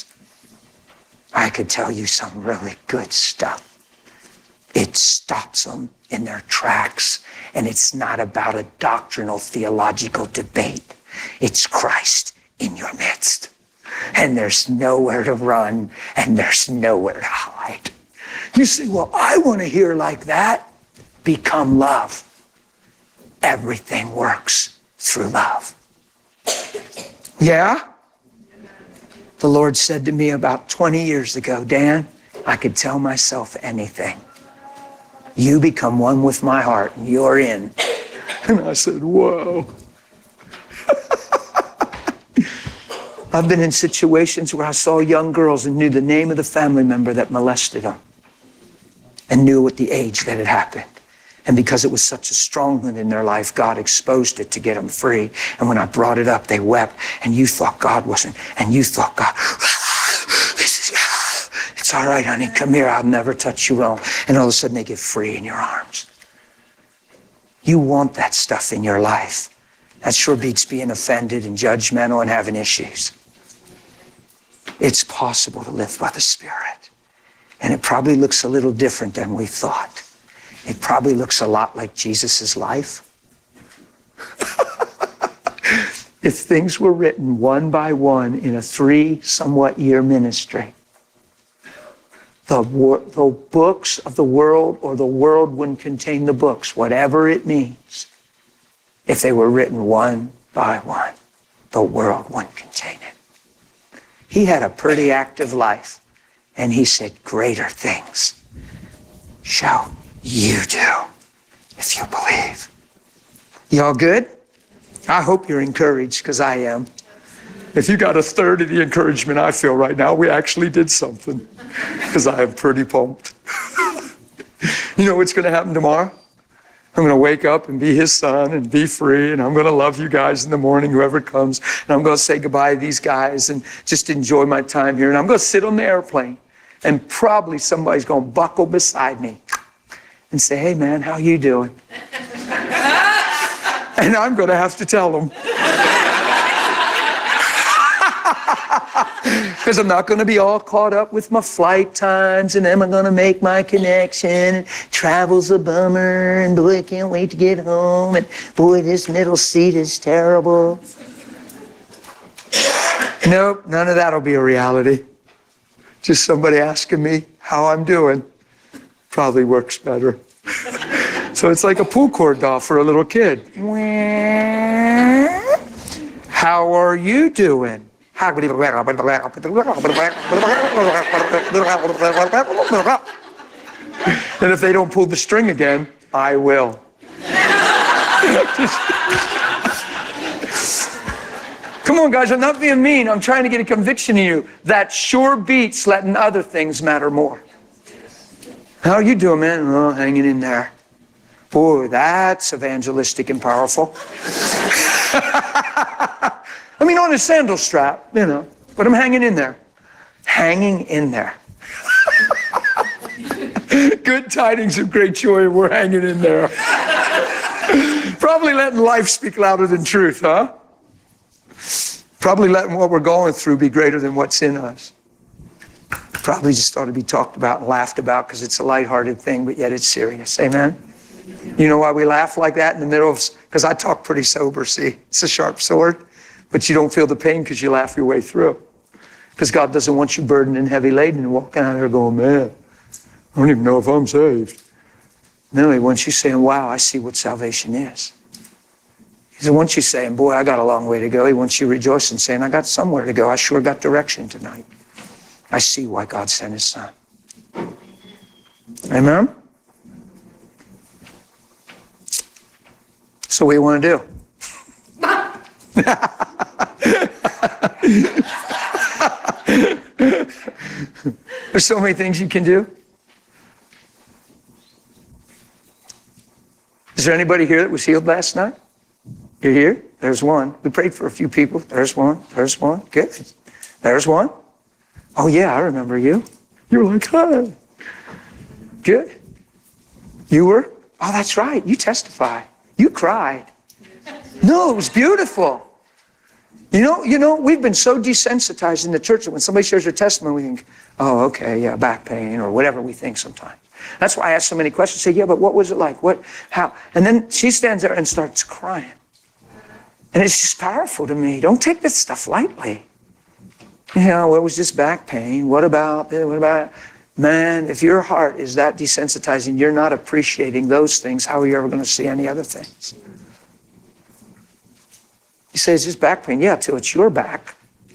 I could tell you some really good stuff. It stops them in their tracks, and it's not about a doctrinal, theological debate. It's Christ in your midst. And there's nowhere to run, and there's nowhere to hide. You say, well, I want to hear like that. Become love. Everything works through love. Yeah? The Lord said to me about twenty years ago, Dan, I could tell myself anything. You become one with my heart and you're in. And I said, whoa. I've been in situations where I saw young girls and knew the name of the family member that molested them and knew at the age that it happened. And because it was such a stronghold in their life, God exposed it to get them free. And when I brought it up, they wept. And you thought God wasn't. And you thought God, this is, it's all right, honey. Come here. I'll never touch you wrong. And all of a sudden they get free in your arms. You want that stuff in your life. That sure beats being offended and judgmental and having issues. It's possible to live by the Spirit. And it probably looks a little different than we thought. It probably looks a lot like Jesus' life. If things were written one by one in a three somewhat year ministry, the, wor- the books of the world or the world wouldn't contain the books, whatever it means, if they were written one by one. the world wouldn't contain it. He had a pretty active life. And he said, greater things shall you do if you believe. Y'all good? I hope you're encouraged, because I am. If you got a third of the encouragement I feel right now, we actually did something, because I am pretty pumped. You know what's going to happen tomorrow? I'm going to wake up and be his son and be free, and I'm going to love you guys in the morning, whoever comes, and I'm going to say goodbye to these guys and just enjoy my time here. And I'm going to sit on the airplane, and probably somebody's going to buckle beside me and say, hey man, how you doing? And I'm going to have to tell them. Because I'm not going to be all caught up with my flight times, and am I going to make my connection, and travel's a bummer, and boy, I can't wait to get home, and boy, this middle seat is terrible. Nope, none of that'll be a reality. Just somebody asking me how I'm doing probably works better. So it's like a pull cord doll for a little kid. How are you doing? And if they don't pull the string again, I will. Come on, guys, I'm not being mean. I'm trying to get a conviction in you that sure beats letting other things matter more. How are you doing, man? Oh, hanging in there. Boy, that's evangelistic and powerful. I mean, on a sandal strap, you know, but I'm hanging in there. Hanging in there. Good tidings of great joy, we're hanging in there. Probably letting life speak louder than truth, huh? Probably letting what we're going through be greater than what's in us. Probably just ought to be talked about and laughed about, because it's a lighthearted thing, but yet it's serious. Amen? You know why we laugh like that in the middle of, because I talk pretty sober, see? It's a sharp sword. But you don't feel the pain because you laugh your way through. Because God doesn't want you burdened and heavy laden and walking out there going, man, I don't even know if I'm saved. No, he wants you saying, wow, I see what salvation is. He doesn't want you saying, boy, I got a long way to go. He wants you rejoicing, saying, I got somewhere to go. I sure got direction tonight. I see why God sent his son. Amen? So what do you want to do? There's so many things you can do. Is there anybody here that was healed last night? You're here? There's one. We prayed for a few people. There's one. There's one. Good. There's one. Oh yeah, I remember you. You were like, hi. Good. You were? Oh, that's right. You testified. You cried. No, it was beautiful. You know, you know, we've been so desensitized in the church that when somebody shares their testimony, we think, oh, okay, yeah, back pain or whatever we think sometimes. That's why I ask so many questions. Say, yeah, but what was it like? What, how? And then she stands there and starts crying. And it's just powerful to me. Don't take this stuff lightly. You know, well, it was just back pain. What about, what about, man, if your heart is that desensitizing, you're not appreciating those things, how are you ever going to see any other things? You say, it's just back pain. Yeah, till it's your back.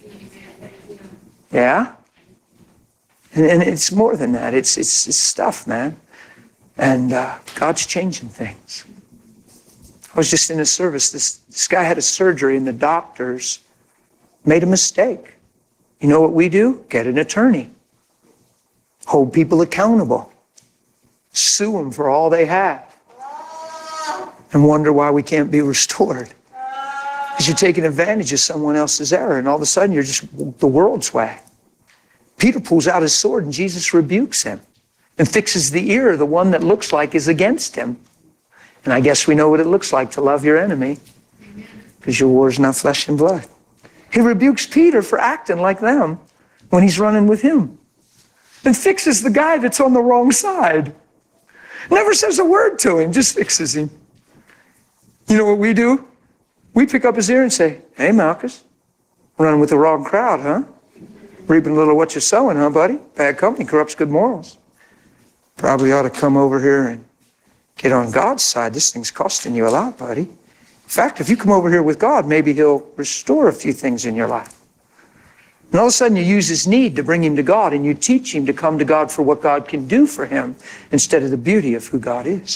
Yeah? And, and it's more than that. It's, it's, it's stuff, man. And uh, God's changing things. I was just in a service. This, this guy had a surgery, and the doctors made a mistake. You know what we do? Get an attorney. Hold people accountable. Sue them for all they have. And wonder why we can't be restored. Because you're taking advantage of someone else's error, and all of a sudden you're just the world's way. Peter pulls out his sword, and Jesus rebukes him and fixes the ear of the one that looks like is against him. And I guess we know what it looks like to love your enemy, because your war is not flesh and blood. He rebukes Peter for acting like them when he's running with him, and fixes the guy that's on the wrong side. Never says a word to him, just fixes him. You know what we do? We pick up his ear and say, hey, Malchus, running with the wrong crowd, huh? Reaping a little of what you're sowing, huh, buddy? Bad company corrupts good morals. Probably ought to come over here and get on God's side. This thing's costing you a lot, buddy. fact, if you come over here with God, maybe he'll restore a few things in your life. And all of a sudden you use his need to bring him to God, and you teach him to come to God for what God can do for him instead of the beauty of who God is.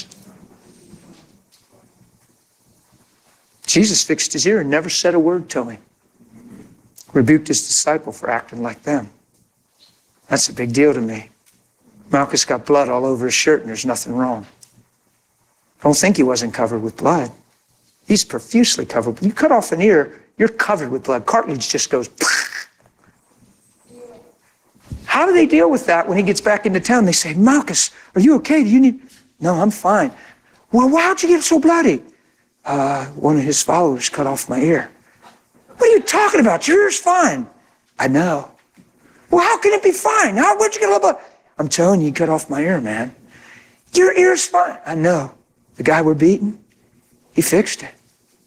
Jesus fixed his ear and never said a word to him. Rebuked his disciple for acting like them. That's a big deal to me. Malchus got blood all over his shirt and there's nothing wrong. Don't think he wasn't covered with blood. He's profusely covered. You cut off an ear, you're covered with blood. Cartilage just goes. How do they deal with that when he gets back into town? They say, Malchus, are you okay? Do you need... No, I'm fine. Well, why'd you get so bloody? Uh, one of his followers cut off my ear. What are you talking about? Your ear's fine. I know. Well, how can it be fine? How, where'd you get a little blood? I'm telling you, he cut off my ear, man. Your ear's fine. I know. The guy we're beating, he fixed it.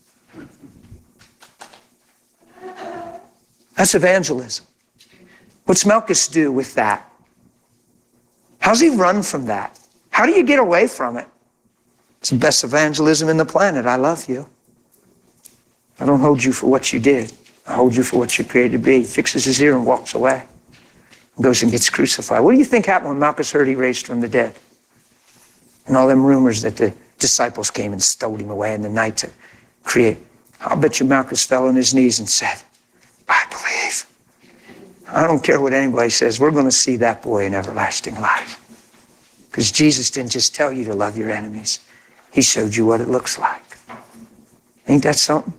That's evangelism. What's Malchus do with that? How's he run from that? How do you get away from it? It's the best evangelism in the planet. I love you. I don't hold you for what you did. I hold you for what you're created to be. He fixes his ear and walks away. And goes and gets crucified. What do you think happened when Malchus heard he raised from the dead? And all them rumors that the disciples came and stowed him away in the night to create. I'll bet you Malchus fell on his knees and said, I believe. I don't care what anybody says. We're going to see that boy in everlasting life. Because Jesus didn't just tell you to love your enemies. He showed you what it looks like. Ain't that something?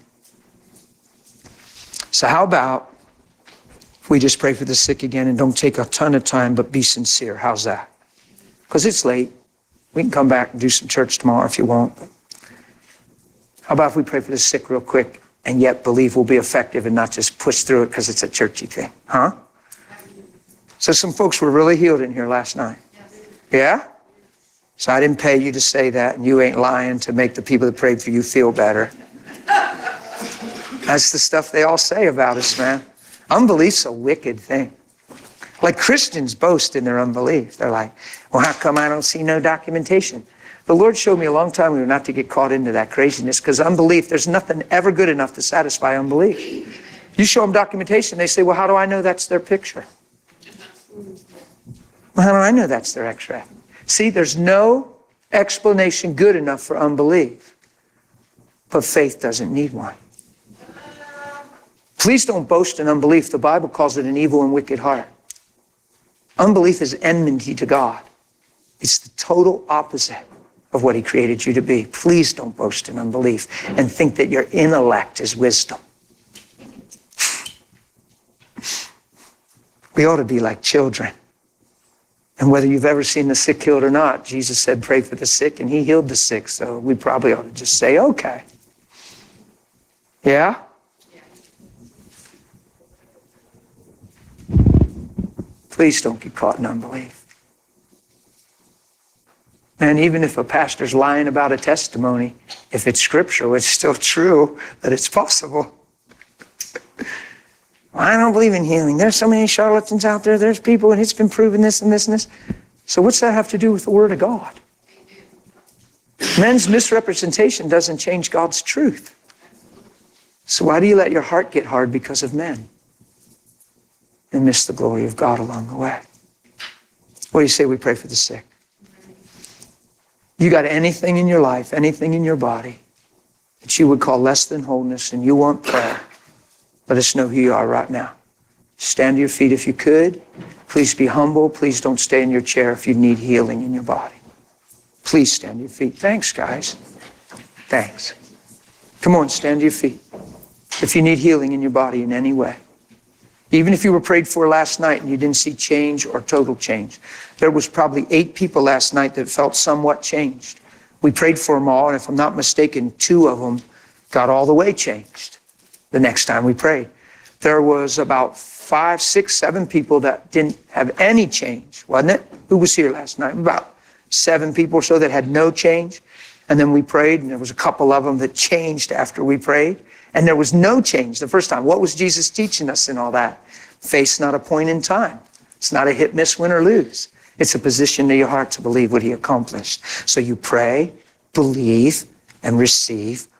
So how about if we just pray for the sick again and don't take a ton of time, but be sincere? How's that? Because it's late. We can come back and do some church tomorrow if you want. How about if we pray for the sick real quick and yet believe we'll be effective and not just push through it because it's a churchy thing? Huh? So some folks were really healed in here last night. Yeah? So I didn't pay you to say that, and you ain't lying to make the people that prayed for you feel better. That's the stuff they all say about us, man. Unbelief's a wicked thing. Like Christians boast in their unbelief. They're like, well, how come I don't see no documentation? The Lord showed me a long time ago not to get caught into that craziness, because unbelief, there's nothing ever good enough to satisfy unbelief. You show them documentation, they say, well, how do I know that's their picture? Well, how do I know that's their x-ray? See, there's no explanation good enough for unbelief, but faith doesn't need one. Please don't boast in unbelief. The Bible calls it an evil and wicked heart. Unbelief is enmity to God. It's the total opposite of what he created you to be. Please don't boast in unbelief and think that your intellect is wisdom. We ought to be like children. And whether you've ever seen the sick healed or not, Jesus said, pray for the sick, and he healed the sick. So we probably ought to just say, okay. Yeah? Please don't get caught in unbelief. And even if a pastor's lying about a testimony, if it's scriptural, it's still true that it's possible. I don't believe in healing. There's so many charlatans out there. There's people, and it's been proven this and this and this. So what's that have to do with the Word of God? Men's misrepresentation doesn't change God's truth. So why do you let your heart get hard because of men and miss the glory of God along the way? What do you say we pray for the sick? You got anything in your life, anything in your body that you would call less than wholeness, and you want prayer, let us know who you are right now. Stand to your feet if you could. Please be humble. Please don't stay in your chair if you need healing in your body. Please stand to your feet. Thanks, guys. Thanks. Come on, stand to your feet. If you need healing in your body in any way. Even if you were prayed for last night and you didn't see change or total change. There was probably eight people last night that felt somewhat changed. We prayed for them all, and if I'm not mistaken, two of them got all the way changed the next time we prayed. There was about five, six, seven people that didn't have any change, wasn't it? Who was here last night? About seven people or so that had no change. And then we prayed, and there was a couple of them that changed after we prayed. And there was no change the first time. What was Jesus teaching us in all that? Faith's not a point in time. It's not a hit, miss, win, or lose. It's a position to your heart to believe what he accomplished. So you pray, believe, and receive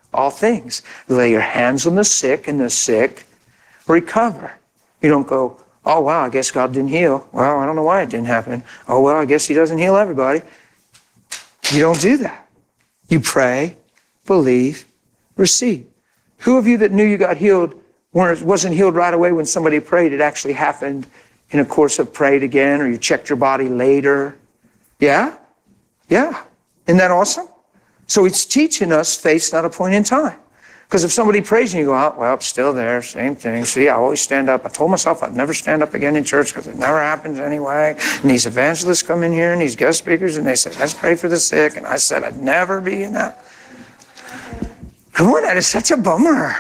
all things. Lay your hands on the sick, and the sick recover. You don't go, oh, wow, I guess God didn't heal. Well, I don't know why it didn't happen. Oh, well, I guess he doesn't heal everybody. You don't do that. You pray, believe, receive. Who of you that knew you got healed wasn't healed right away when somebody prayed? It actually happened in a course of prayed again, or you checked your body later. Yeah? Yeah. Isn't that awesome? So it's teaching us faith's not a point in time. Because if somebody prays and you go, oh, well, it's still there, same thing. See, I always stand up. I told myself I'd never stand up again in church because it never happens anyway. And these evangelists come in here and these guest speakers and they say, let's pray for the sick. And I said, I'd never be in that. Come on, that is such a bummer.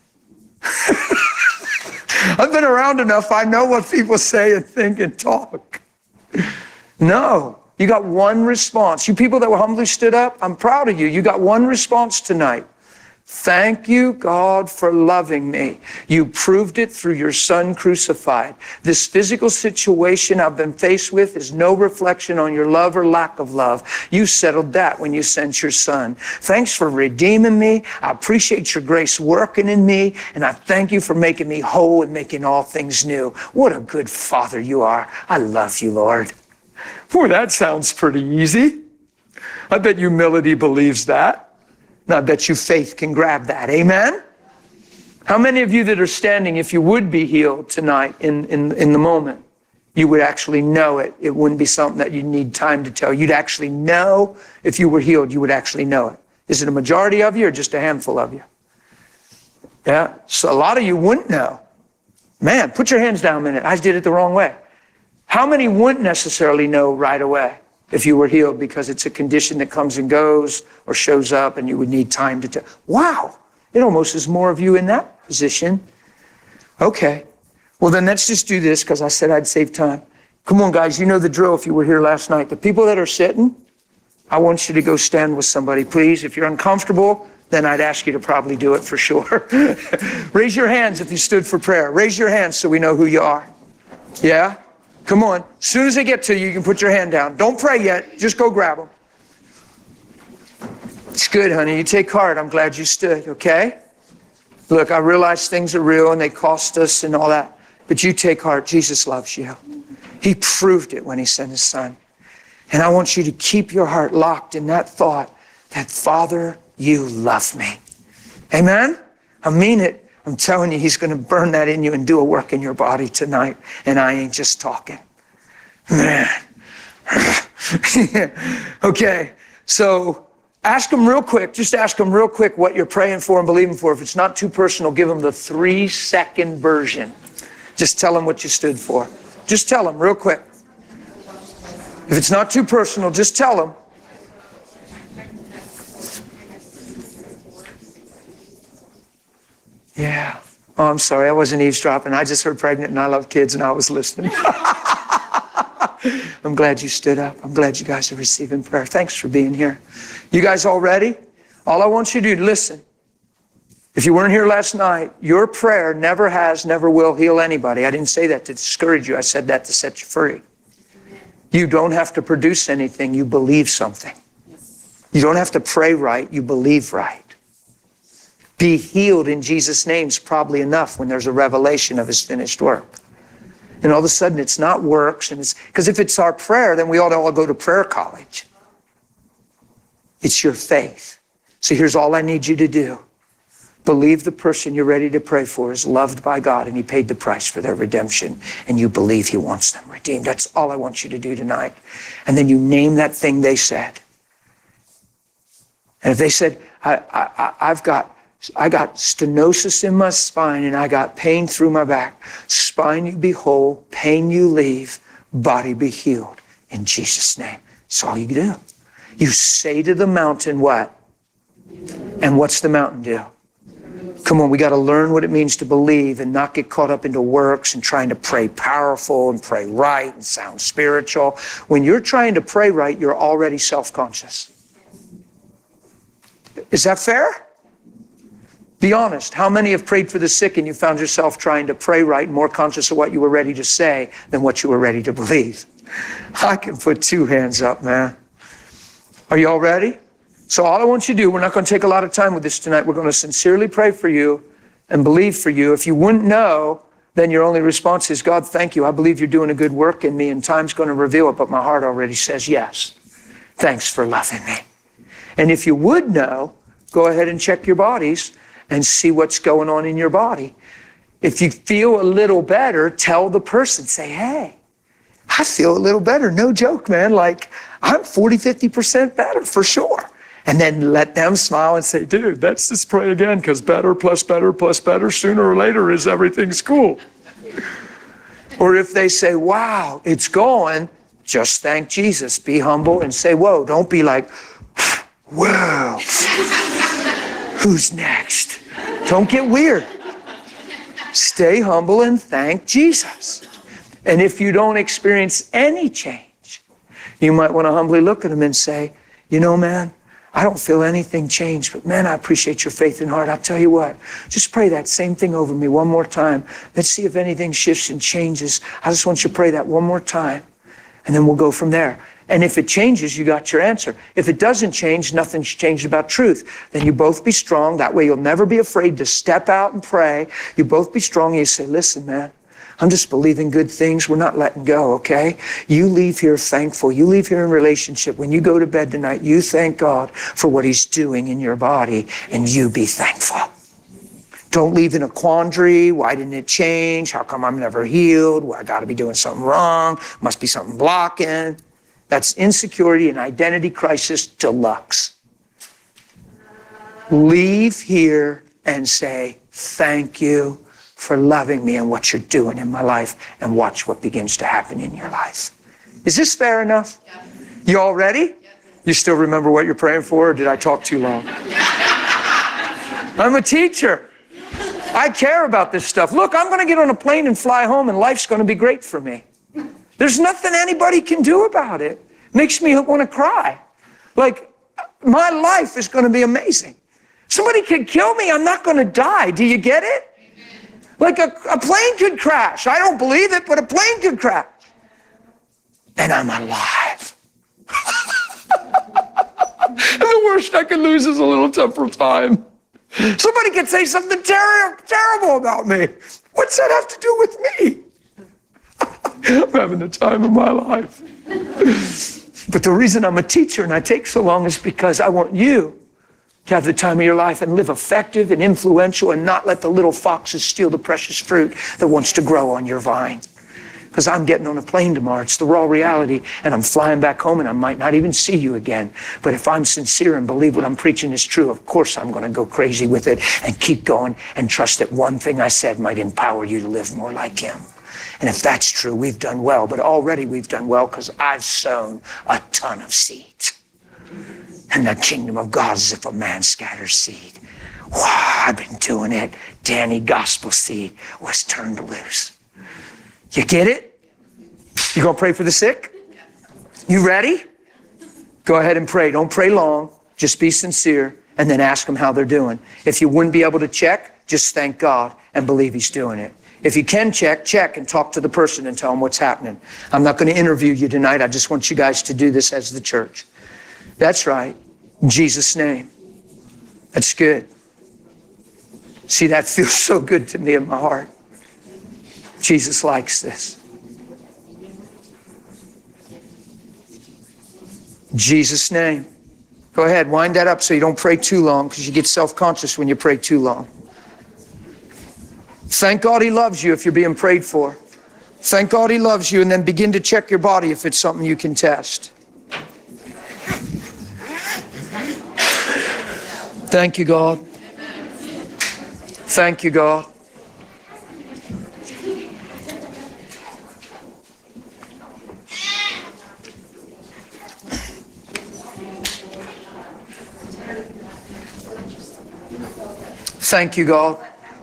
I've been around enough. I know what people say and think and talk. No. You got one response. You people that were humbly stood up, I'm proud of you. You got one response tonight. Thank you, God, for loving me. You proved it through your son crucified. This physical situation I've been faced with is no reflection on your love or lack of love. You settled that when you sent your son. Thanks for redeeming me. I appreciate your grace working in me, and I thank you for making me whole and making all things new. What a good Father you are. I love you, Lord. Boy, that sounds pretty easy. I bet humility believes that. And I bet you faith can grab that. Amen? How many of you that are standing, if you would be healed tonight in, in, in the moment, you would actually know it? It wouldn't be something that you need time to tell. You'd actually know if you were healed. You would actually know it. Is it a majority of you or just a handful of you? Yeah, so a lot of you wouldn't know. Man, put your hands down a minute. I did it the wrong way. How many wouldn't necessarily know right away if you were healed because it's a condition that comes and goes or shows up and you would need time to tell? Wow, it almost is more of you in that position. Okay, well then let's just do this because I said I'd save time. Come on, guys, you know the drill if you were here last night. The people that are sitting, I want you to go stand with somebody, please. If you're uncomfortable, then I'd ask you to probably do it for sure. Raise your hands if you stood for prayer. Raise your hands so we know who you are. Yeah? Come on. As soon as they get to you, you can put your hand down. Don't pray yet. Just go grab them. It's good, honey. You take heart. I'm glad you stood, okay? Look, I realize things are real and they cost us and all that. But you take heart. Jesus loves you. He proved it when he sent his son. And I want you to keep your heart locked in that thought that, Father, you love me. Amen? I mean it. I'm telling you, he's going to burn that in you and do a work in your body tonight. And I ain't just talking. Man. Okay, so ask him real quick. Just ask him real quick what you're praying for and believing for. If it's not too personal, give him the three-second version. Just tell him what you stood for. Just tell him real quick. If it's not too personal, just tell him. Yeah. Oh, I'm sorry. I wasn't eavesdropping. I just heard pregnant and I love kids and I was listening. I'm glad you stood up. I'm glad you guys are receiving prayer. Thanks for being here. You guys all ready? All I want you to do, listen. If you weren't here last night, your prayer never has, never will heal anybody. I didn't say that to discourage you. I said that to set you free. You don't have to produce anything. You believe something. You don't have to pray right. You believe right. Be healed in Jesus' name is probably enough when there's a revelation of his finished work. And all of a sudden it's not works. And it's because if it's our prayer, then we ought to all go to prayer college. It's your faith. So here's all I need you to do. Believe the person you're ready to pray for is loved by God and he paid the price for their redemption. And you believe he wants them redeemed. That's all I want you to do tonight. And then you name that thing they said. And if they said, I, I, I've got I got stenosis in my spine and I got pain through my back. Spine you be whole, pain you leave, body be healed in Jesus' name. That's all you do. You say to the mountain what? And what's the mountain do? Come on, we got to learn what it means to believe and not get caught up into works and trying to pray powerful and pray right and sound spiritual. When you're trying to pray right, you're already self-conscious. Is that fair? Be honest. How many have prayed for the sick and you found yourself trying to pray right and more conscious of what you were ready to say than what you were ready to believe? I can put two hands up, man. Are you all ready? So all I want you to do, we're not going to take a lot of time with this tonight. We're going to sincerely pray for you and believe for you. If you wouldn't know, then your only response is, God, thank you. I believe you're doing a good work in me, and time's going to reveal it, but my heart already says yes. Thanks for loving me. And if you would know, go ahead and check your bodies and see what's going on in your body. If you feel a little better, tell the person, say, hey, I feel a little better. No joke, man. Like, I'm forty, fifty percent better for sure. And then let them smile and say, dude, let's just pray again, because better plus better plus better, sooner or later is everything's cool. Or if they say, wow, it's going, just thank Jesus. Be humble and say, whoa. Don't be like, whoa, who's next? Don't get weird. Stay humble and thank Jesus. And if you don't experience any change, you might want to humbly look at him and say, you know, man, I don't feel anything change, but man, I appreciate your faith and heart. I'll tell you what, just pray that same thing over me one more time. Let's see if anything shifts and changes. I just want you to pray that one more time, and then we'll go from there. And if it changes, you got your answer. If it doesn't change, nothing's changed about truth. Then you both be strong. That way you'll never be afraid to step out and pray. You both be strong and you say, listen, man, I'm just believing good things. We're not letting go, okay? You leave here thankful. You leave here in relationship. When you go to bed tonight, you thank God for what he's doing in your body, and you be thankful. Don't leave in a quandary. Why didn't it change? How come I'm never healed? Well, I got to be doing something wrong. Must be something blocking. That's insecurity and identity crisis deluxe. Leave here and say, thank you for loving me and what you're doing in my life, and watch what begins to happen in your life. Is this fair enough? Yes. You all ready? Yes. You still remember what you're praying for, or did I talk too long? I'm a teacher. I care about this stuff. Look, I'm going to get on a plane and fly home, and life's going to be great for me. There's nothing anybody can do about it. Makes me want to cry. Like, my life is going to be amazing. Somebody could kill me. I'm not going to die. Do you get it? Like a, a plane could crash. I don't believe it, but a plane could crash. And I'm alive. And the worst I could lose is a little temporal time. Somebody could say something ter- terrible about me. What's that have to do with me? I'm having the time of my life. But the reason I'm a teacher and I take so long is because I want you to have the time of your life and live effective and influential, and not let the little foxes steal the precious fruit that wants to grow on your vine. Because I'm getting on a plane tomorrow. It's the raw reality. And I'm flying back home, and I might not even see you again. But if I'm sincere and believe what I'm preaching is true, of course I'm going to go crazy with it and keep going and trust that one thing I said might empower you to live more like him. And if that's true, we've done well. But already we've done well because I've sown a ton of seeds. And the kingdom of God is if a man scatters seed. Wow, I've been doing it. Danny Gospel Seed was turned loose. You get it? You gonna pray for the sick? You ready? Go ahead and pray. Don't pray long. Just be sincere, and then ask them how they're doing. If you wouldn't be able to check, just thank God and believe he's doing it. If you can check, check and talk to the person and tell them what's happening. I'm not going to interview you tonight. I just want you guys to do this as the church. That's right. In Jesus' name. That's good. See, that feels so good to me in my heart. Jesus likes this. In Jesus' name. Go ahead, wind that up so you don't pray too long, because you get self-conscious when you pray too long. Thank God he loves you if you're being prayed for. Thank God he loves you, and then begin to check your body if it's something you can test. Thank you, God. Thank you, God. Thank you, God.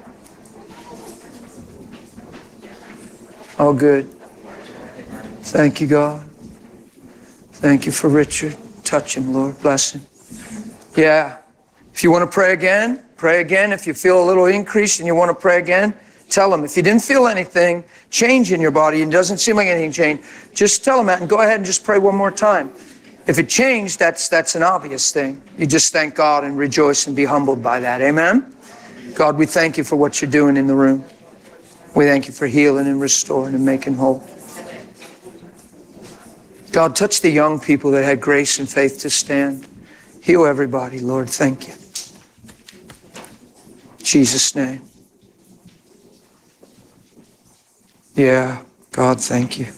Oh, good. Thank you, God. Thank you for Richard. Touch him, Lord. Bless him. Yeah. If you want to pray again, pray again. If you feel a little increase and you want to pray again, tell him. If you didn't feel anything change in your body and it doesn't seem like anything changed, just tell him that and go ahead and just pray one more time. If it changed, that's, that's an obvious thing. You just thank God and rejoice and be humbled by that. Amen? God, we thank you for what you're doing in the room. We thank you for healing and restoring and making whole. God, touch the young people that had grace and faith to stand. Heal everybody, Lord. Thank you. In Jesus' name. Yeah, God, thank you.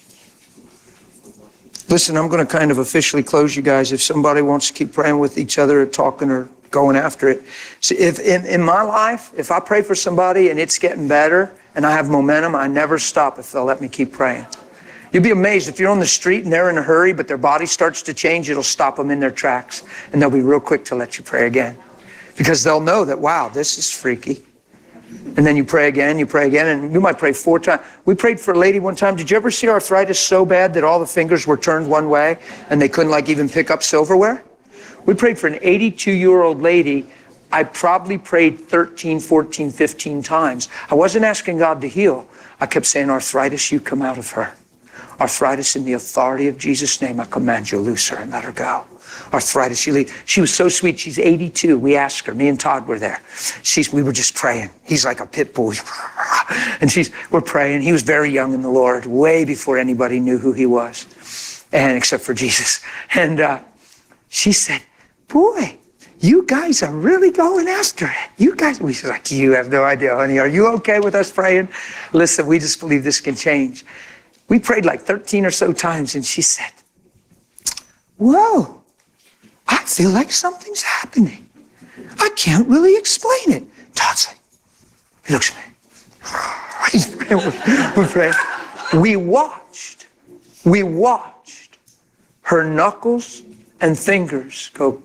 Listen, I'm going to kind of officially close you guys. If somebody wants to keep praying with each other or talking or going after it. See, if in, in my life, if I pray for somebody and it's getting better and I have momentum, I never stop if they'll let me keep praying. You'll be amazed if you're on the street and they're in a hurry, but their body starts to change, it'll stop them in their tracks. And they'll be real quick to let you pray again. Because they'll know that, wow, this is freaky. And then you pray again, you pray again, and you might pray four times. We prayed for a lady one time. Did you ever see arthritis so bad that all the fingers were turned one way and they couldn't like even pick up silverware? We prayed for an eighty-two-year-old lady. I probably prayed thirteen, fourteen, fifteen times. I wasn't asking God to heal. I kept saying, arthritis, you come out of her. Arthritis, in the authority of Jesus' name, I command you, loose her and let her go. Arthritis, she leave. She was so sweet. She's eighty-two. We asked her. Me and Todd were there. She's. We were just praying. He's like a pit bull. And she's. We're praying. He was very young in the Lord, way before anybody knew who he was, and except for Jesus. And uh, she said, boy, you guys are really going after it. You guys, we was like, you have no idea, honey. Are you okay with us praying? Listen, we just believe this can change. We prayed like thirteen or so times, and she said, whoa, I feel like something's happening. I can't really explain it. Todd's like, he looks at me. We're praying. We watched, we watched her knuckles and fingers go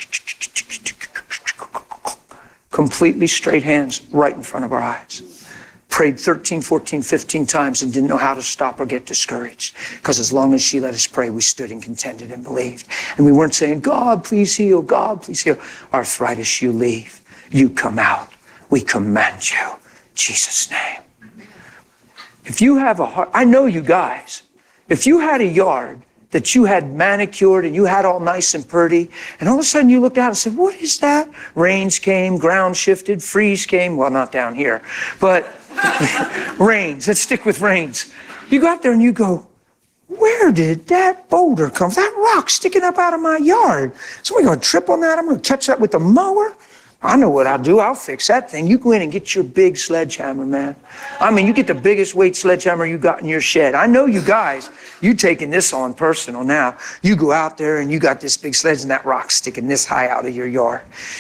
completely straight hands right in front of our eyes. Prayed thirteen, fourteen, fifteen times and didn't know how to stop or get discouraged. Because as long as she let us pray, we stood and contended and believed. And we weren't saying, God, please heal. God, please heal. Arthritis, you leave. You come out. We command you. In Jesus' name. If you have a heart, I know you guys, if you had a yard that you had manicured and you had all nice and pretty, and all of a sudden you looked out and said, what is that? Rains came, ground shifted, freeze came. Well, not down here, but rains. Let's stick with rains. You go out there and you go, where did that boulder come from? That rock sticking up out of my yard. So we're going to trip on that. I'm going to catch that with the mower. I know what I'll do. I'll fix that thing. You go in and get your big sledgehammer, man. I mean, you get the biggest weight sledgehammer you got in your shed. I know you guys, you taking this on personal now. You go out there and you got this big sledge and that rock sticking this high out of your yard.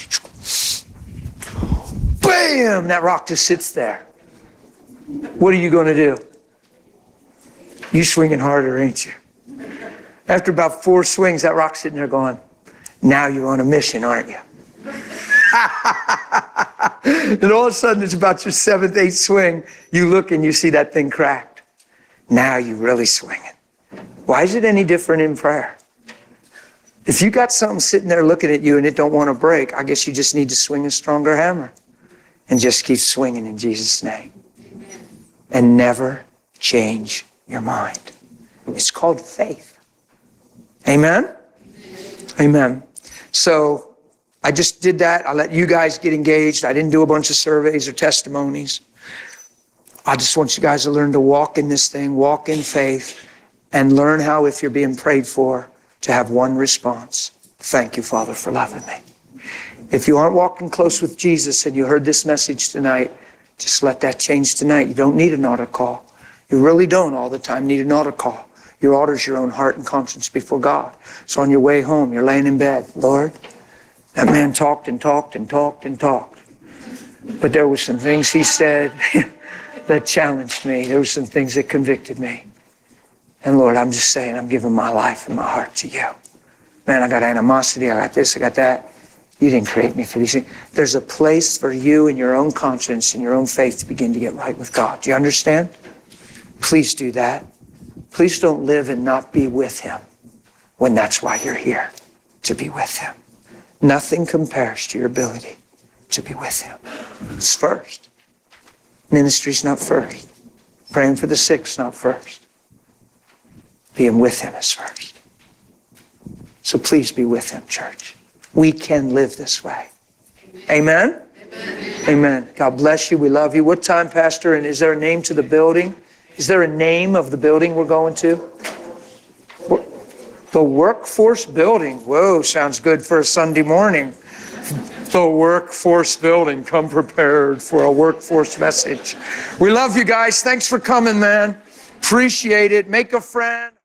Bam! That rock just sits there. What are you going to do? You swinging harder, ain't you? After about four swings, that rock's sitting there going, now you're on a mission, aren't you? And all of a sudden, it's about your seventh, eighth swing. You look and you see that thing cracked. Now you're really swinging. Why is it any different in prayer? If you got something sitting there looking at you and it don't want to break, I guess you just need to swing a stronger hammer and just keep swinging in Jesus' name. And never change your mind. It's called faith. Amen? Amen. So I just did that. I let you guys get engaged. I didn't do a bunch of surveys or testimonies. I just want you guys to learn to walk in this thing, walk in faith, and learn how, if you're being prayed for, to have one response. Thank you, Father, for loving me. If you aren't walking close with Jesus and you heard this message tonight, just let that change tonight. You don't need an altar call. You really don't all the time need an altar call. Your altar's your own heart and conscience before God. So on your way home, you're laying in bed. Lord, that man talked and talked and talked and talked. But there were some things he said that challenged me. There were some things that convicted me. And Lord, I'm just saying, I'm giving my life and my heart to you. Man, I got animosity. I got this, I got that. You didn't create me for these things. There's a place for you in your own conscience and your own faith to begin to get right with God. Do you understand? Please do that. Please don't live and not be with him when that's why you're here, to be with him. Nothing compares to your ability to be with him. It's first. Ministry's not first. Praying for the sick's not first. Being with him is first. So please be with him, church. We can live this way. Amen? Amen. Amen. God bless you. We love you. What time, Pastor? And is there a name to the building? Is there a name of the building we're going to? The Workforce Building. Whoa, sounds good for a Sunday morning. The Workforce Building. Come prepared for a workforce message. We love you guys. Thanks for coming, man. Appreciate it. Make a friend.